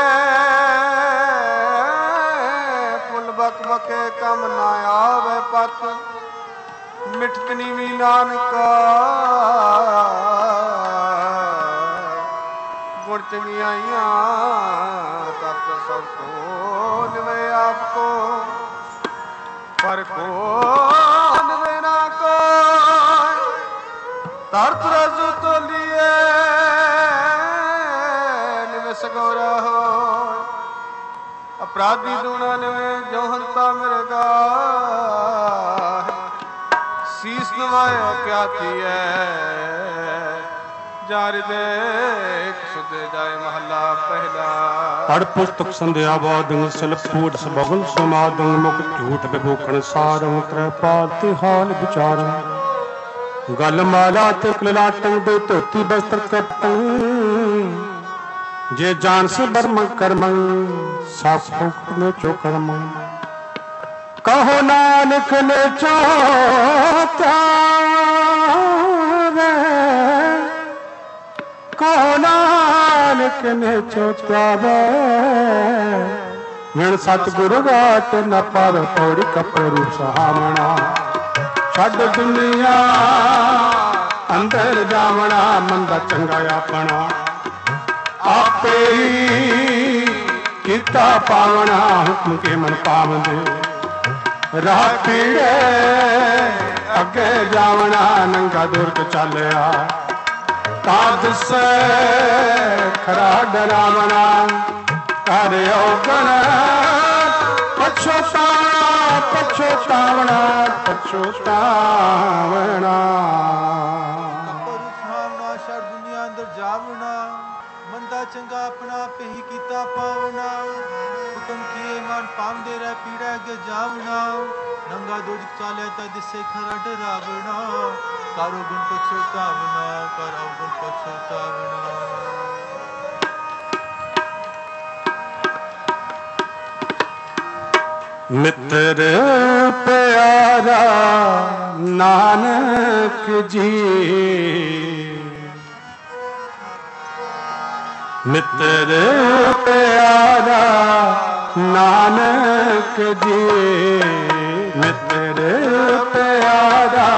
फुल बक बके कम ना आवे पत मिठतनी भी नानका गुण चंगियाइया तत् सब तो निवे आपको पर को निवे ना को तरत रजू तो लिए निवे सगोरा हो अपराधी दूना निवे जो हंता मेरे गा शीस नवाया क्या थी है जारी देख सुधे जाए महला पहला पढ़ पुस्तक संध्या बादंग सिलपूट सबगल समादंग मुख झूठ विभूखण सारंग त्रैपाल तिहाल विचार गल माला ते कलाटंग दे धोती बस्त्र कपटंग जे जान से बर्म कर्म साफ में चो कर्म कहो नानक ने चाहता कहो नानक ने चोत्यावे विण सतगुरु गाट न पर पौड़ी कपड़ू सहावना छड़ दुनिया अंदर जावना मंदा चंगा अपना आपे ही किता पावना हुक्म के मन पावंदे राह पीड़े अगे जावना नंगा दुर्ग चलिया ਕਾਦ ਸੇ ਖਰਾ ਡਰਾਵਣਾ ਕਰ ਔਗਣ ਪਛੋਤਾਵਣਾ ਪਛੋਤਾਵਣਾ ਪਛੋਤਾਵਣਾ ਛੜ ਦੁਨੀਆ ਅੰਦਰ ਜਾਵਣਾ ਮੰਦਾ ਚੰਗਾ ਆਪਣਾ ਆਪੇ ਹੀ ਕੀਤਾ ਪਾਵਣਾ ਹੁਕਮ ਕੀਏ ਮਨ ਪਾਉਂਦੇ ਰਹਿ ਪੀੜਾ ਅੱਗੇ ਜਾਵਣਾ ਨੰਗਾ ਦੋਜਕ ਚਾਲਿਆ ਤਾਂ ਦਿਸੇ ਖਰਾ ਡਰਾਵਣਾ ਕਾਰੋ ਗੁਣ ਪਛੋਤਾਵਣਾ ਕਰੋ ਗੁਣ ਪਛੋਤਾਵਣਾ ਮਿੱਤਰ ਪਿਆਰਾ ਨਾਨਕ ਜੀ ਮਿੱਤਰ ਪਿਆਰਾ ਨਾਨਕ ਜੀ ਮਿੱਤਰ ਪਿਆਰਾ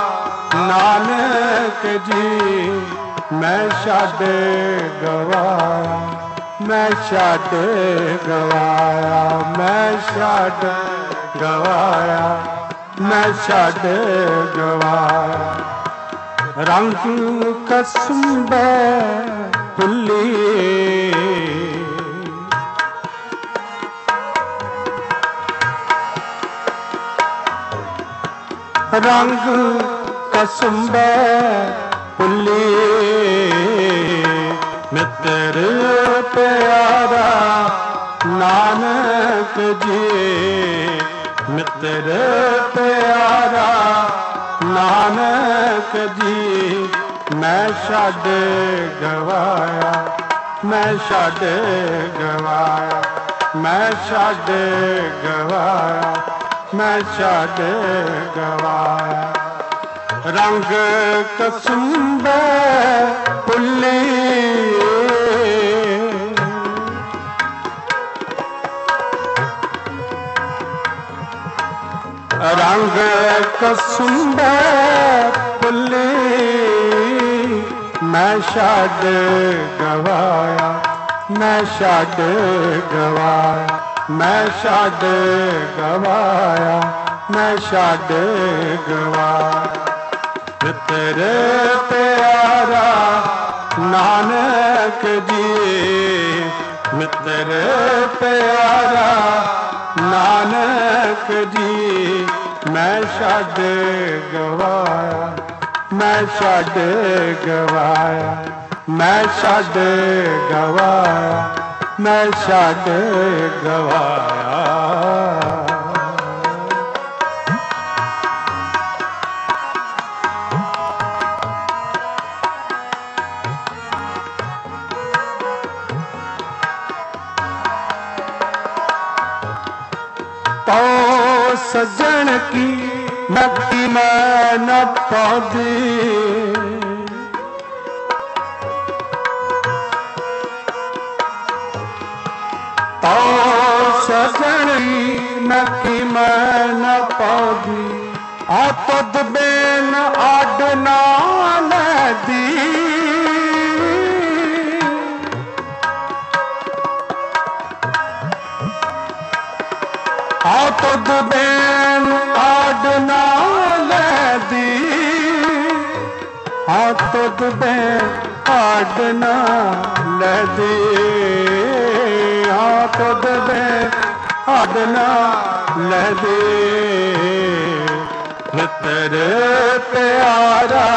ਨਾਨਕ ਜੀ ਮੈਂ ਛੱਡ ਗਵਾਇਆ ਮੈਂ ਛੱਡ ਗਵਾਇਆ ਮੈਂ ਛੱਡ ਗਵਾਇਆ ਮੈਂ ਛੱਡ ਗਵਾਇਆ ਰੰਗ ਕਸਮੇ ਭੁੱਲੀ ਰੰਗ ਕਸਮੇ ਭੁੱਲੀ ਮਿੱਤਰ ਪਿਆਰਾ ਨਾਨਕ ਜੀ ਮਿੱਤਰ ਪਿਆਰਾ ਨਾਨਕ ਜੀ ਮੈਂ ਛੱਡ ਗਵਾਇਆ ਮੈਂ ਛੱਡ ਗਵਾਇਆ ਮੈਂ ਛੱਡ ਗਵਾਇਆ ਮੈਂ ਛੱਡ ਗਵਾਇਆ ਰੰਗ ਕਸੁੰਬੇ ਭੁੱਲੀ ਰੰਗ ਕਸੁੰਬੇ ਭੁੱਲੀ ਮੈਂ ਛੱਡ ਗਵਾਇਆ ਮੈਂ ਛੱਡ ਗਵਾਇਆ ਮੈਂ ਛੱਡ ਗਵਾਇਆ ਮੈਂ ਛੱਡ ਗਵਾਇਆ ਮਿੱਤਰ ਪਿਆਰਾ ਨਾਨਕ ਜੀ ਮਿੱਤਰ ਪਿਆਰਾ ਨਾਨਕ ਜੀ ਮੈਂ ਛੱਡ ਗਵਾਇਆ ਮੈਂ ਛੱਡ ਗਵਾਇਆ ਮੈਂ ਛੱਡ ਗਵਾਇਆ ਮੈਂ ਛੱਡ ਗਵਾਇਆ तो सजन की नक्की मैं न पादी तो सजन की नक्की मैं न पादी आ तुद बेन आडना दी आ तुद बेन आडना दी आ तुद बेन आडना दी आ तुद बेन आडना दी मित्र प्यारा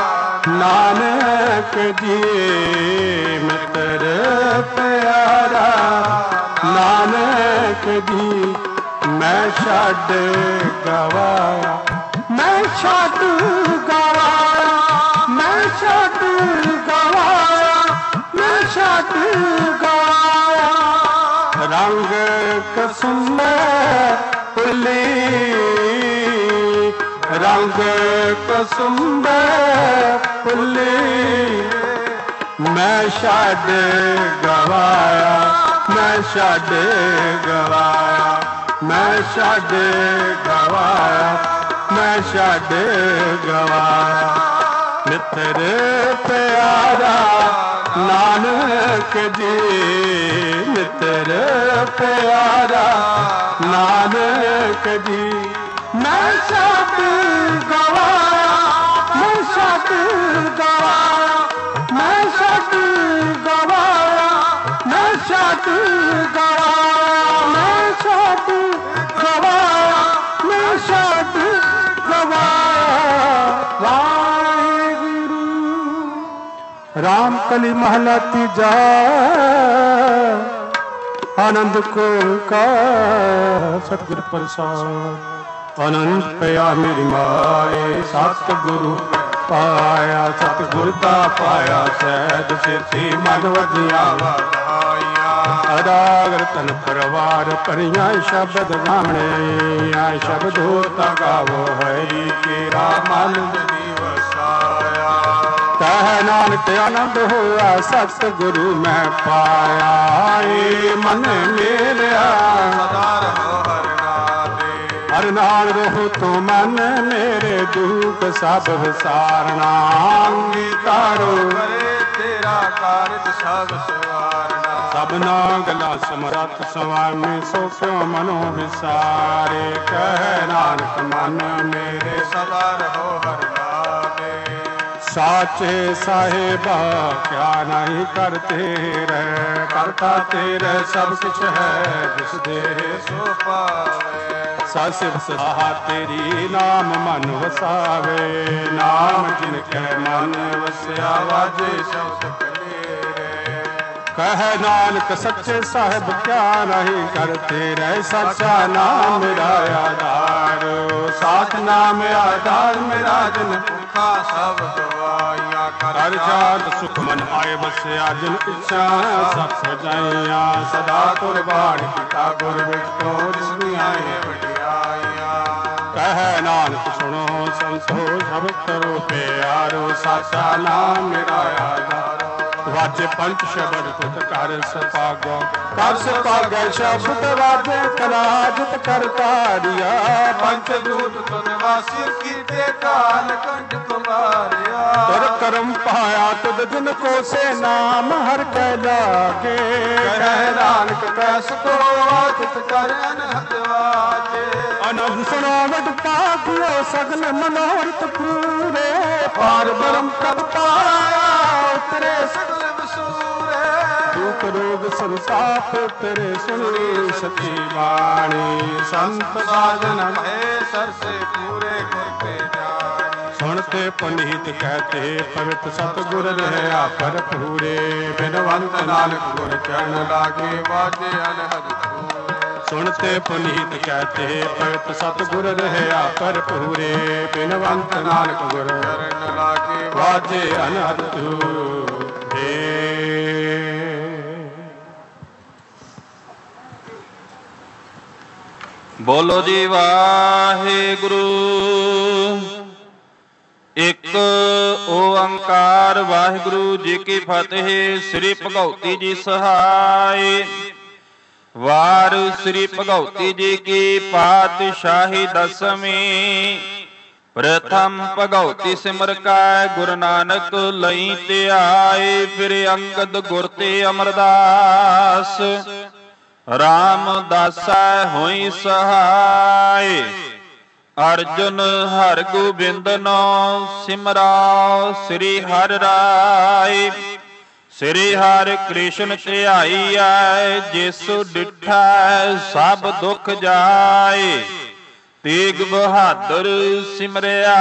नानक जी मित्र प्यारा नानक जी मैं छड्ड गवाया मैं छड्ड गवाया मैं छड्ड गवाया मैं छड्ड गवाया रंग कसुमे भुली रंग कसुमे भुली मैं छड्ड गवाया मैं छड्ड गवाया मैं छड्ड गवाया मैं छड्ड गवाया मित्र प्यारा नानक जी मित्र प्यारा नानक जी मैं छड्ड गवाया मैं छड्ड गवाया ਛੱਡ ਗਵਾਇਆ ਮੈਂ ਛੱਡ ਗਵਾਇਆ ਮੈਂ ਛੱਡ ਗਵਾਇਆ ਮੈਂ ਛੱਡ ਗਵਾਇਆ ਵਾਹਿਗੁਰੂ। ਰਾਮ ਕਲੀ ਮਹਲਾ ਤੀਜਾ ਆਨੰਦ ਕੋਲ ਕਾ ਸਤਿਗੁਰ ਪ੍ਰਸਾਦ। ਆਨੰਦ ਪਿਆ ਮੇਰੀ ਮਾਏ ਸਤਿਗੁਰੂ ਪਾਇਆ ਸਤਿਗੁਰ ਦਾ ਪਾਇਆ ਸਹਿਜ ਸਿਰਤੀ ਮਨ ਵਧੀਆਂ ਵਧਾਈਆਂ। ਅਦਾਗਰ ਤਨ ਪਰਵਾਰ ਭਰੀਆਂ ਸ਼ਬਦ ਗਾਵਣੇ ਆ ਸ਼ਬਦੋ ਤਾ ਗਾਵੋ ਹਰੀ ਕੇਰਾ ਮਨ ਦੀ ਵਸਾਇਆ। ਕਹਿ ਨਾਨਕ ਆਨੰਦ ਹੋਇਆ ਸਤਿਗੁਰੂ ਮੈਂ ਪਾਇਆ ਏ ਮਨ ਮੇਰਿਆ ਸਦਾ ਰਹੋ ਹਰ ਨਾਲ ਰਹੋ ਤੂੰ ਮਨ ਮੇਰੇ ਦੁੱਖ ਸਭ ਵਿਸਾਰਨਾ। ਅੰਗੀਕਾਰੋ ਕਰੇ ਤੇਰਾ ਕਾਰਜ ਸਭ ਸਵਾਰਨਾ। ਸਭਨਾ ਗਲਾ ਸਮਰੱਥ ਸੁਆਮੀ ਸੋ ਕਿਉ ਮਨੋ ਵਿਸਾਰੇ। ਕਹਿ ਨਾਨਕ ਮਨ ਮੇਰੇ ਸਦਾ ਰਹੋ ਹਰਿ ਨਾਮੇ। ਸਾਚੇ ਸਾਹਿਬਾ ਕਿਆ ਨਹੀਂ ਕਰਤੇ ਰਹਿ ਕਰਤਾ ਤੇਰੇ ਸਭ ਕੁਛ ਹੈ ਜਿਸ ਦੇ ਸੋ ਪਾਵੇ। ਸਸਿਵ ਸਹਾ ਤੇਰੀ ਨਾਮ ਮਨ ਵਸਾਵੇ ਨਾਮ ਜਿਨ ਕੈ ਮਨ ਵਸਿਆ ਵਾਜੇ ਸ਼ਬਦ ਕਲੇਰੇ। ਕਹਿ ਨਾਨਕ ਸੱਚੇ ਸਾਹਿਬ ਕਿਆ ਨਹੀਂ ਕਰਤੇ ਰਹਿ ਸੱਚਾ ਨਾਮ ਮੇਰਾ ਆਧਾਰ। ਸਾਥ ਨਾਮ ਆਧਾਰ ਮੇਰਾ ਜਨ ਭੁੱਖਾ ਸਭ ਗਵਾਈਆਂ। ਕਰ ਜਾਤ ਸੁਖ ਮਨ ਆਏ ਵਸਿਆ ਜਿਨ ਇੱਛਾ ਸਭ ਸਜਾਈਆਂ। ਸਦਾ ਕੁਰਬਾਨ ਕੀਤਾ ਗੁਰ ਵਿਟੋ ਜਿਸ ਵੀ ਆਏ ਵਡਿਆਈਆਂ। ਕਹਿ ਨਾਨਕ ਸੁਣੋ ਸੰਤੋ ਸਭ ਕਰੋ ਪਿਆਰੋ ਸਾਚਾ ਨਾਮ ਮੇਰਾ ਆਧਾਰ। ਵਾਜੇ ਪੰਜ ਸ਼ਬਦ ਤੁਤ ਕਰ ਸਪਾਗੋ ਕਰ ਸਪਾਗੈ ਸ਼ਬਦ ਵਾਜੇ ਕਰਾਜਤ ਕਰਤਾਰਿਆ। ਪੰਜ ਦੂਤ ਤੁਨ ਵਾਸੀ ਕੀਤੇ ਕਾਲ ਕੰਠ ਕੁਮਾਰਿਆ। ਤਰ ਕਰਮ ਪਾਇਆ ਤੁਧ ਜਿਨ ਕੋ ਸੇ ਨਾਮ ਹਰ ਕੈ ਲਾਗੇ। ਕਹਿ ਨਾਨਕ ਕੈਸ ਕੋ ਆਦਿਤ ਕਰ ਅਨਹਦ ਵਾਜੇ। ਅਨੰਦ ਸੁਣੋ ਵਡ ਪਾਖਿਓ ਸਗਲ ਮਨੋਰਥ ਪੂਰੇ। ਪਾਰ ਬ੍ਰਹਮ ਕਬ ਪਾਇਆ ਉਤਰੇ ਸਗਲ ਵਸੂਰੇ। ਦੁਖ ਰੋਗ ਸੰਸਾਪ ਤੇਰੇ ਸੁਣੀ ਸਚੀ ਬਾਣੀ। ਸੰਤ ਸਾਜਨ ਹੈ ਸਰਸੇ ਪੂਰੇ ਗੁਰ ਕੇ ਜਾਣੀ। ਸੁਣਤੇ ਪੁਨੀਤ ਕਹਤੇ ਪਵਿੱਤ ਸਤਿਗੁਰ ਰਹਿਆ ਪਰ ਪੂਰੇ। ਬਿਨਵੰਤ ਨਾਨਕ ਗੁਰ ਚਰਨ ਲਾਗੇ ਵਾਜੇ ਅਨਹਦ ਪੂਰੇ। ਸੁਣਤੇ ਪੁਨੀਤ ਕਹਤੇ ਪਵਿੱਤ ਸਤਿਗੁਰ ਰਹਿਆ ਪਰ ਪੂਰੇ। ਬਿਨਵੰਤ ਨਾਨਕ ਗੁਰ ਚਰਨ ਲਾਗੇ ਵਾਜੇ ਅਨਹਦ ਪੂਰੇ। ਬੋਲੋ ਜੀ ਵਾਹਿਗੁਰੂ। ਇੱਕ ਓੰਕਾਰ ਵਾਹਿਗੁਰੂ ਜੀ ਕੀ ਫਤਿਹ। ਸ੍ਰੀ ਭਗਉਤੀ ਜੀ ਸਹਾਇ। ਵਾਰ ਸ੍ਰੀ ਭਗਉਤੀ ਜੀ ਕੀ ਪਾਤਸ਼ਾਹੀ ਦਸਵੀਂ। ਪ੍ਰਥਮ ਭਗਉਤੀ ਸਿਮਰ ਕੈ ਗੁਰੂ ਨਾਨਕ ਲਈ ਧਿਆਏ। ਫਿਰ ਅੰਗਦ ਗੁਰ ਤੇ ਅਮਰਦਾਸ ਰਾਮਦਾਸਾ ਹੋਈ ਸਹਾਇ। ਅਰਜੁਨ ਹਰਿ ਗੋਬਿੰਦ ਨਾਮ ਸਿਮਰਾ ਸ੍ਰੀ ਹਰਿ ਰਾਇ। ਸ੍ਰੀ ਹਰਿ ਕ੍ਰਿਸ਼ਨ ਧਿਆਈਐ ਜਿਸ ਡਿਠਾ ਸਭ ਦੁਖ ਜਾਏ। ਤੇਗ ਬਹਾਦਰ ਸਿਮਰਿਆ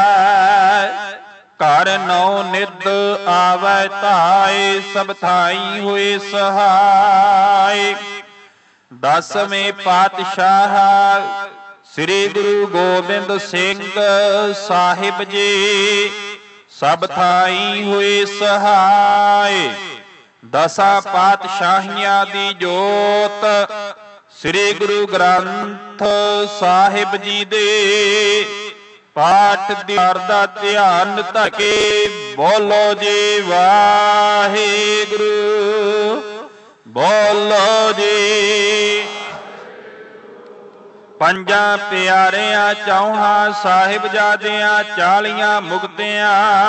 ਘਰ ਨੌ ਨਿਧ ਆਵੈ ਧਾਏ। ਸਭ ਥਾਈ ਹੋਏ ਸਹਾਇ। ਦਸਵੇਂ ਪਾਤਸ਼ਾਹ ਸ੍ਰੀ ਗੁਰੂ ਗੋਬਿੰਦ ਸਿੰਘ ਸਾਹਿਬ ਜੀ ਸਭ ਥਾਈ ਹੋਏ ਸਹਾਇ। ਦਸਾਂ ਪਾਤਸ਼ਾਹੀਆਂ ਦੀ ਜੋਤ ਸ੍ਰੀ ਗੁਰੂ ਗ੍ਰੰਥ ਸਾਹਿਬ ਜੀ ਦੇ ਪਾਠ ਦੀ ਦਾ ਧਿਆਨ ਧਕੇ। ਬੋਲੋ ਜੀ ਵਾਹਿਗੁਰੂ। ਬੋਲੋ ਜੀ। ਪੰਜਾਂ ਪਿਆਰਿਆਂ ਚੌਹਾਂ ਸਾਹਿਬਜ਼ਾਦਿਆਂ ਚਾਲੀਆਂ ਮੁਕਤਿਆਂ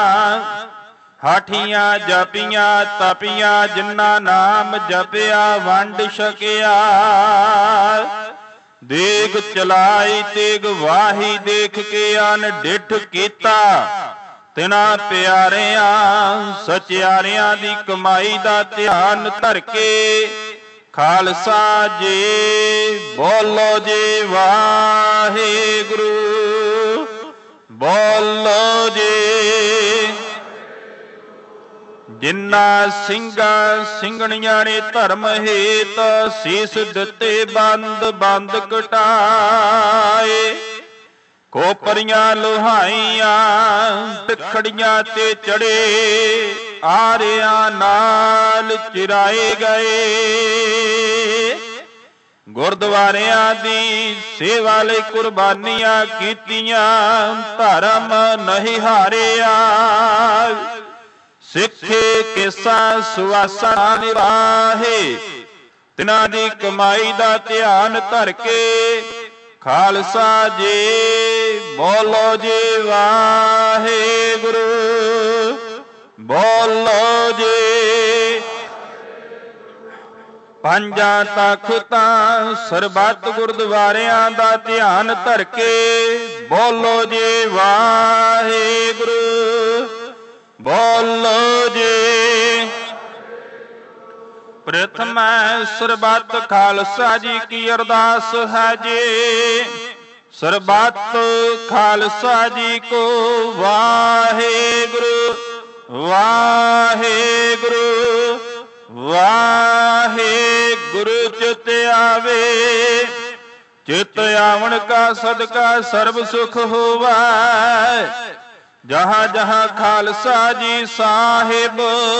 ਹਾਠੀਆਂ ਜਪੀਆਂ ਤਪੀਆਂ ਜਿਨ੍ਹਾਂ ਨਾਮ ਜਪਿਆ ਵੰਡ ਛਕਿਆ। ਦੇਗ ਚਲਾਈ ਤੇਗ ਵਾਹੀ ਦੇਖ ਕੇ ਅਨ ਡਿਠ ਕੀਤਾ। ਤਿਨਾਂ ਪਿਆਰਿਆਂ ਸਚਿਆਰਿਆਂ ਦੀ ਕਮਾਈ ਦਾ ਧਿਆਨ ਧਰ ਕੇ ਖਾਲਸਾ ਜੀ ਬੋਲੋ ਜੀ ਵਾਹਿਗੁਰੂ, ਬੋਲੋ ਜੀ। ਜਿਨ੍ਹਾਂ ਸਿੰਘਾਂ ਸਿੰਘਣੀਆਂ ਨੇ ਧਰਮ ਹੇਤ ਸੀਸ ਦਿੱਤੇ ਬੰਦ ਬੰਦ ਕਟਾਏ, ਕੋਪਰੀਆਂ ਲੋਹਾਈਆਂ ਟਿਖੜੀਆਂ ਤੇ ਚੜੇ ਆਰਿਆਂ ਨਾਲ ਚਿਰਾਏ ਗਏ। ਗੁਰਦੁਆਰਿਆਂ ਦੀ ਸੇਵਾ ਲਈ ਕੁਰਬਾਨੀਆਂ ਕੀਤੀਆਂ, ਧਰਮ ਨਹੀਂ ਹਾਰਿਆ। ਸਿੱਖੇ ਕੇਸਾਂ ਸੁਆਸਾਂ ਨਿਵਾਹੇ, ਤਿਨਾਂ ਦੀ ਕਮਾਈ ਦਾ ਧਿਆਨ ਧਰ ਕੇ ਖਾਲਸਾ ਜੀ ਬੋਲੋ ਜੀ ਵਾਹਿਗੁਰੂ, ਬੋਲੋ ਜੀ। ਪੰਜਾਂ ਤਖ਼ਤਾਂ ਸਰਬੱਤ ਗੁਰਦੁਆਰਿਆਂ ਦਾ ਧਿਆਨ ਧਰ ਕੇ ਬੋਲੋ ਜੀ ਵਾਹਿਗੁਰੂ, ਬੋਲੋ ਜੀ। ਪ੍ਰਥਮ ਸਰਬੱਤ ਖਾਲਸਾ ਜੀ ਕੀ ਅਰਦਾਸ ਹੈ ਜੀ, ਸਰਬੱਤ ਖਾਲਸਾ ਜੀ ਕੋ ਵਾਹਿਗੁਰੂ, ਵਾਹਿਗੁਰੂ, ਵਾਹਿਗੁਰੂ ਚਿਤ ਆਵੇ। ਚਿਤ ਆਵਣ ਕਾ ਸਦਕਾ ਸਰਬ ਸੁਖ ਹੋਵੈ, ਜਹਾਂ ਜਹਾਂ ਖਾਲਸਾ ਜੀ ਸਾਹਿਬ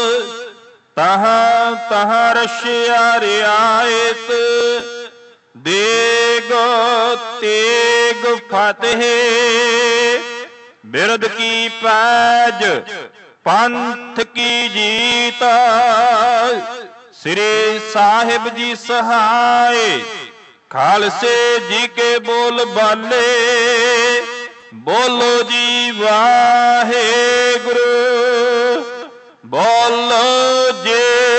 ਤਹਾਂ ਤਹਾਂ ਰਸ਼ਿਆ ਰਿਆਇਤ। ਦੇਗ ਤੇਗ ਫਤਿਹ ਬਿਰਦ ਕੀ ਪੈਜ, ਪੰਥ ਕੀ ਜੀਤ। ਸ੍ਰੀ ਸਾਹਿਬ ਜੀ ਸਹਾਏ, ਖਾਲਸੇ ਜੀ ਕੇ ਬੋਲ ਬਾਲੇ, ਬੋਲੋ ਜੀ ਵਾਹਿਗੁਰੂ, ਬੋਲੋ ਜੀ।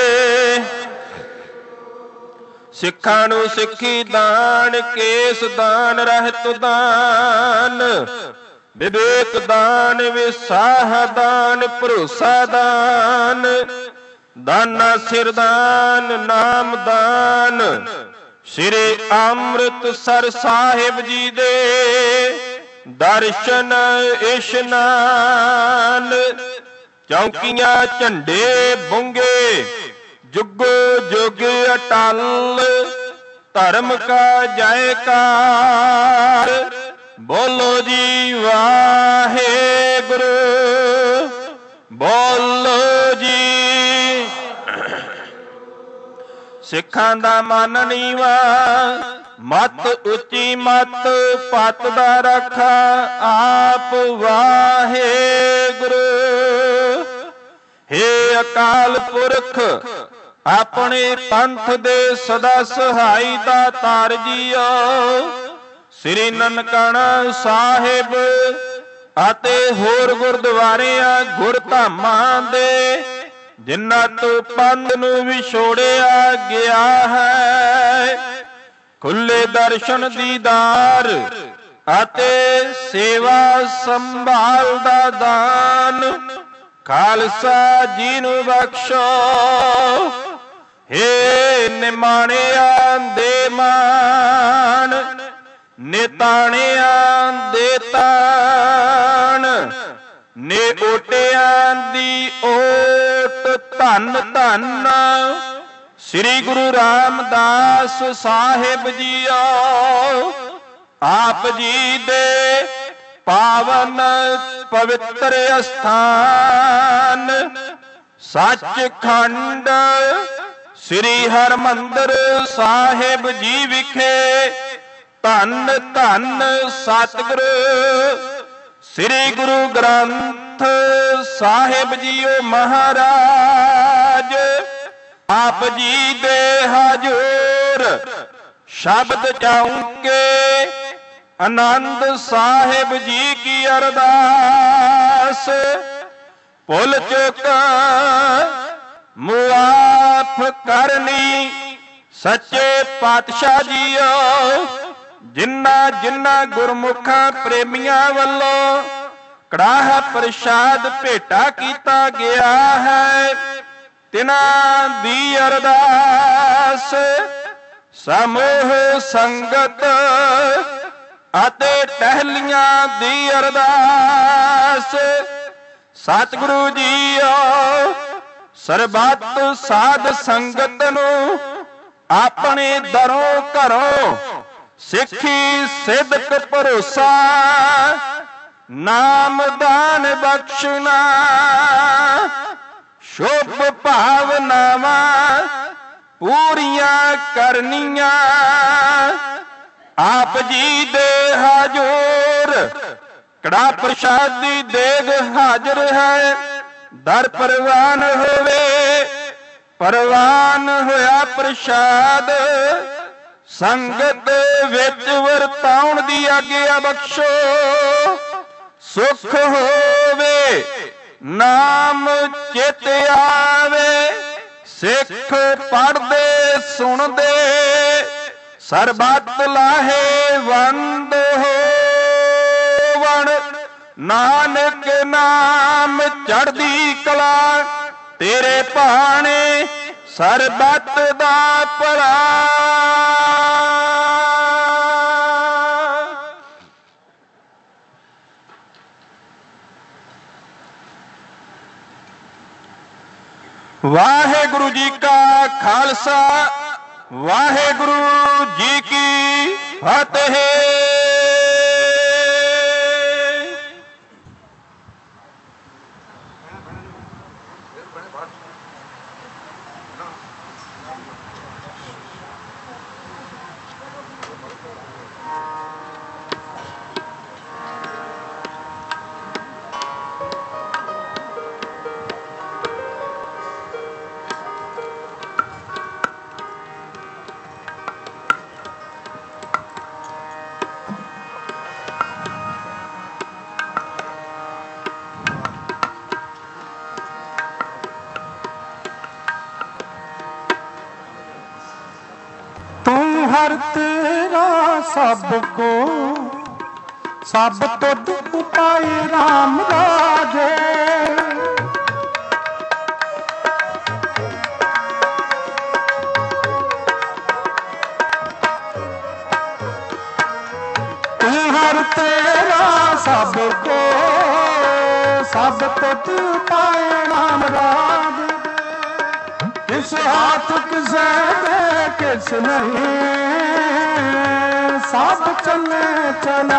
ਸਿੱਖਾਂ ਨੂੰ ਸਿੱਖੀ ਦਾਨ, ਕੇਸ ਦਾਨ, ਰਹਿਤ ਦਾਨ, ਵਿਵੇਕ ਦਾਨ, ਵਿਸਾਹ ਦਾਨ, ਭਰੋਸਾ ਦਾਨ, ਦਾਨਾ ਸਿਰ ਦਾਨ, ਨਾਮ ਦਾਨ। ਸ੍ਰੀ ਅੰਮ੍ਰਿਤਸਰ ਸਾਹਿਬ ਜੀ ਦੇ ਦਰਸ਼ਨ ਇਸ਼ਨਾਨ। ਚੌਕੀਆਂ ਝੰਡੇ ਬੁੰਗੇ ਜੁਗੋ ਜੁਗ ਅਟਲ, ਧਰਮ ਕਾ ਜੈਕਾਰ। ਬੋਲੋ ਜੀ ਵਾਹਿਗੁਰੂ, ਬੋਲੋ ਜੀ। ਸਿੱਖਾਂ ਦਾ ਮਨ ਨੀਵਾ, ਮਤ ਉੱਚੀ ਮਤ, ਪਤ ਦਾ ਰੱਖਾ ਆਪ ਵਾਹਿਗੁਰੂ। ਹੇ ਅਕਾਲ ਪੁਰਖ, ਆਪਣੇ ਪੰਥ ਦੇ ਸਦਾ ਸਹਾਈ ਦਾਤਾਰ ਜੀਓ। ਸ੍ਰੀ ਨਨਕਾਣਾ ਸਾਹਿਬ ਅਤੇ ਹੋਰ ਗੁਰਦੁਆਰਿਆਂ ਗੁਰਧਾਮਾਂ ਦੇ ਜਿਨ੍ਹਾਂ ਤੋਂ ਪੰਥ ਨੂੰ ਵਿਛੋੜਿਆ ਗਿਆ ਹੈ, ਖੁੱਲੇ ਦਰਸ਼ਨ ਦੀਦਾਰ ਅਤੇ ਸੇਵਾ ਸੰਭਾਲ ਦਾ ਦਾਨ ਖਾਲਸਾ ਜੀ ਨੂੰ ਬਖਸ਼ੋ। ਹੇ ਨਿਮਾਣਿਆਂ ਦੇ ਮਾਣ, ਨਿਤਾਣਿਆਂ ਦੇ ਤਾਣ, ਨੇ ਓਟਿਆਂ ਦੀ ਓਟ। ਧੰਨ ਧੰਨ ਸ੍ਰੀ ਗੁਰੂ ਰਾਮਦਾਸ ਸਾਹਿਬ ਜੀਓ। ਆਪ ਜੀ ਦੇ ਪਾਵਨ ਪਵਿੱਤਰ ਅਸਥਾਨ ਸੱਚਖੰਡ ਸ੍ਰੀ ਹਰਿਮੰਦਰ ਸਾਹਿਬ ਜੀ ਵਿਖੇ ਧੰਨ ਧੰਨ ਸਤਿਗੁਰੂ ਸ੍ਰੀ ਗੁਰੂ ਗ੍ਰੰਥ ਸਾਹਿਬ ਜੀਓ ਮਹਾਰਾਜ। ਆਪ ਜੀ ਦੇ ਹਜੂਰ ਸ਼ਬਦ ਚੌਂਕੇ ਆਨੰਦ ਸਾਹਿਬ ਜੀ ਕੀ ਅਰਦਾਸ। ਭੁੱਲ ਚੁੱਕ ਮੁਆਫ ਕਰਨੀ ਸੱਚੇ ਪਾਤਸ਼ਾਹ ਜੀਓ। ਜਿਨ੍ਹਾਂ ਜਿਨ੍ਹਾਂ ਗੁਰਮੁਖਾਂ ਪ੍ਰੇਮੀਆਂ ਵੱਲੋਂ ਕੜਾਹ ਪ੍ਰਸ਼ਾਦ ਭੇਟਾ ਕੀਤਾ ਗਿਆ ਹੈ। ਤਿਨਾਂ ਦੀ ਅਰਦਾਸ ਸਮੂਹ ਸੰਗਤ ਅਤੇ ਟਹਿਲੀਆਂ ਦੀ ਅਰਦਾਸ। ਸਤਿਗੁਰੂ ਜੀਓ ਸਰਬੱਤ ਸਾਧ ਸੰਗਤ ਨੂੰ ਆਪਣੇ ਦਰੋਂ ਘਰੋਂ ਸਿੱਖੀ ਸਿਦਕ ਭਰੋਸਾ ਨਾਮ ਦਾਨ ਬਖਸ਼ਣਾ ਸ਼ੁਭ ਭਾਵਨਾਵਾਂ ਪੂਰੀਆਂ ਕਰਨੀਆਂ। ਆਪ ਜੀ ਦੇ ਹਾਜ਼ੂਰ ਕੜਾ ਪ੍ਰਸ਼ਾਦ ਦੀ ਦੇਗ ਹਾਜ਼ਰ ਹੈ। ਦਰ ਪ੍ਰਵਾਨ ਹੋਵੇ ਪ੍ਰਵਾਨ ਹੋਇਆ ਪ੍ਰਸ਼ਾਦ ਸੰਗਤ ਵਿੱਚ ਵਰਤਾਉਣ ਦੀ ਆਗਿਆ ਬਖਸ਼ੋ। ਸੁਖ ਹੋਵੇ ਨਾਮ ਚਿਤ ਆਵੇ ਸਿੱਖ ਪੜ੍ਹਦੇ ਸੁਣਦੇ ਸਰਬੱਤ ਲਾਹੇ ਵੰਦ ਹੋਵਣ। ਨਾਨਕ ਨਾਮ ਚੜ੍ਹਦੀ ਕਲਾ ਤੇਰੇ ਭਾਣੇ ਸਰਬੱਤ ਦਾ ਭਲਾ। ਵਾਹਿਗੁਰੂ ਜੀ ਕਾ ਖਾਲਸਾ ਵਾਹਿਗੁਰੂ ਜੀ ਕੀ ਫਤਿਹ। हर तेरा सबको सब तो दुख पाए राम राजे। तू हर तेरा सबको सब तो दुख पाए राम राजे। किस हाथ किसे दे किस नहीं सब चले चला।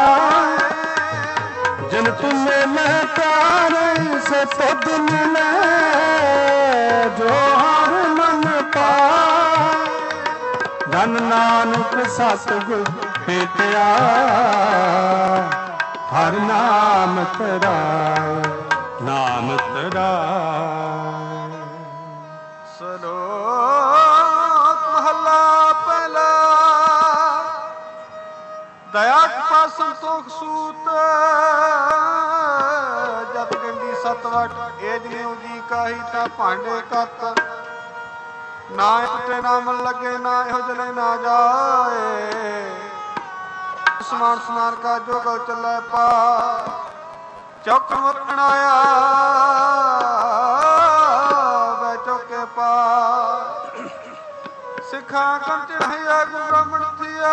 जिन तुम्हें मैं प्यार से तो दिन में जो हर मन पा। धन नानक सतगुर भेटिया हर नाम तेरा नाम तेरा। दया कृपा संतोख सूत जत गंडी सतवट एजनियो जी काही ता भांडे कत। ना टुटे ना मन लगे ना एहो जले ना जाए। समान समान का जो गल चले पा चौक मरनाया वे चौके पा। सिखा कम चढ़ाया गुरु ब्राह्मण थिया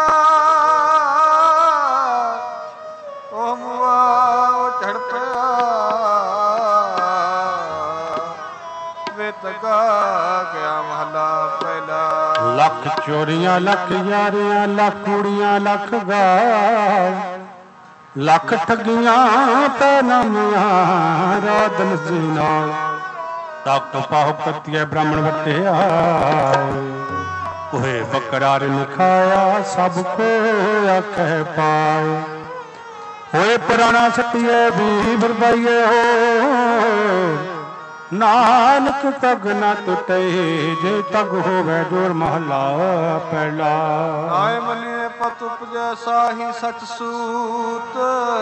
लख चोरियां लख यारियां लख कुड़ियां लख गाल लख ठगियां ते नामियां राधन जी नाल। तक पाह कतिया ब्राह्मण वटिया कोहे बकरा रिन खाया सब को आखे पाए। होए पुराना सतिए भी बरबाइए हो नानक तग न टुटे जे तग होवे जोर महला पहला। आए मनिए पत उपजै साही सच सूत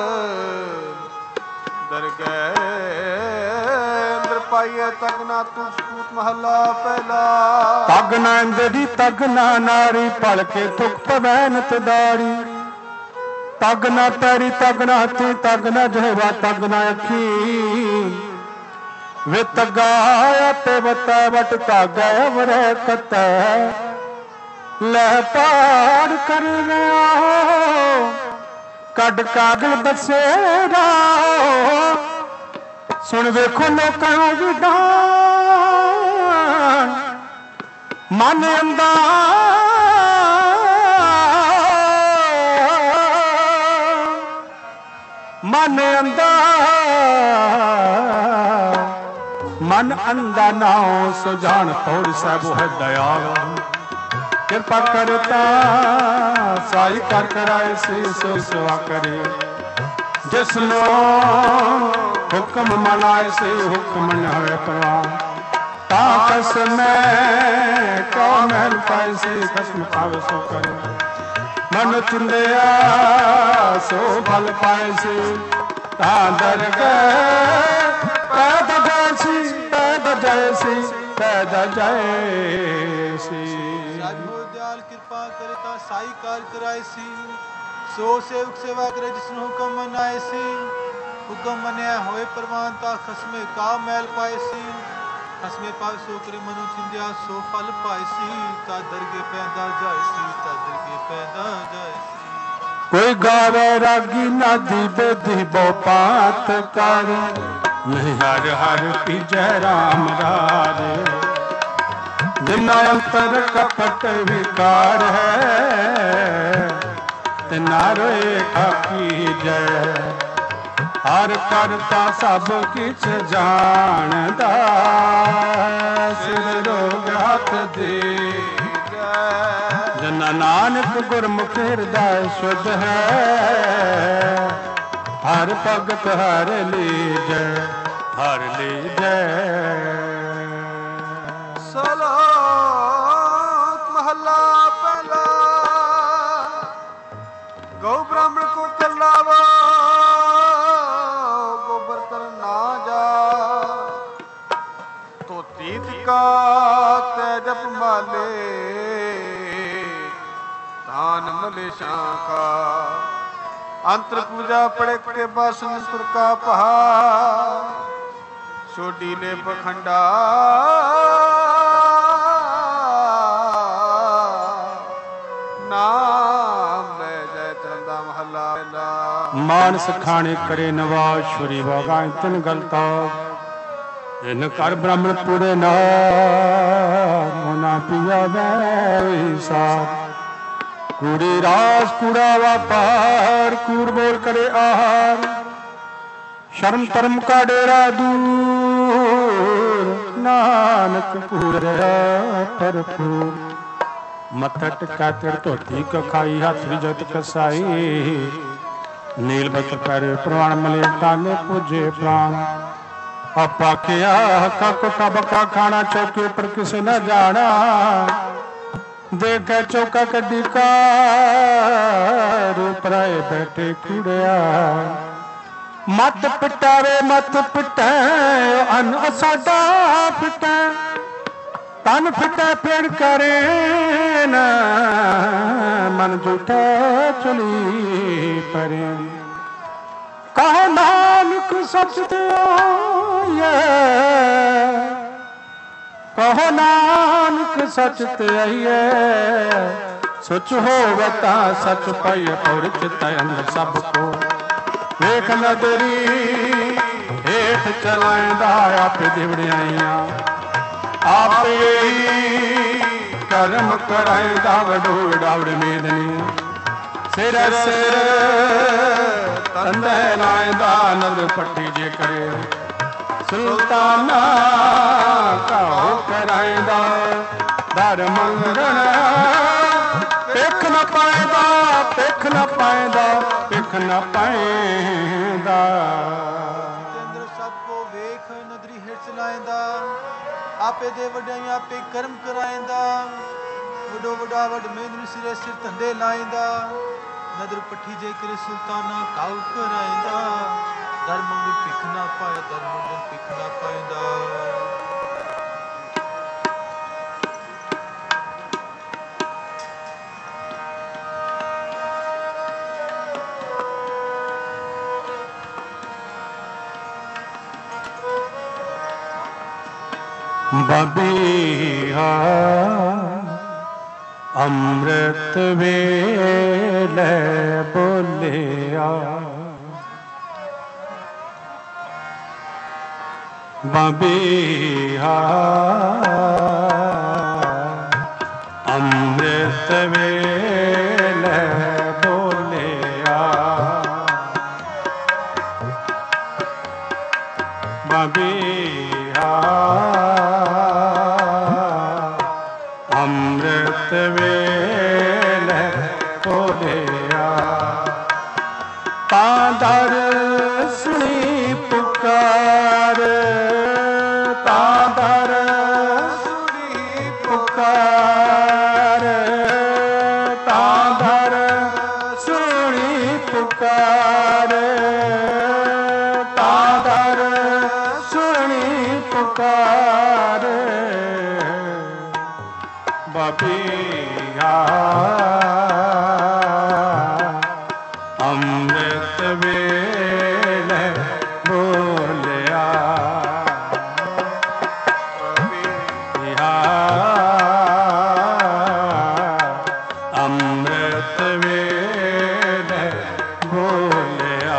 दर गए इंद्र पाइए तग न तू सूत महला पहला। तग न इंद्री तग न नारी पल के थुक पवै नित दारी। ਤਗ ਨਾ ਪੈਰੀ ਤਗ ਨਾ ਹੱਥੀ ਤਗ ਨਾ ਜਿਹਵਾ ਤਗ ਨਾ ਅੱਖੀ ਵੇ ਤਗਾ ਤੇ ਬਤਾ ਵਟ ਤਾਗੈ ਵਰੇ ਕਤੈ ਲੈ ਪਾੜ ਕਰ ਗਿਆ ਕੱਢ ਕਾਗਲ ਬਸੇਰਾ ਸੁਣ ਵੇਖੋ ਲੋਕਾਂ ਦੀ ਦਾਨ ਮਨ ਅੰਦਾ ਮਨ ਅੰਦਾ ਮਨ ਅੰਦਾ ਨਾਉ ਸੁਜਾਨ ਪੌੜ ਸਾਹਿਬ ਹੈ ਦਇਆਲ ਕਿਰਪਾ ਕਰਤਾ ਸਾਈ ਕਰ ਕਰਾਏ ਸੇ ਸੋ ਸਵਾ ਕਰੇ ਜਿਸ ਨੂੰ ਹੁਕਮ ਮਨਾਏ ਸੇ ਹੁਕਮ ਨ ਹੋਏ ਪਰਵਾਹ ਤਾ ਕਸਮੈ ਕੋ ਮਹਿਲ ਪਾਏ ਸੇ ਕਸਮ ਪਾਵੇ ਸੋ ਕਰੇ ਮਨ ਚੁੰਦਿਆ ਸੋ ਫਲ ਪਾਏ ਸੇ ਤਾ ਦਰਗਹਿ ਪੈਦਾ ਜੈਸੀ ਪੈਦਾ ਜੈਸੀ ਪੈਦਾ ਜੈਸੀ ਦਿਆਲ ਕਿਰਪਾ ਕਰੇ ਤਾਂ ਸਾਈ ਕਾਰ ਕਰਾਏ ਸੀ ਸੋ ਸੇਵਕ ਸੇਵਾ ਕਰੇ ਜਿਸ ਨੂੰ ਹੁਕਮ ਮਨਾਏ ਸੀ ਹੁਕਮ ਮੰਨਿਆ ਹੋਏ ਪ੍ਰਵਾਨ ਤਾਂ ਖਸਮੇ ਕਾ ਮੈਲ ਪਾਏ ਸੀ ਖਸਮੇ ਪਾਏ ਸੋ ਕਰੇ ਮਨੁ ਚਿੰਦਿਆ ਸੋ ਫਲ ਪਾਏ ਸੀ ਤਾਂ ਦਰਗੇ ਪੈਦਾ ਜਾਏ ਸੀ ਤਾਂ ਦਰਗੇ ਪੈਦਾ ਜਾਏ ਸੀ ਕੋਈ ਗਾਵੇ ਰਾਗੀ ਨਾਦੀ ਬੇਦੀ ਬੋ ਪਾਤ ਕਰ ਨਹੀਂ ਹਰ ਹਰ ਪੀਜੈ ਰਾਮ ਰਾਰੇ ਜਿਨਾ ਅੰਤਰ ਕਪਟ ਵਿਕਾਰ ਹੈ ਤੇ ਨਾਰੇ ਖਾਕੀ ਜੈ ਹਰ ਕਰਤਾ ਸਭ ਕਿਛ ਜਾਣਦਾ ਸਿਰ ਰੋਗ ਹੱਥ ਦੇ ਜਨਾ ਨਾਨਕ ਗੁਰਮੁਖ ਹਿਰਦੈ ਸ਼ੁੱਧ ਹੈ ਹਰ ਭਗਤ ਹਰ ਲੀਜੈ ਹਰ ਲੀਜੈ ਸਲੋਕ ਮਹੱਲਾ ਪਹਿਲਾ ਗਊ ਬ੍ਰਾਹਮਣ ਕੋ ਕਲਾਵਾ ਗੋਬਰ ਤਰ ਨਾ ਜਾ ਤੋ ਤੀਤ ਕਾ ਤੈ ਜਪ ਮਾਲੇ ਧਾਨ ਮਲੇਸ਼ਾਂ ਕਾ ਅੰਤਰ ਪੂਜਾ ਪੜੇ ਕੇ ਬਾਸਨ ਸੁਰ ਕਾ ਪਹਾ ਛੋਟੀ ਨੇ ਪਖੰਡਾ ਨਾਮ ਲੈ ਜੈ ਚੰਦਾ ਮਹੱਲਾ ਮਾਨਸ ਖਾਣੇ ਕਰੇ ਨਵਾਜ ਛੁਰੀ ਵਾਗਾ ਤਨ ਗਲਤਾ ਇਨ ਕਰ ਬ੍ਰਾਹਮਣ ਪੂਰੇ ਨਾ ਮੋਨਾ ਪਿਆ ਵੈ ਸਾਥ ਕੂੜੀ ਰਾਸ ਕੂੜਾ ਵਾਪਾਰ ਕੂੜ ਬੋਲ ਕਰੇ ਆਹਾਰ ਸ਼ਰਮ ਧਰਮ ਕਾ ਡੇਰਾ ਦੂਰ ਨਾਨਕ ਪੂਰਿਆ ਭਰਪੂਰ ਮੱਥਾ ਟਿਕਾ ਤੇਰ ਧੋਤੀ ਕ ਖਾਈ ਹੱਥ ਵੀ ਜਤ ਕਸਾਈ ਨੀਲ ਬਤ ਕਰ ਪ੍ਰਵਾਨ ਮਲੇ ਤਾਨੇ ਪੁਜੇ ਪ੍ਰਾਨ ਆਪਾ ਕਿਆ ਹੱਕਾ ਕੋਟਾ ਬੱਕਾ ਖਾਣਾ ਚੌਕੇ ਉੱਪਰ ਕਿਸੇ ਨਾ ਜਾਣਾ ਦੇਖੇ ਚੌਕਾ ਕੱਢੀ ਕਾਰ ਪਰਾਏ ਬੈਠੇ ਕੁੜਿਆ ਮਤ ਪਿਟਾਵੇ ਮਤ ਪਿਟੈ ਅਨ ਸਾਡਾ ਪਿਟੈ ਤਨ ਫਿਟੈ ਫੇਰ ਕਰੇ ਨਾ ਮਨ ਝੂਠਾ ਚਲੀ ਪਰੇ ਕਹੋ ਨਾਨਕ ਸੱਚ ਤੇ ਆਏ ਕਹੋ ਨਾਨਕ ਸੱਚ ਤੇ ਆਈਏ ਸੱਚ ਹੋਵੇ ਤਾਂ ਸੱਚ ਪਾਈਏ ਔਰ ਚਿਤੈ ਅੰਦਰ ਸਭ ਕੋ ਵੇਖ ਨਦਰੀ ਹੇਠ ਚਲਾਇਂਦਾ ਆਪੇ ਦਿਵੜਿਆਈਆਂ ਆਪੇ ਕਰਮ ਕਰਾਇਂਦਾ ਵਡੋੜ ਡਾਵੜ ਮੇਦਨੀ ਸਿਰ ਸਿਰ ਤੰਦੇ ਲਾਇਂਦਾ ਨਦਰ ਪੱਟੀ ਜੇ ਕਰੇ ਸੁਲਤਾਨਾ ਕਾਉ ਕਰਾਇਂਦਾ ਦਰ ਮੰਗਣ ਪਿੱਖ ਨਾ ਪਾਇਂਦਾ ਪਿੱਖ ਨਾ ਪਾਇਂਦਾ ਪਿੱਖ ਨਾ ਪਾਇਂਦਾ ਚੰਦਰ ਸਭ ਕੋ ਵੇਖ ਨਦਰੀ ਹੇਠ ਚਲਾਇਂਦਾ ਆਪੇ ਦੇ ਵਡਿਆਈਆਂ ਆਪੇ ਕਰਮ ਕਰਾਇਂਦਾ ਵਡੋ ਵਡਾ ਵਡ ਮੇਦਨੀ ਸਿਰੇ ਸਿਰ ਧੰਦੇ ਲਾਇਂਦਾ ਨਦਰ ਪੱਠੀ ਜੇ ਕਰੇ ਸੁਲਤਾਨਾ ਕਾਉ ਕਰਾਇਂਦਾ ਦਰ ਮੰਗਣ ਪਿੱਖ ਨਾ ਪਾਏ ਦਰ ਮੰਗਣ ਪਿੱਖ ਨਾ ਪਾਇਂਦਾ ਬਬੀਹਾ ਅੰਮ੍ਰਿਤ ਵੇਲੇ ਬੋਲਿਆ, ਬਬੀਹਾ ਅੰਮ੍ਰਿਤ ਵੇਲੇ ਬੋਲਿਆ, ਬਬੀਹਾ ਅੰਮ੍ਰਿਤ ਵੇਲੇ ਬੋਲਿਆ, ਤਾਂ ਦਰ ਸੁਣੀ ਪੁਕਾਰ, ਤਾਂ ਦਰ ਸੁਣੀ ਪੁਕਾਰ, ਤਾਂ ਦਰ ਸੁਣੀ ਪੁਕਾਰ, ਤਾਂ ਦਰ ਸੁਣੀ ਪੁਕਾਰ, ਬਬੀਹਾ ਅੰਮ੍ਰਿਤ ਵੇਲੇ ਬੋਲਿਆ, ਬਬੀਹਾ ਅੰਮ੍ਰਿਤ ਵੇਲੇ ਬੋਲਿਆ।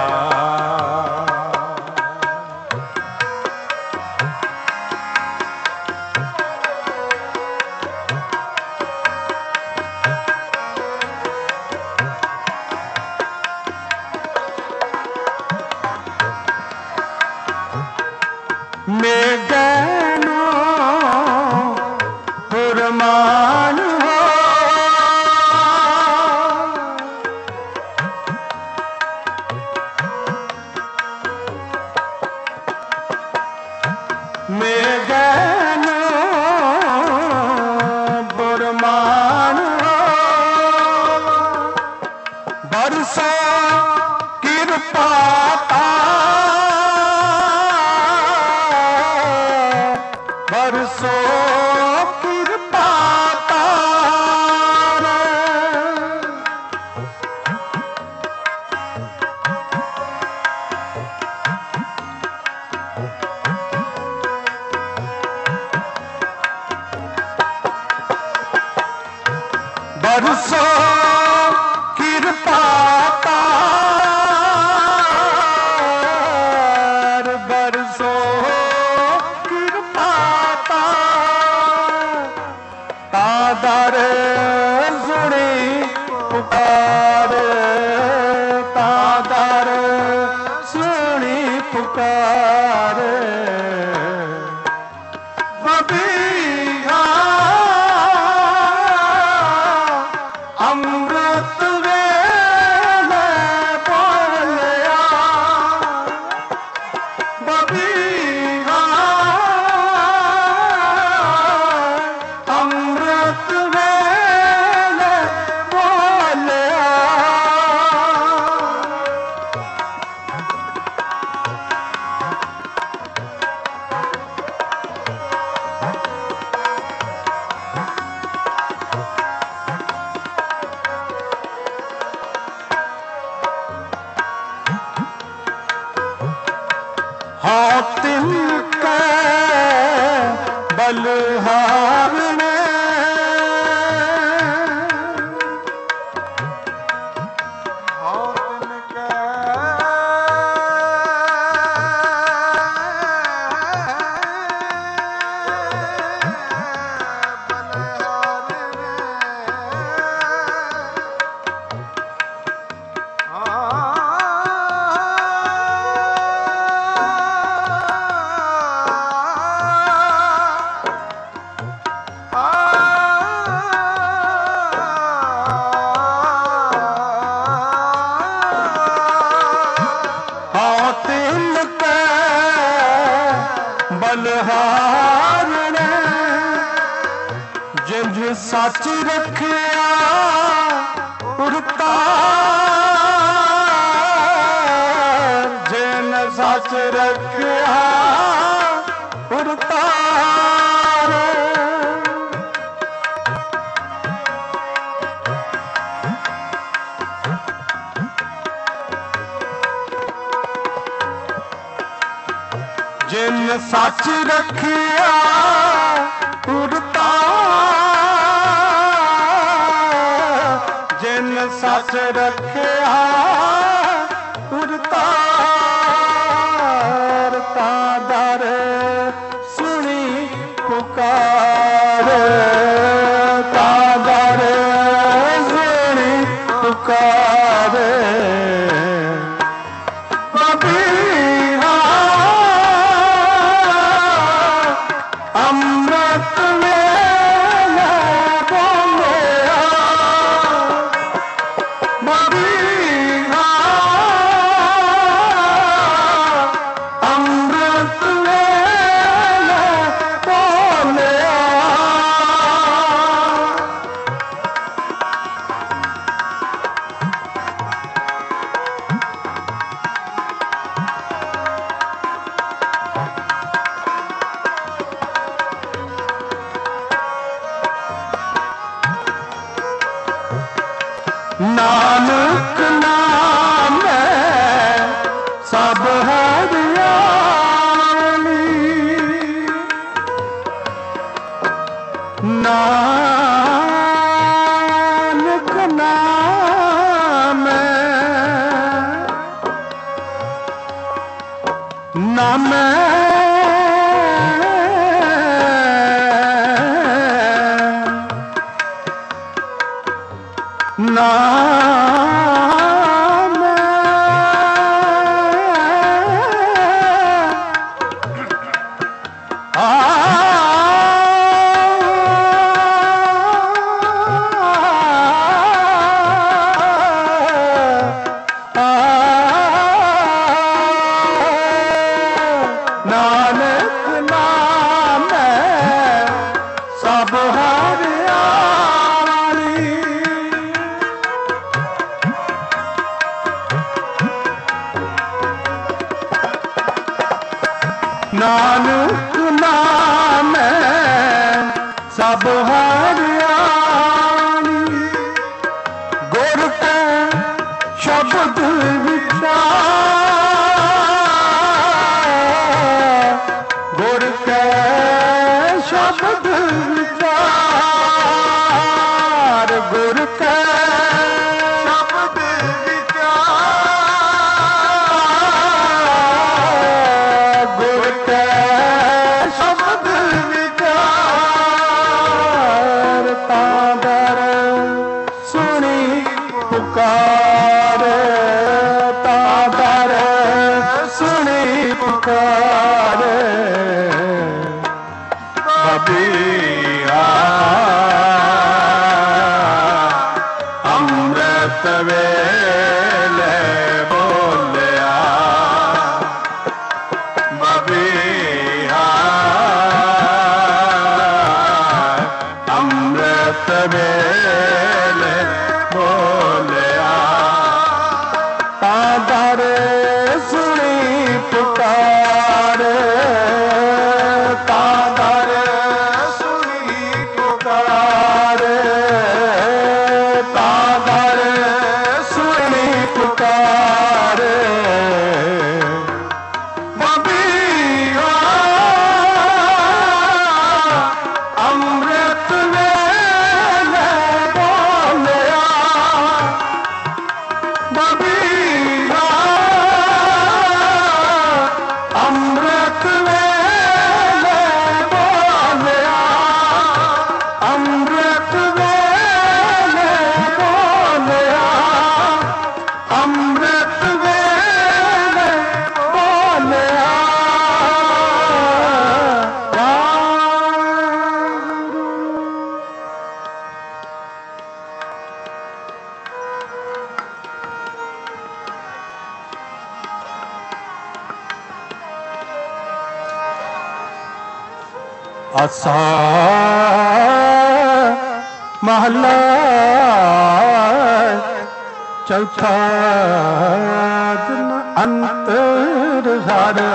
ਮੇਘਨੋ ਪੁਰਮਾਨ ਹੋ, ਮੇਘਨੋ ਪੁਰਮਾਨ ਹੋ, ਬਰਸੋ ਕਿਰਪਾ ਬਰਸੋ ਕਿਰਪਾ ਤਾਰ, ਬਰਸੋ ਕਿਰਪਾ ਤਾਰ, ਬਰਸੋ ਦਰ ਸੁਣੀ ਪੁਕਾਰ, ਤਾਂ ਦਰ ਸੁਣੀ ਪੁਕਾਰ, ਬਬੀਹਾ ਅੰਮ੍ਰਿਤ ਵੇਲੇ ਬੋਲਿਆ, ਬਬੀਹਾ ਅੰਮ੍ਰਿਤ ਵੇਲੇ ਬੋਲਿਆ, ਹਾਂ ਤਿਨਕੈ ਬਲਹਾਰਨੇ, ਬਲਹਾਰਨੇ, ਜਿੰਜ ਸੱਚ ਰੱਖਿਆ ਉਰਤਾਰ, ਜਿਨ ਸੱਚ ਰੱਖਿਆ ਉਰਤਾਰ, ਜਿਨ ਸੱਚ ਰੱਖਿਆ रखिया उरतार तादर सुनी पुकार तादर सुनी पुकार अमृत नानक नाम सब हरियाली नानक नाम नाम नाम आ नानक नाम सब हरियाली नानक नाम सब हरियाली गुर के शब्द विचार गुर के शब्द विचार गुर के शब्द विचार गुर के शब्द विचार तादर सुनी पुकार तादर सुनी पुकार बबिया अमृत वेले बोलिया बबिया अमृत वेले बोलिया तादर सुनी पुकार तादर सुनी पुकार तादर सुनी पुकार बबिया अमृत वेले बोलिया बबिया अमृत वेले बोलिया अमृत वेले बोलिया अमृत वेले बोलिया आसा महला चौथा दिन अंतर सारा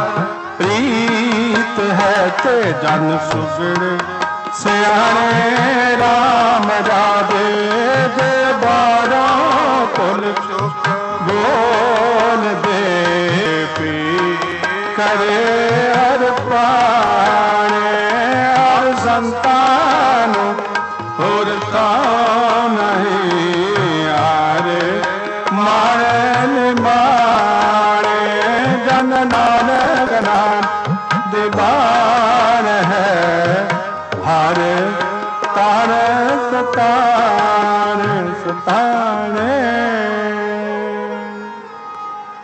प्रीत है ते जन सुगड़ सियाने राम राधे दे बारा पुल चुक बोल दे पी करे हर पाने हर संतान होर ता नहीं यारे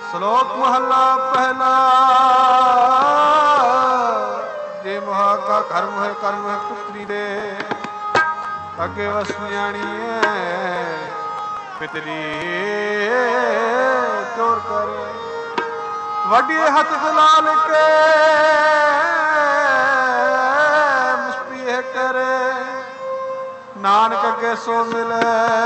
ਸ਼ਲੋਕ ਮਹੱਲਾ ਪਹਿਲਾ। ਜੇ ਮਹਾ ਕਾ ਕਰਮ ਹੈ ਕਰਮ ਹੈ ਪੁੱਤਰੀ ਦੇ ਅੱਗੇ ਵਸ ਨਿਆਣੀਏ ਪਿਤਰੀ ਚੋਰ ਕਰੇ ਵੱਡੀ ਹੱਥ ਦਲਾਲ ਕੇ ਮੁਸਪੀ ਕਰੇ ਨਾਨਕ ਅੱਗੇ ਸੋ ਮਿਲੇ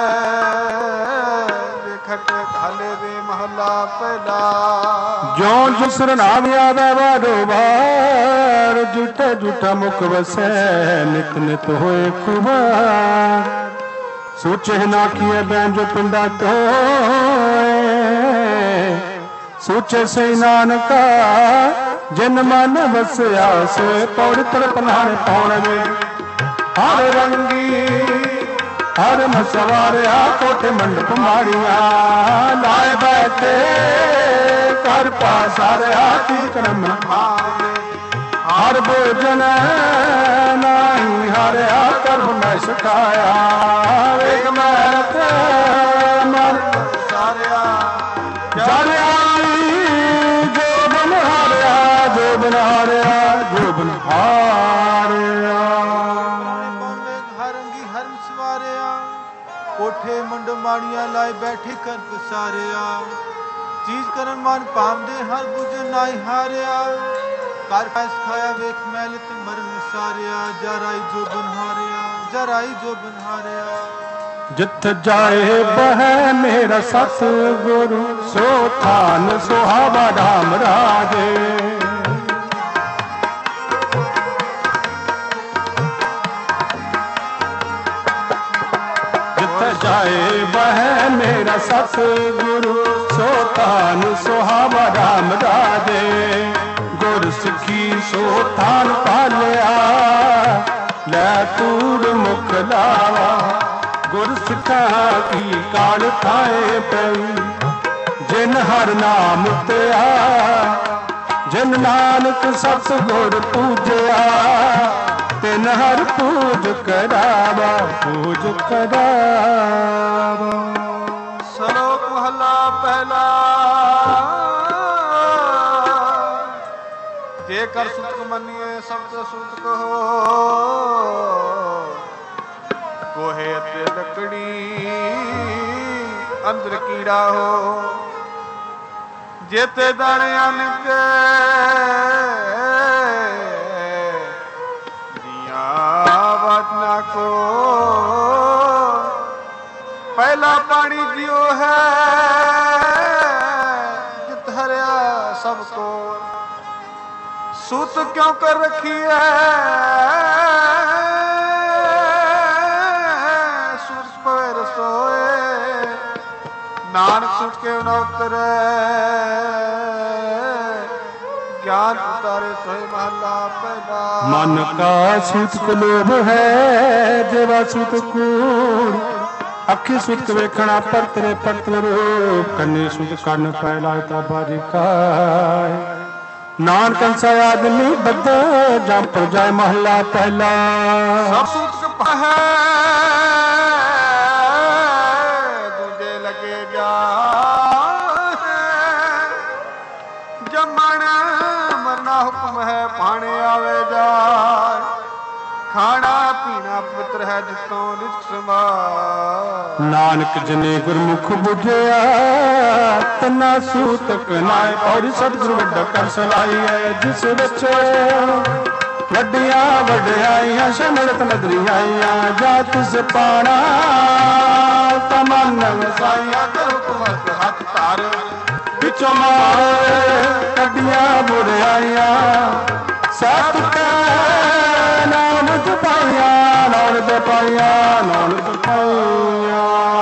ਖੱਟੇ ਖਾਲੇ ਦੇ ਮਹੱਲਾ ਪਹਿਲਾ। ਜੋ ਜਿਸਰ ਨਾਮ ਯਾਦ ਆਵਾਰੋ ਵਾਰ ਝੂਠਾ ਝੂਠਾ ਮੁਖ ਵਸੈ ਨਿਤ ਨਿਤ ਹੋਏ ਖੁਬਾਰ ਸੋਚੇ ਨਾ ਕੀਏ ਬੈਨ ਜੋ ਪਿੰਡਾ ਤੋਏ ਸੋਚੇ ਸੇ ਨਾਨਕਾ ਜਿਨ ਮਨ ਵਸਿਆ ਸੋਏ ਪੌੜ ਤੜਪਨਾਣੇ ਪਾਉਣ ਵੇ ਹਰ ਰੰਗੀ ਹਰ ਮਸਵਾਰਿਆ ਕੋਠੇ ਮੰਡਪ ਮਾੜੀਆਂ ਲਾਏ ਬੈਠੇ ਕਰ ਪਾਸਾਰਿਆ ਕੀ ਕਰਮ ਹਰ ਭੋਜਨ ਨਹੀਂ ਹਰਿਆ ਕਰਮ ਮੈਂ ਸਿਖਾਇਆ ਵੇਖ ਮੈਂ ਤੇ ਮਰ ਸਾਰਿਆ ਜਾਰਿਆ ਜੋ ਬਨ ਹਾਰਿਆ ਜੋ ਬਨ ਹਾਰਿਆ ਜੋ ਬਨ ਹਾਰਿਆ ਕੋਠੇ ਮੰਡ ਮਾਣੀਆਂ ਲਾਏ ਬੈਠੇ ਕਰ ਪਸਾਰਿਆ ਚੀਜ਼ ਕਰਨ ਮਨ ਪਾਉਂਦੇ ਹਰ ਬੁਝ ਨਾਈ ਹਾਰਿਆ ਕਰ ਪੈਸ ਖਾਇਆ ਵੇਖ ਮੈਲ ਤੇ ਮਰਨ ਸਾਰਿਆ ਜਰਾਈ ਜੋ ਬਨਹਾਰਿਆ ਜਰਾਈ ਜੋ ਬਨਹਾਰਿਆ ਜਿੱਥ ਜਾਏ ਬਹਿ ਮੇਰਾ ਸਤ ਗੁਰੂ ਸੋ ਥਾਨ ਸੁਹਾਵਾ ਧਾਮ ਰਾਜੇ ਜਾਏ ਬਹਿ ਮੇਰਾ ਸਤ ਗੁਰੂ ਸੋ ਥਾਨ ਸੁਹਾਵਾ ਰਾਮ ਰਾਜੇ ਗੁਰ ਸਿੱਖੀ ਸੋ ਥਾਨ ਪਾਲਿਆ ਲੈ ਤੂਰ ਮੁਖ ਲਾਵਾ ਗੁਰ ਸਿੱਖਾ ਕੀ ਕਾਲ ਥਾਏ ਪਈ ਜਿਨ ਹਰ ਨਾਮ ਧਿਆ ਜਿਨ ਨਾਨਕ ਸਤ ਗੁਰ ਪੂਜਿਆ ਤਿਨ ਹਰ ਪੂਜ ਕਰਾਵਾ ਪੂਜ ਕਰਾਵਾ। ਸ਼ਲੋਕ ਮਹੱਲਾ ਪਹਿਲਾ। ਜੇਕਰ ਸੁਤਕ ਮੰਨੀਏ ਸਬਦ ਸੁਤਕ ਹੋ ਕੋਹੇ ਅਤੇ ਲੱਕੜੀ ਅੰਦਰ ਕੀੜਾ ਹੋ ਜੇਤੇ ਦਾਣੇ ਅਨਕੇ को पहला पानी जियो है जित हरिया सबको सूत क्यों कर रखी है सूरज पवे रसोए नानक सुट के न उतरे ज्ञान उतारे सोए महला पहला। मन का सूत लोभ है देवा सूत कूड़ अखी सूत वेखना पर तेरे पत्र रूप कन्नी सूत कन फैलाता बारी खाए नानक सा आदमी बद जप जाए महला पहला। सब सूत है दूजे लगे जा जमण मरना हुक्म है पाने आवे जा खाना पीना पवित्र है जितों रिच संभाल नानक जने गुरमुख बुझिया तना सूतक नाय और सतगुरु वड्डा कर सलाई है जिस विच वड्डियां वड्डियाइयां शमरत नदरियाइयां जात से पाना तमन वसाइयां कर हुकमत हथ तार विचों मारे कड्डियां बुढ़ियाइयां सत के नाम जपाइया नाम जपाइया नाम जपाइया।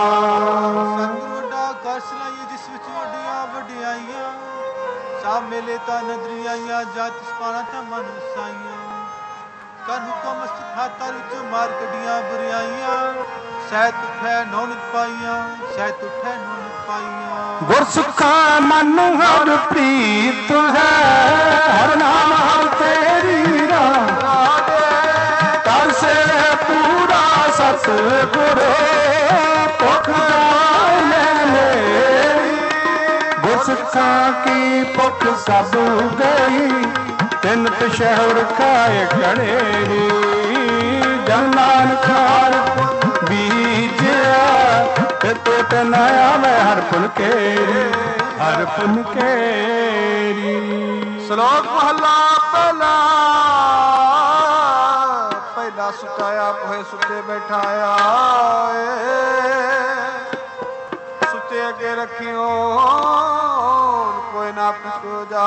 ਵੱਡਾ ਕਰ ਸਲਾਈਏ ਜਿਸ ਵਿੱਚ ਵੱਡੀਆਂ ਵਡਿਆਈਆਂ ਸਭ ਮੇਲੇ ਤਾਂ ਨਦਰੀਆਈਆਂ ਜਾਤ ਸਪਾਣਾ ਤਾਂ ਮਨ ਵਸਾਈਆਂ ਕਰ ਹੁਕਮ ਸਥਾਤਾ ਵਿੱਚ ਮਾਰ ਕੱਢੀਆਂ ਬੁਰੀਆਈਆਂ ਸਹਿਤ ਉਠੈ ਨੌਨਿਤ ਪਾਈਆਂ ਸਹਿਤ ਉਠੈ ਨੌਨਿਤ ਪਾਈਆਂ। ਗੁਰਸਿੱਖਾ ਮਨ ਹਰ ਪ੍ਰੀਤ ਹੈ ਹਰ ਨਾਮ ਹਰ ਤੇਰੀ ਰਾਹ ਕਰ ਸੇ ਪੂਰਾ ਸਤ ਗੁਰ ਪੁਖ ਜਾਏ ਮੇਰੀ ਗੁਰਸਿੱਖਾ सिखां की भुख सब गई, तिन पिछौर खाए कड़ेरी। जन नानक हर बीजिया, तित नया मैं हर पुन केरी, हर पुन केरी। श्लोक महला पहला। पहला सुताया पोहे सुते बैठाया, सुते अगे रखियो कोई ना पुछो जा।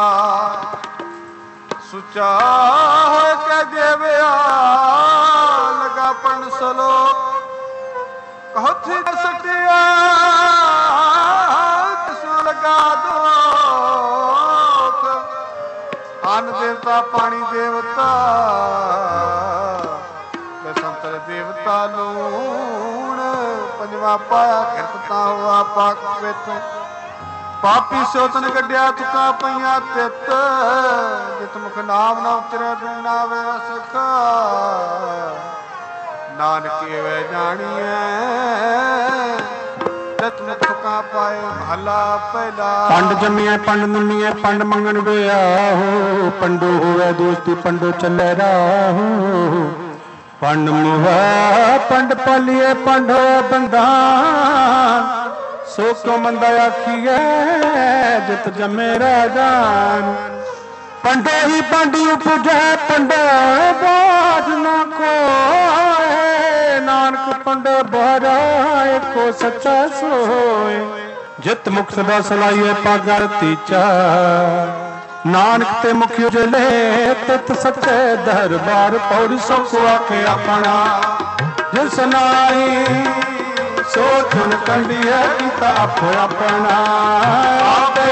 सुचा हो के देवया लगा पन सलो, कहो थी सटिया किसो लगा दो। अन्न देवता पानी देवता संतर देवता लूण, पंजवा पाया किरपता हुआ पाक पित। पापी सोतन कड्या तुका पईया तित, जित मुख नाम ना उतरे बिना वे सखा। नानक वे जानिए तित मुख तुका पाए महला पहला। पंड जमिए पंड नुनिए पंड मंगन गया हो, पंडो होवे दोस्ती पंडो चले राहो। पंड मुहा पंड पलिए पंड बंदा, सो क्यों मंदा आखिए जित जमे राजान। पंडो ही पंडी पूजे पंडो बाज ना को, नानक पंड बहरा को सच्चा सोए। जित मुख सदा सलाइए पागर तीचा, नानक ते मुखियो जले तित सच्चे दरबार। पौड़ी सो आखे अपना जिस नाई, सो चुन कंडिया किता आपो अपना। आपे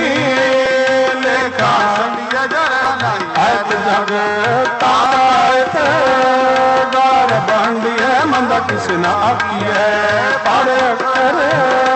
लेखा संडिया जरा नहीं, ऐत जग तायत गार बांडी है। मंदा किसी ना आकी है पाड़े करे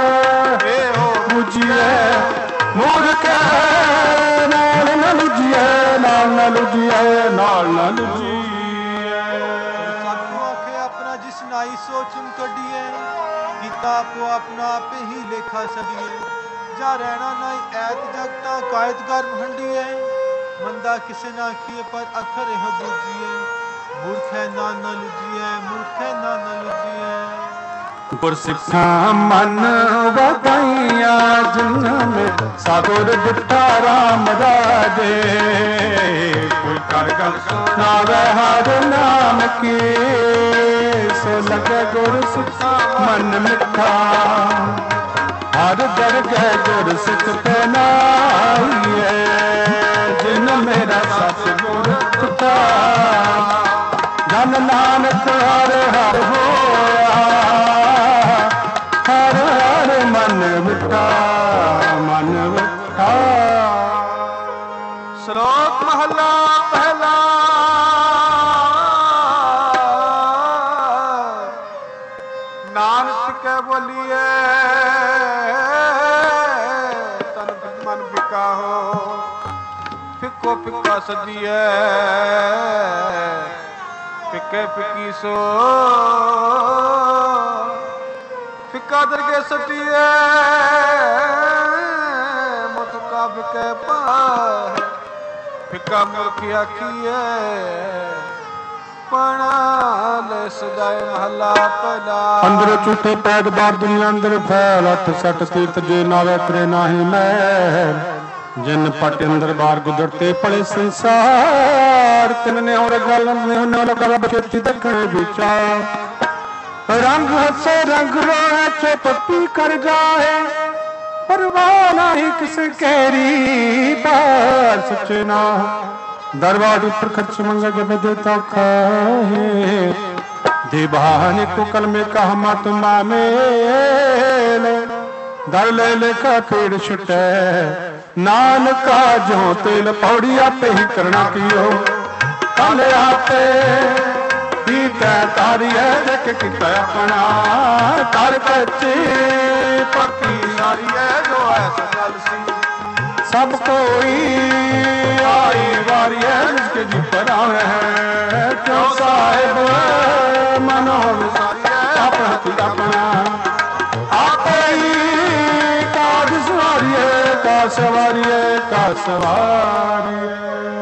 बुझिए मूर्ख नाल न लुझिए, नाल न लुझिए, नाल न लुझिए। साधु आखे अपना जिस नाई सोचन कडिए, गीता आपो अपना आपे ही लेखा सदिए। जा रहना नाई ऐत जगता कायत कर भंडिए, मंदा किसे ना किए पर अखर है बूझिए। मूर्ख है ना न लुझिए, मूर्ख है ना न लुझिए। गुरसिखा मन वधाइया जिन्हें सागुर दिता राम राजे। कोई कर गल सुनावे हर नाम की, सो लगे गुरसिखा मन मिठा। हर दरगह गुरसिख पे नाइए, जिन मेरा सतगुर पिता। जन नानक हर हर होया, हर हर मन मिठा, मन मिठा। श्लोक महला पहला। नानक के बोलिए तन मन बिका हो, फिको फिका सदिए फिके फिकी सो। फिका दरगे सटिए मुतका फिके पार। फिका मुल्की आखिए सजाए महला पहला। अंदर झूठे पैद बार दुनिया अंदर फैल, हथ सट तीर्थ जे नावे करे नाही मैल। जिन पट अंदर बार गुजरते पड़े संसार, तिनने और गल ने लगा बचती दखण विचार। रंग हसे रंग रोए चुप पी कर जाए, परवाह नहीं किसे केरी बार। सच्चे ना दरबार पर खर्च मंगा जब देता खाए, दीवाने को कल में कहा मत मामेल। दर ले लेखा पेड़ छुटे नानका जो तेल पौड़ी आपे ही करना कियो। कल आपे तारी है देख किता अपना, कर कच्ची पक्की सारी है जो ऐसा गल सी। सब कोई आई वारी है जिसके जी पर आवे है, क्यों साहिब मनो विसारी है आप हथी अपना। आप ही काज सवारी है का सवारिये का सवारिये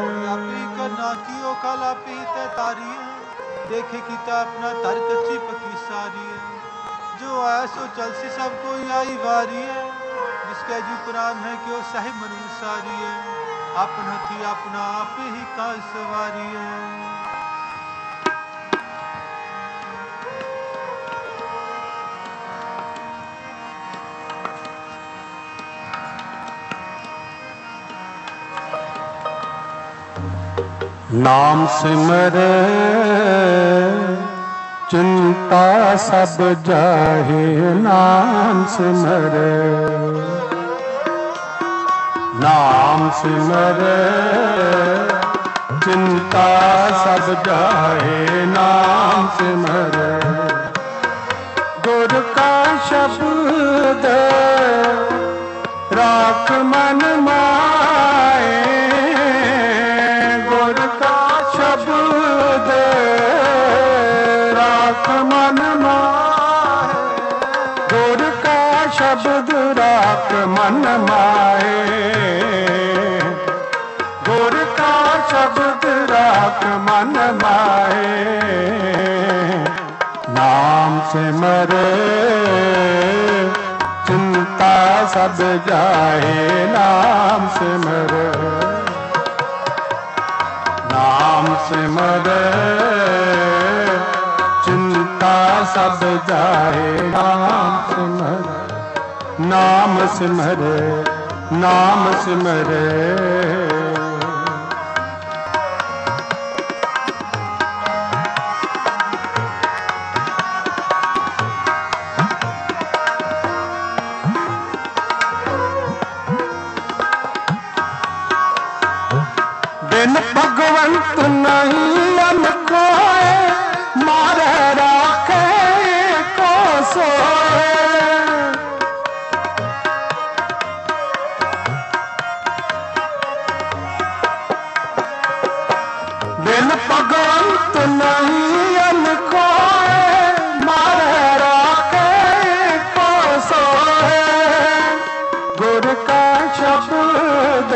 देखे किता अपना तर कच्ची पकी सारी है जो ऐसो चल सी सब कोई आई वारी है जिसके जू प्राण है कि वो साहिब मनु सारी है अपना थी अपना आप ही का सवारी है। नाम सिमर चिंता सब जाहे नाम सिमर नाम सिमर चिंता सब जाहे नाम सिमर गुर का शब्द राख मन माए मन माए गुर का शब्द राख मन माए गुर का शब्द राख मन माए नाम सिमर चिंता सब जाए नाम सिमर नाम सिमर सब जाए नाम सिमर नाम सिमर नाम सिमर बिन भगवंत नहीं अन कोय मारे राखे को सोए बिन भगवंत नहीं अन कोय मारे राखे को सोए गुर का शब्द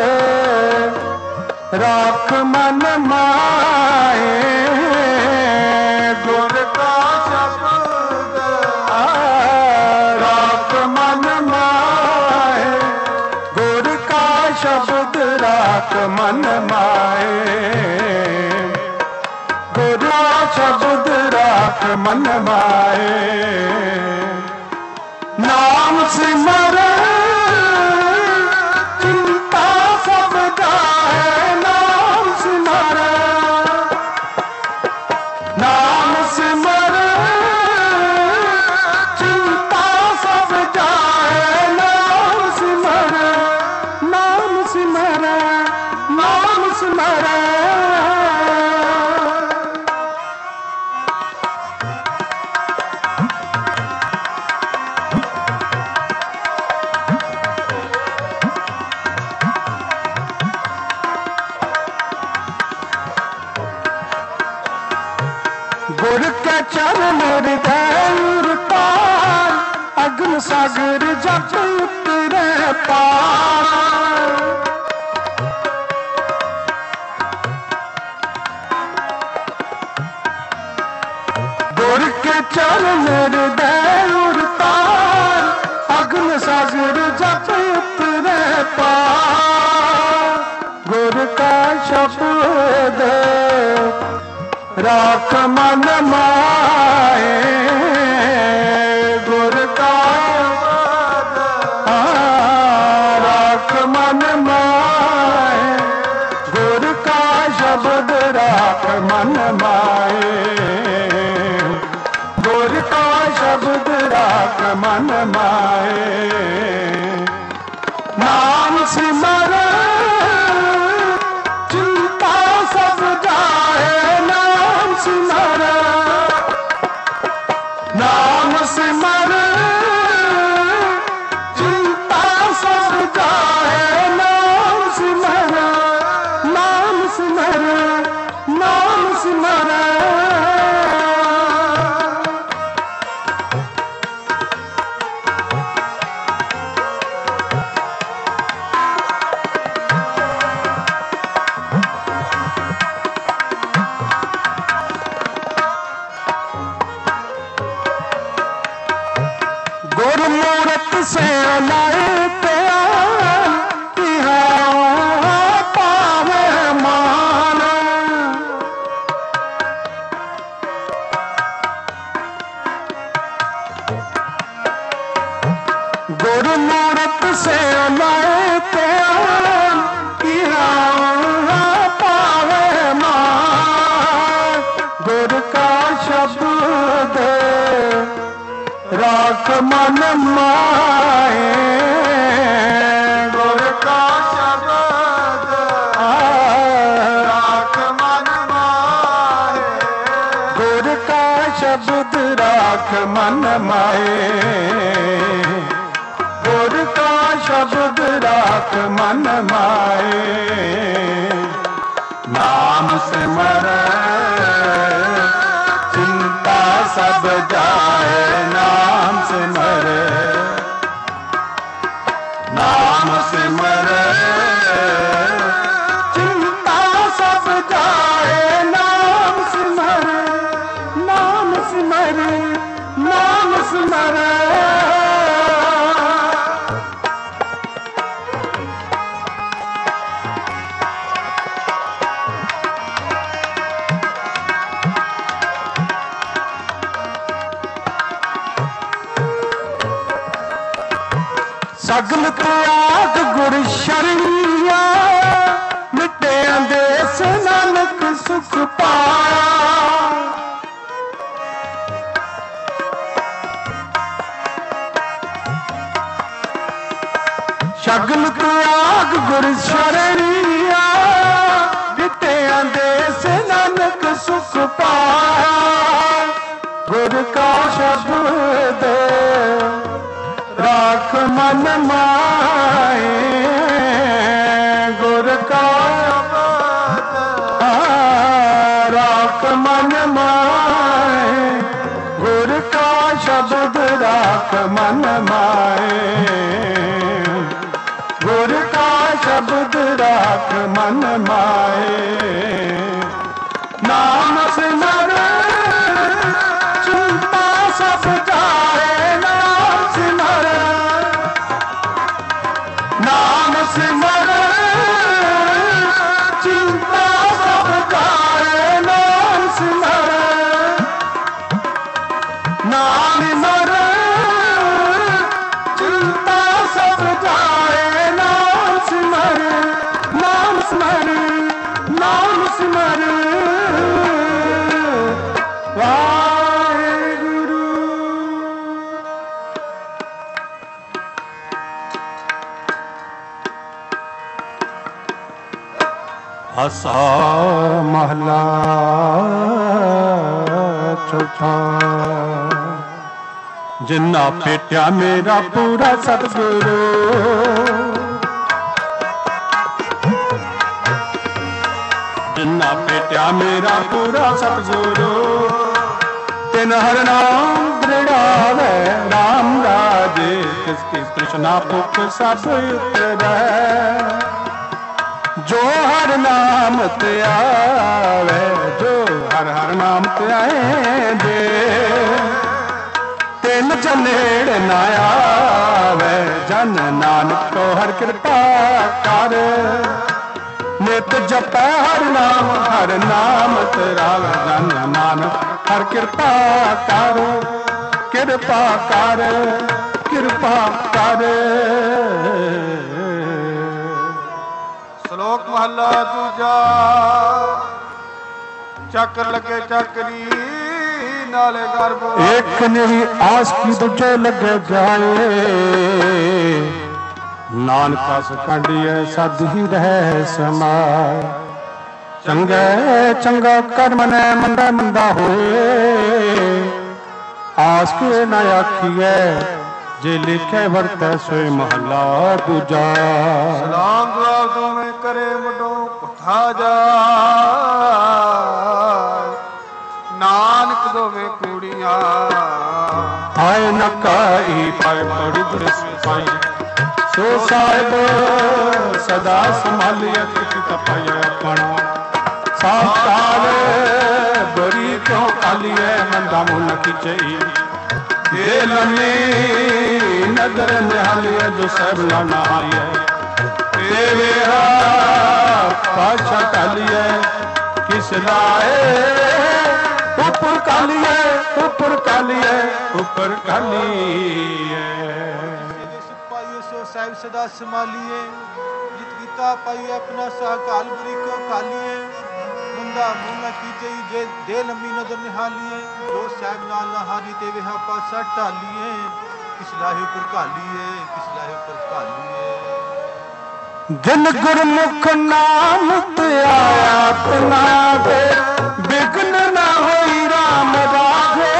राख मन माए गुर का शब्द राख मन माए गुर का शब्द राख मन माए गुर का शब्द राख मन माए नाम सिमर चिंता सब जाए नाम सिमर नाम सिमर चिंता सब जाए नाम सिमर नाम सिमर नाम सिमर गुर के चरण हृदय पार अग्न सागर जप उतरे पार गुर के चरण हृदय पार अग्न सागर जप उतरे पार गुर का शब्द राख मन माए गुर का राख मन माए गुर का शब्द राख मन माए गुर का शब्द राख मन माए नाम सिमर चिंता सब जाए नाम सिमर नाम सिमर चिंता सब जाए नाम सिमर नाम सिमर नाम सिमर राख मन माए गुर का शब्द राख मन माए गुर का शब्द राख मन माए गुर का शब्द राख मन माए नाम सिमर चिंता सब जाए नाम सिमर नाम सिमर चिंता सब जाए नाम सिमर नाम सिमर नाम सिमर सगल त्याग गुर शरणिया मिटे अंदेस नानक सुख पाया सगल त्याग गुर शरणिया मिटे अंदेस नानक सुख पाया गुर का शब्द राख मन माए गुर का राख मन माए गुर का शब्द राख मन माए गुर का शब्द राख मन माए नाम सिमर चिंता सब जाए नाम सिमर नाम सिमर चिंता सब जाए नाम सिमर नाम सिमर चिंता सब जाए नाम सिमर नाम सिमर नाम सिमर वाहेगुरु। आसा महला चौथा जिन्ना पेट्या मेरा पूरा सतगुरु जिन्ना पेट्या मेरा पूरा सतगुरु तिन हर नाम दृढ़ावे राम राजे किसकी तृष्णा भुख सब उतरै जो हर नाम ते आवे जो हर हर नाम ते आए दे तिन चनेड़ ना आवे जन नानक को हर कृपा कर नित जपै हर नाम हर नाम तेरा जन नानक हर कृपा कर कृपा कर कृपा कर। श्लोक महला दूजा चक्र लगे चक्री नाले गर्भ एक नहीं आस की दूजे लगे जाए नानका सखंडिए सद ही रहे समाय चंगे चंगा कर्म ने मंदा मंदा होए आस के न आखिए जे लिखे वर्ते सोए महला दूजा सलाम दुआ दो में करे मुडो कुठा जा नानक दो में कुड़िया आए न काई पाए बड़ी दृश पाई सो साहिब सदा संभालिए किसी तपाए अपना साफ काले बड़ी क्यों कालिए मंदा मुन की चाहिए दिल में नजर निहालिए जो सब ना नहाइए तेरे पाछा कालिए किस लाए ऊपर कालिए ऊपर कालिए ऊपर कालिए साहिब सदा संभालिए जित गीता पाइए अपना सा काल बुरी को कालिए मुंदा मुंगा की चाहिए दे लंबी नजर निहालिए जो साहिब नाल नहारी ते वे पासा टालिए किस लाहे ऊपर कालिए किस लाहे ऊपर कालिए। जिन गुरमुख नाम ते आया तना दे बिघ्न न होई राम राघे।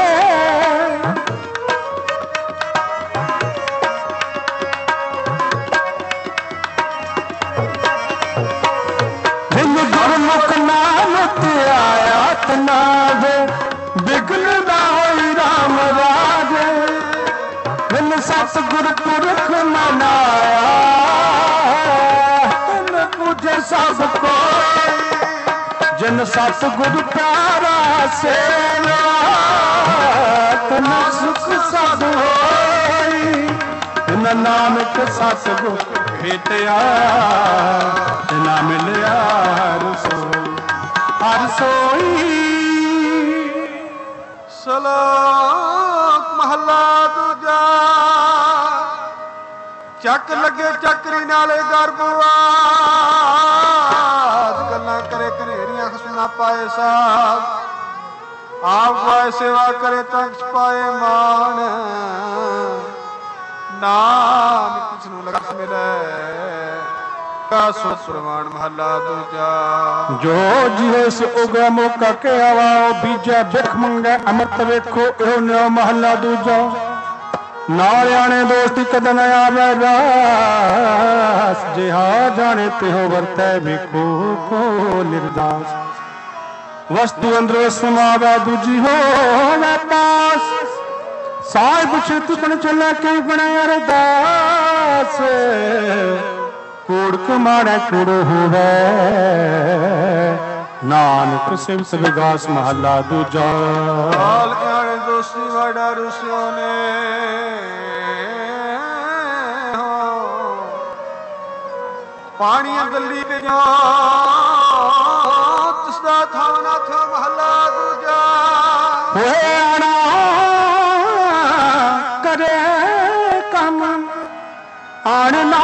जिन गुरमुख नाम ते आया तना दे बिघ्न न होई राम राघे। जिन सतगुर पुरख मनाया सब को जिन सतगुर प्यारा सेवा तन सुख सब होई। तिन नानक सतगुर भेटिया तिना मिलिया हर सोई हर सोई। ਸਲੋਕ ਮਹਲਾ ਦੂਜਾ। ਚੱਕ ਲੱਗੇ ਚੱਕਰੀ ਨਾਲੇ ਗਰਭਵਾਦ ਗੱਲਾਂ ਕਰੇ ਘਨੇਰੀਆਂ ਖਸਮਾ ਪਾਏ ਸਾਧ। ਆਪ ਪਾਏ ਸੇਵਾ ਕਰੇ ਤੰਗ ਪਾਏ ਮਾਨ ਨਾਨਕ ਕਿਸ ਨੂੰ ਲਖ ਮਿਲੇ ਕਾ ਸੋ ਪ੍ਰਮਾਣ ਮਹਲਾ ਦੂਜਾ। ਜੋ ਜਿਵੇਂ ਸ ਉਗਾ ਮੌਕਾ ਕੇ ਆਵਾਓ ਬੀਜਾ ਬਿਖ ਮੰਗੇ ਅਮਰਤ ਵੇਖੋ ਇਹੋ ਨਿਉ ਮਹਲਾ ਦੂਜਾ। ਨਾਲਿਆਣੇ ਦੋਸਤੀ ਕਦ ਨ ਆਵੇ ਰਾਸ ਜਿਹਾ ਜਾਣੇ ਤਿਹੋ ਵਰਤੈ ਵੇਖੋ ਕੋ ਨਿਰਦਾਸ। ਵਸਤੂ ਅੰਦਰੋਂ ਸਮਾਵੈ ਦੂਜੀ ਹੋਵੇ ਪਾਸ। ਸਾਹਿਬ ਛਿਤ ਬਣ ਚੱਲੇ ਕਈ ਬਣੇ ਅਰਦਾਸ। ਕੂੜ ਕਮਾੜੇ ਕੂੜ ਹੋਵੇ ਨਾਨਕ ਸਿਵਤ ਵਿਗਾਸ ਮਹਲਾ ਦੂਜਾ। ਹਾਲ ਆਣੇ ਦੋਸਤੀ ਵਾੜਾ ਰੁਸਿਓ ਨੇ ਪਾਣੀਆਂ ਗੱਲੀ ਤੇ ਜਾ ਤਿਸਦਾ ਥਾਵਨਾ ਥਾ ਮਹਲਾ ਦੂਜਾ। ਹੋਏ ਆਣਾ ਕਰੇ ਕੰਮ ਆਣ ਨਾ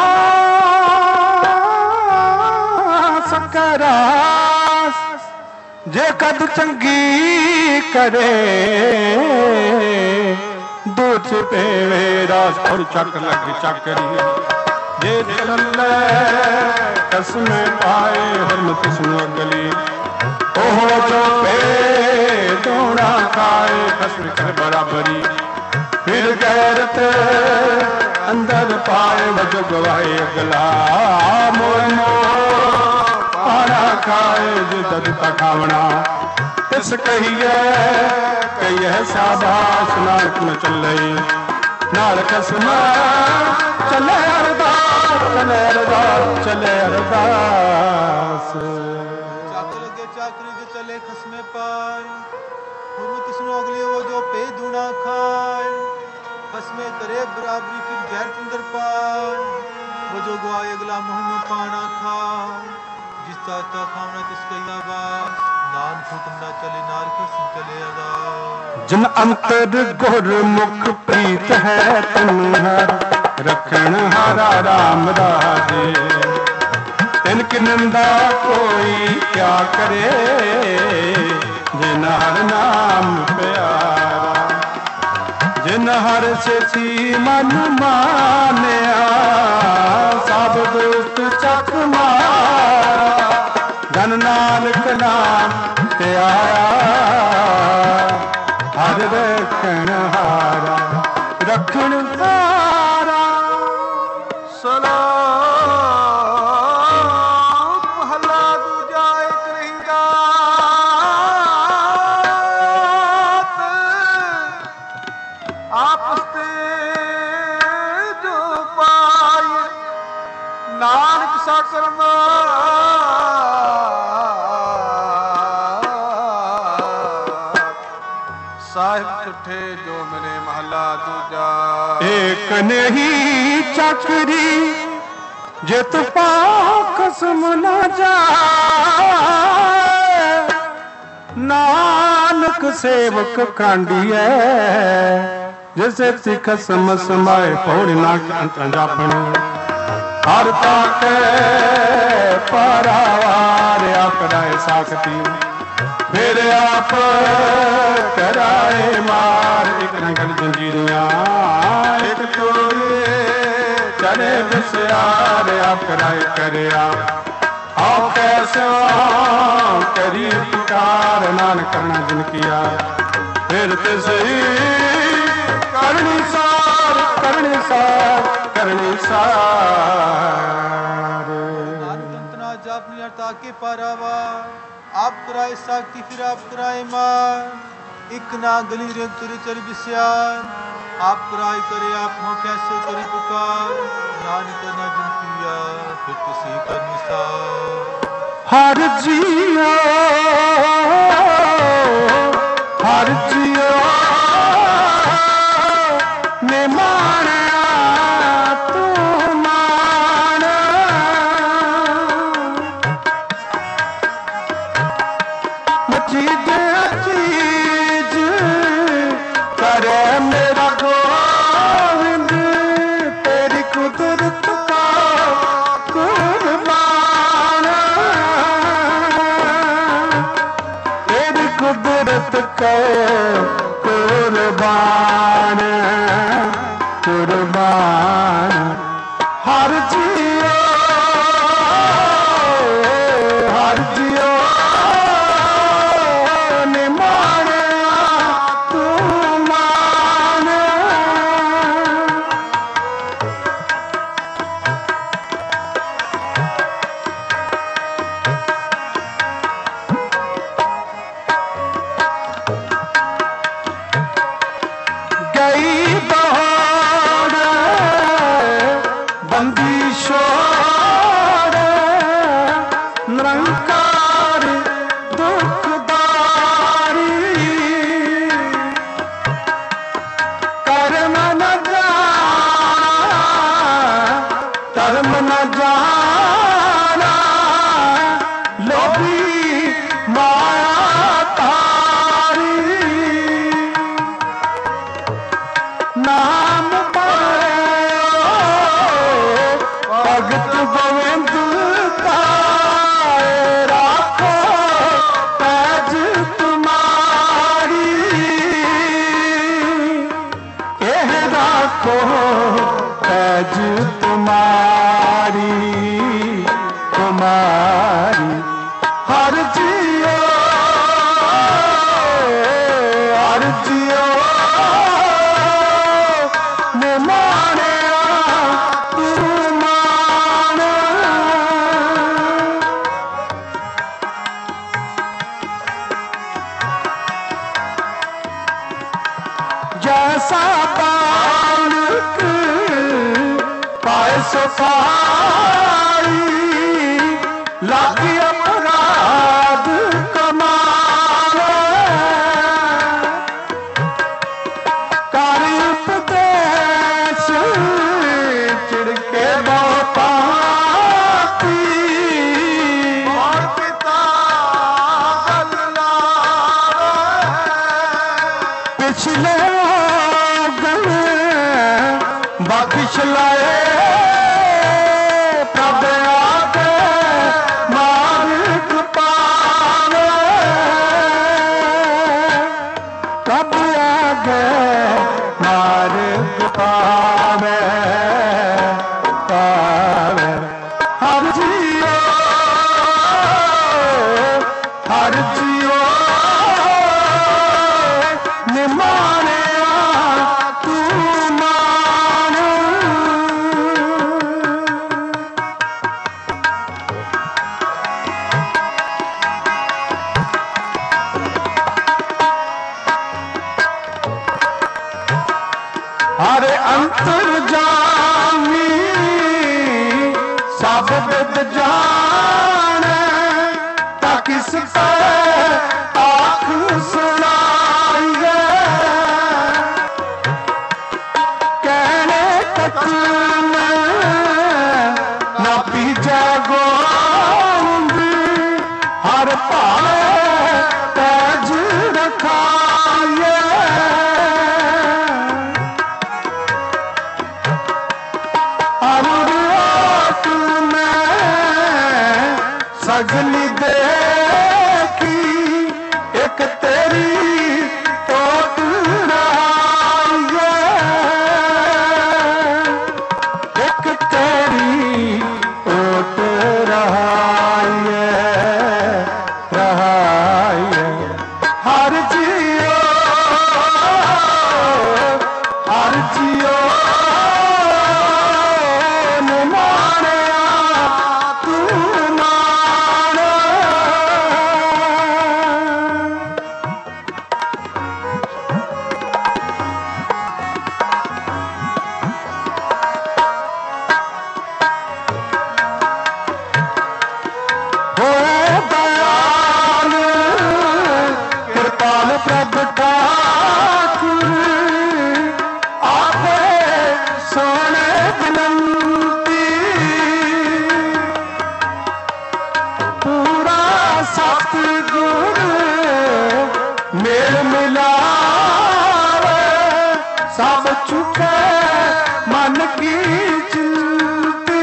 ਸਕਰਾਸ। ਜੇ ਕਦ ਚੰਗੀ ਕਰੇ ਦੂਤ ਪੇਵੇ ਰਾਸ ਫੜ ਚੱਕ ਲੱਗ ਚੱਕਰੀ। ਜੇ ਚੱਲੇ ਕਸਮੇ ਪਾਏ ਹਰਮਤ ਸੁਣ ਅਗਲੀ। ਉਹ ਜੋ ਪੇ ਦੋਣਾ ਖਾਏ ਕਸਮ ਕਰ ਬਰਾਬਰੀ। ਫਿਰ ਗੈਰਤ ਅੰਦਰ ਪਾਏ ਵਜੋ ਗਵਾਏ ਅਗਲਾ। ਮੋਰ ਮੋਰ ਪਾਣਾ ਖਾਏ ਜਿੱਦ ਤਖਾਵਣਾ। ਤਿਸ ਕਹੀਏ ਕਹੀਏ ਸਾਬਾਸ ਨਾਨਕ ਨ ਚੱਲੇ ਨਾਲ ਕਸਮ ਚੱਲੇ ਅਰਦਾਸ ਚੱਲੇ ਅਰਦਾਸ ਚੱਲੇ ਅਰਦਾਸ। ਚੱਕ ਲੱਗੇ ਚਾਕਰੀ ਦੇ ਚੱਲੇ ਖਸਮੇ ਪਾਏ ਹੁਣ ਕਿਸ ਨੂੰ ਅਗਲੀ ਉਹ ਜੋ ਪੇ ਦੂਣਾ ਖਾਏ। ਖਸਮੇ ਕਰੇ ਬਰਾਬਰੀ ਫਿਰ ਗੈਰ ਅੰਦਰ ਪਾਏ ਉਹ ਜੋ ਗਵਾਏ ਅਗਲਾ ਮੁँह में पाना खाए। जिस चाहता खावना तिस कहिया बास नाम छूट न चले नार कसम चले अरदास। जिन अंतर गुरमुख प्रीत है तिन हर रखण हारा राम राजे। तिनकी निंदा कोई क्या करे जिन हर नाम प्यारा। जिन हर सेठी मन मानिया सब दुष्ट चक मारा। धन नानक नाम ते आया हर रखण हारा रखण हारा। ਸਲੋਕ ਮਹਲਾ ਦੂਜਾ। ਇੱਕ ਨਹੀਂ ਜਾਤ ਆਪਸ ਤੇ ਜੋ ਪਾਈ ਨਾਨਕ ਸਾ ਕਰਮਾ। ਸਾਹਿਬ ਝੁੱਠੇ ਜੋ ਮਿਲੇ ਮਹਲਾ ਦੂਜਾ। एक नहीं चकरी जित पाक खसम न जाए। नानक सेवक कांडिए जैसे सिख सम समाए पौड़ी नाक अंतर जापन। हर ताके पारावार आकड़ाए साखती फिर आप कराए मार। एक नंगल जंजीरियां एक चोरी चले बिसरार। आप कराए करया आओ कैसे करी पुकार। नानक करना जिन किया फिर सही करनी सार करनी सार करनी सार। अपनी अर्ता के पारावा आप कराए साकी फिर आप कराए मार। एक ना गली रे तुरी चल बिस्यार। आप कराए करे आप हो कैसे करी पुकार। नानक ना जिन किया फिर किसी का निसार। हर जियो हर जियो ने माना तू माना। मचीद चीज करे मेरा गोविंद। तेरी कुदरत का कुर्बान। तेरी कुदरत का कुर्बान कुर्बान। हर जियो हर जियो ने माना तू माना। गई दौड़ बंदी शोर निरंकार दुखदारी। कर्म न जाना धर्म न जाना। लोभी माया तारी। नाम भगत गोविंद का राखो पैज तुम्हारी। एह राखो पैज तुम्हारी तुम्हारी। हर जियो हर जियो ने माने तू माना। जैसा बालक पाए सफाई। लागी अपराध कमाना। कार्य उपदेश चिड़के बहुपाती। और पिता पिछले गल बख्श लाए। प्रभ आके मार्ग पावे। प्रभ आगे मार्ग पावे पावे। हर जियो हर जियो ने माने तू माना। हरे अंतर्जामी सब विद जाने। ता किस पर आँख सुनाइए। कहने कथन ना पीछे गोविंद। हर पाए पैज रखाइए। सगली देखी ਇੱਕ ਤੇਰੀ ਟੋਟ ਰਹਾਈਏ, ਇੱਕ ਤੇਰੀ ਟੋਟ ਰਹਾਈਏ, ਰਹਾਈਏ ਹਰ ਜੀਓ, ਹਰ ਜੀਓ सब चुके मन की चिंती,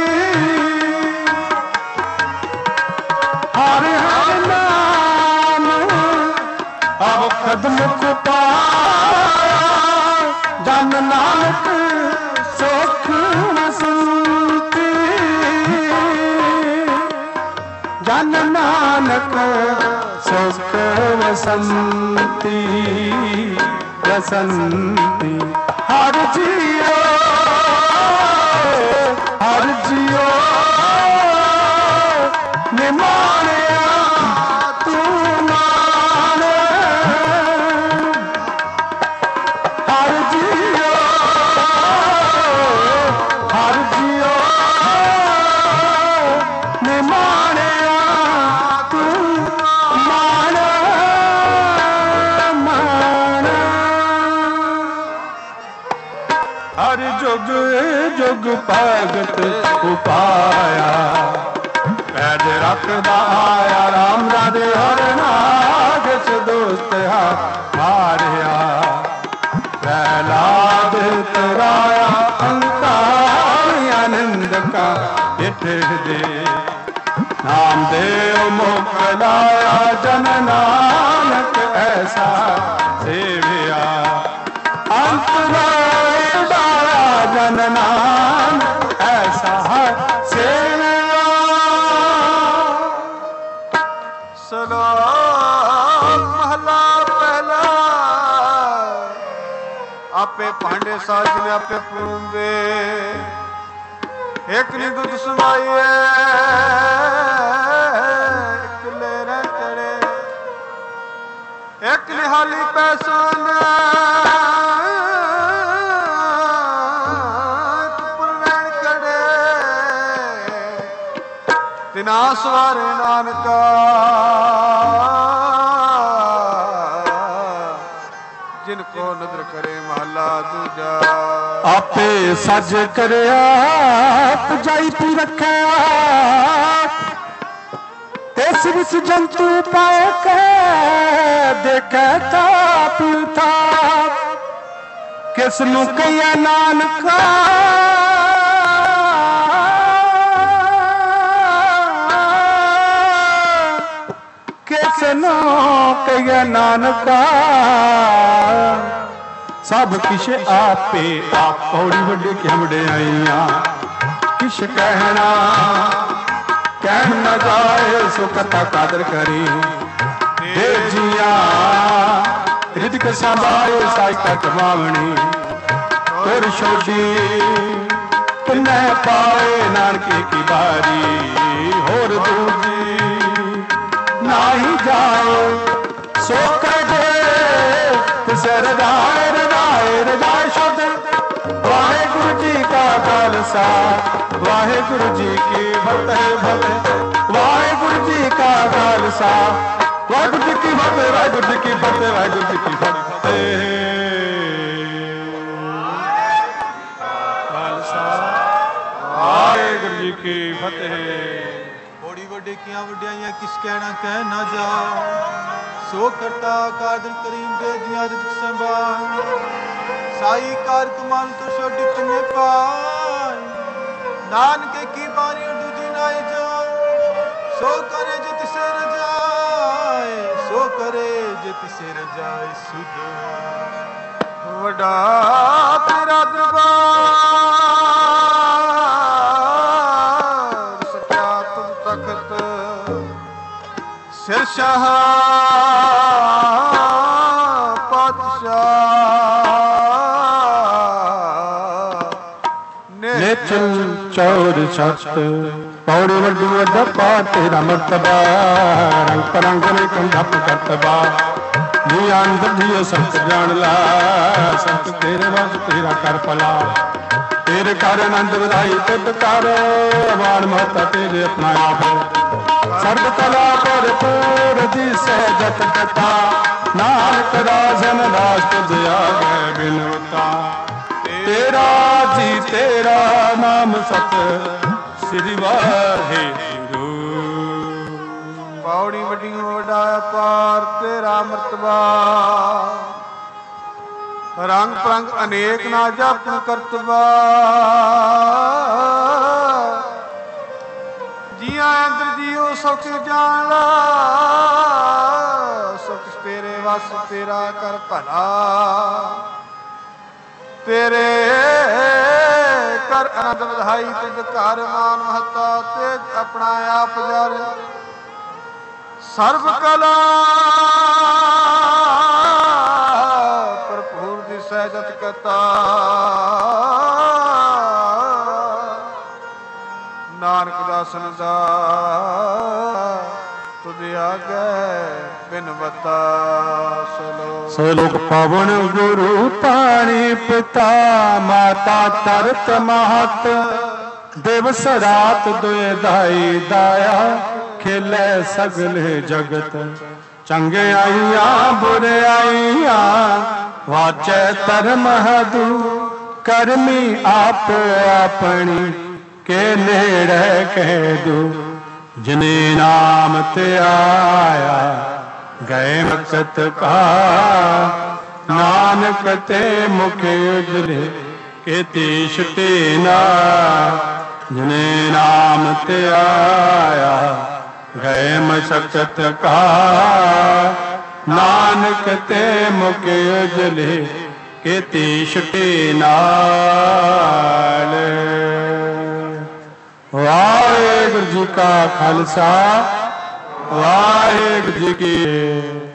हर हर नाम अब कदम को पाया, जन नानक सुख न सुनती, जन नानक सुख वसंती, वसंती हर जियो, हर जियो निमाणिया तू मान, हर जियो, हर जियो निमाणिया तू मान, मान हर जुग जुग भगत उपाया, पैद रखदा आया राम राधे हर नाग दोस्त मारिया, प्रहलाद तराया अंकार आनंद का इठ दे, नाम देव मोकलाया जन नानक ऐसा सेविया, अंतरा जन नानक ऐसा सेविया। सलाम महला पहला, आपे भांडे साजने आपे पूंदे, एक नी दुध समाइए एक लेरे करे, एक निहाली पैसा तिना सवारे नानका, जिनको नदर करे महला दूजा, आपे सज करया पुजाई पी रखा, इस विच जंतु पाए के देखे था पीता, किस नूं कहिया नानका किसनो कहिया नानका, सब किश आपे आप पौड़ी वड्डे के वड्डे आईया, किश कहना कहन न जाए सो कथा कादर करी, देव जिया रिदक संभाए साइका कमावनी, तुर छोड़ी पुनः पाए नानके की बारी, होर दूजी नाही जाओ सो कर दे तिसे रजाए रजाए रजाए शुद्ध, वाहेगुरु जी का खालसा वाहेगुरु जी की फतेह फतेह, वाहेगुरु जी का खालसा वाहेगुरु जी की फतेह, वाहेगुरु जी की फतेह, वाहेगुरु जी की फतेह, खालसा वाहेगुरु जी की फतेह। वड्डियां वड्डियां किस कहना कह ना जा, सो करता कादर करीम दे दिया रिज़्क़ संभाल, साई कार कमाल तो छोड़ी तने पाए, नानके की बारी और दूजी नाई जा, सो करे जित से रजाए, सो करे ਤਿਤ ਸਿਰ ਜਾਏ ਸੁਧ ਵੱਡਾ ਤੇਰਾ ਦਰਬਾਰ ਸੱਚਾ ਤੁਧ ਤਖਤ ਸਿਰ ਸ਼ਾਹ ਪਾਤਸ਼ਾਹ ਨਿਚਲ ਚੌਰ ਸਤ ਪੌੜੀ ਵੱਡੀ ਵੱਡਾ ਪਾ ਤੇਰਾ ਮਰਤਬਾ ਰੰਗ ਪਰੰਗ ਨੇ ਕੰਧਪ ਕਰਤਬਾ ਜੀ ਅੰਦਰ ਜੀ ਸੰਤ ਜਾਣ ਲਾ ਸੰਤ ਤੇਰੇ ਵਸ ਤੇਰਾ ਕਰ ਭਲਾ ਤੇਰੇ ਕਰ ਆਨੰਦ ਵਧਾਈ ਤਿਤ ਕਰ ਮਾਨ ਮਹਤਾ ਤੇਰੇ ਆਪਣਾ ਆਪ ਸਰਬ ਕਲਾ ਭਰਪੂਰ ਦੀ ਸਹਿਜਤ ਕਥਾ ਨਾਨਕ ਰਾਜਨ ਰਾਜ ਤੁਧ ਆਗੇ ਬਿਨਵਤਾ ਤੇਰਾ ਜੀ ਤੇਰਾ ਨਾਮ ਸਤ ਸ੍ਰੀ ਵਾਹਿਗੁਰੂ ਪੌੜੀ ਵੱਡੀ ਵੱਡਾ ਪਾਰ ਤੇਰਾ ਮਰਤਬਾ ਰੰਗ ਪ੍ਰੰਗ ਅਨੇਕ ਨਾ ਜਪਨ ਕਰਤਬਾ ਜੀਆਂ ਅੰਦਰ ਜੀਉ ਸੁਖ ਜਾਣ ਲਾ ਸੁਖ ਤੇਰੇ ਵਸ ਤੇਰਾ ਕਰ ਭਲਾ ਤੇਰੇ ਕਰ ਆਨੰਦ ਵਧਾਈ ਤਿਦ ਘਰ ਮਾਨ ਮਹਤਾ ਤੇ ਆਪਣਾ ਆਪ ਜਰ ਸਰਬ ਕਲਾ ਭਰਪੂਰ ਦੀ ਸਹਿਜਤ ਕਥਾ ਨਾਨਕ ਦਾਸਨ ਦਾ ਤੁਧ ਆਗੇ ਬਿਨਵਤਾ ਸਲੋ ਸਲੋਕ ਪਵਨ ਗੁਰੂ ਪਾਣੀ ਪਿਤਾ ਮਾਤਾ ਤਰਤ ਮਹਤ ਦਿਵਸ ਰਾਤ ਦੁਇ ਦਾਈ ਦਾਇਆ ਖੇਲੇ ਸਗਲੇ ਜਗਤ ਚੰਗਿਆਈਆਂ ਬੁਰਿਆਈਆਂ ਵਾਚੈ ਧਰਮ ਹਦੂ ਕਰਮੀ ਆਪ ਆਪਣੀ ਕੇ ਨੇੜੇ ਕਹਿ ਦੂ ਜਿਨੇ ਨਾਮ ਤੇ ਆਇਆ ਗਏ ਮਕਤ ਕਾ ਨਾਨਕ ਤੇ ਮੁਖ ਉਜਲੇ ਕੇਤੀ ਛੁਟੇ ਨਾ ਜਿਨੇ ਨਾਮ ਤੇ ਆਇਆ ਗਏ ਮਸਕਤ ਕਾ ਨਾਨਕ ਤੇ ਮੁਖ ਉਜਲੇ ਕੇਤੀ ਛੁਟੇ ਨਾਲ ਵਾਹਿਗੁਰੂ ਜੀ ਕਾ ਖਾਲਸਾ ਵਾਹਿਗੁਰੂ ਜੀ ਕੀ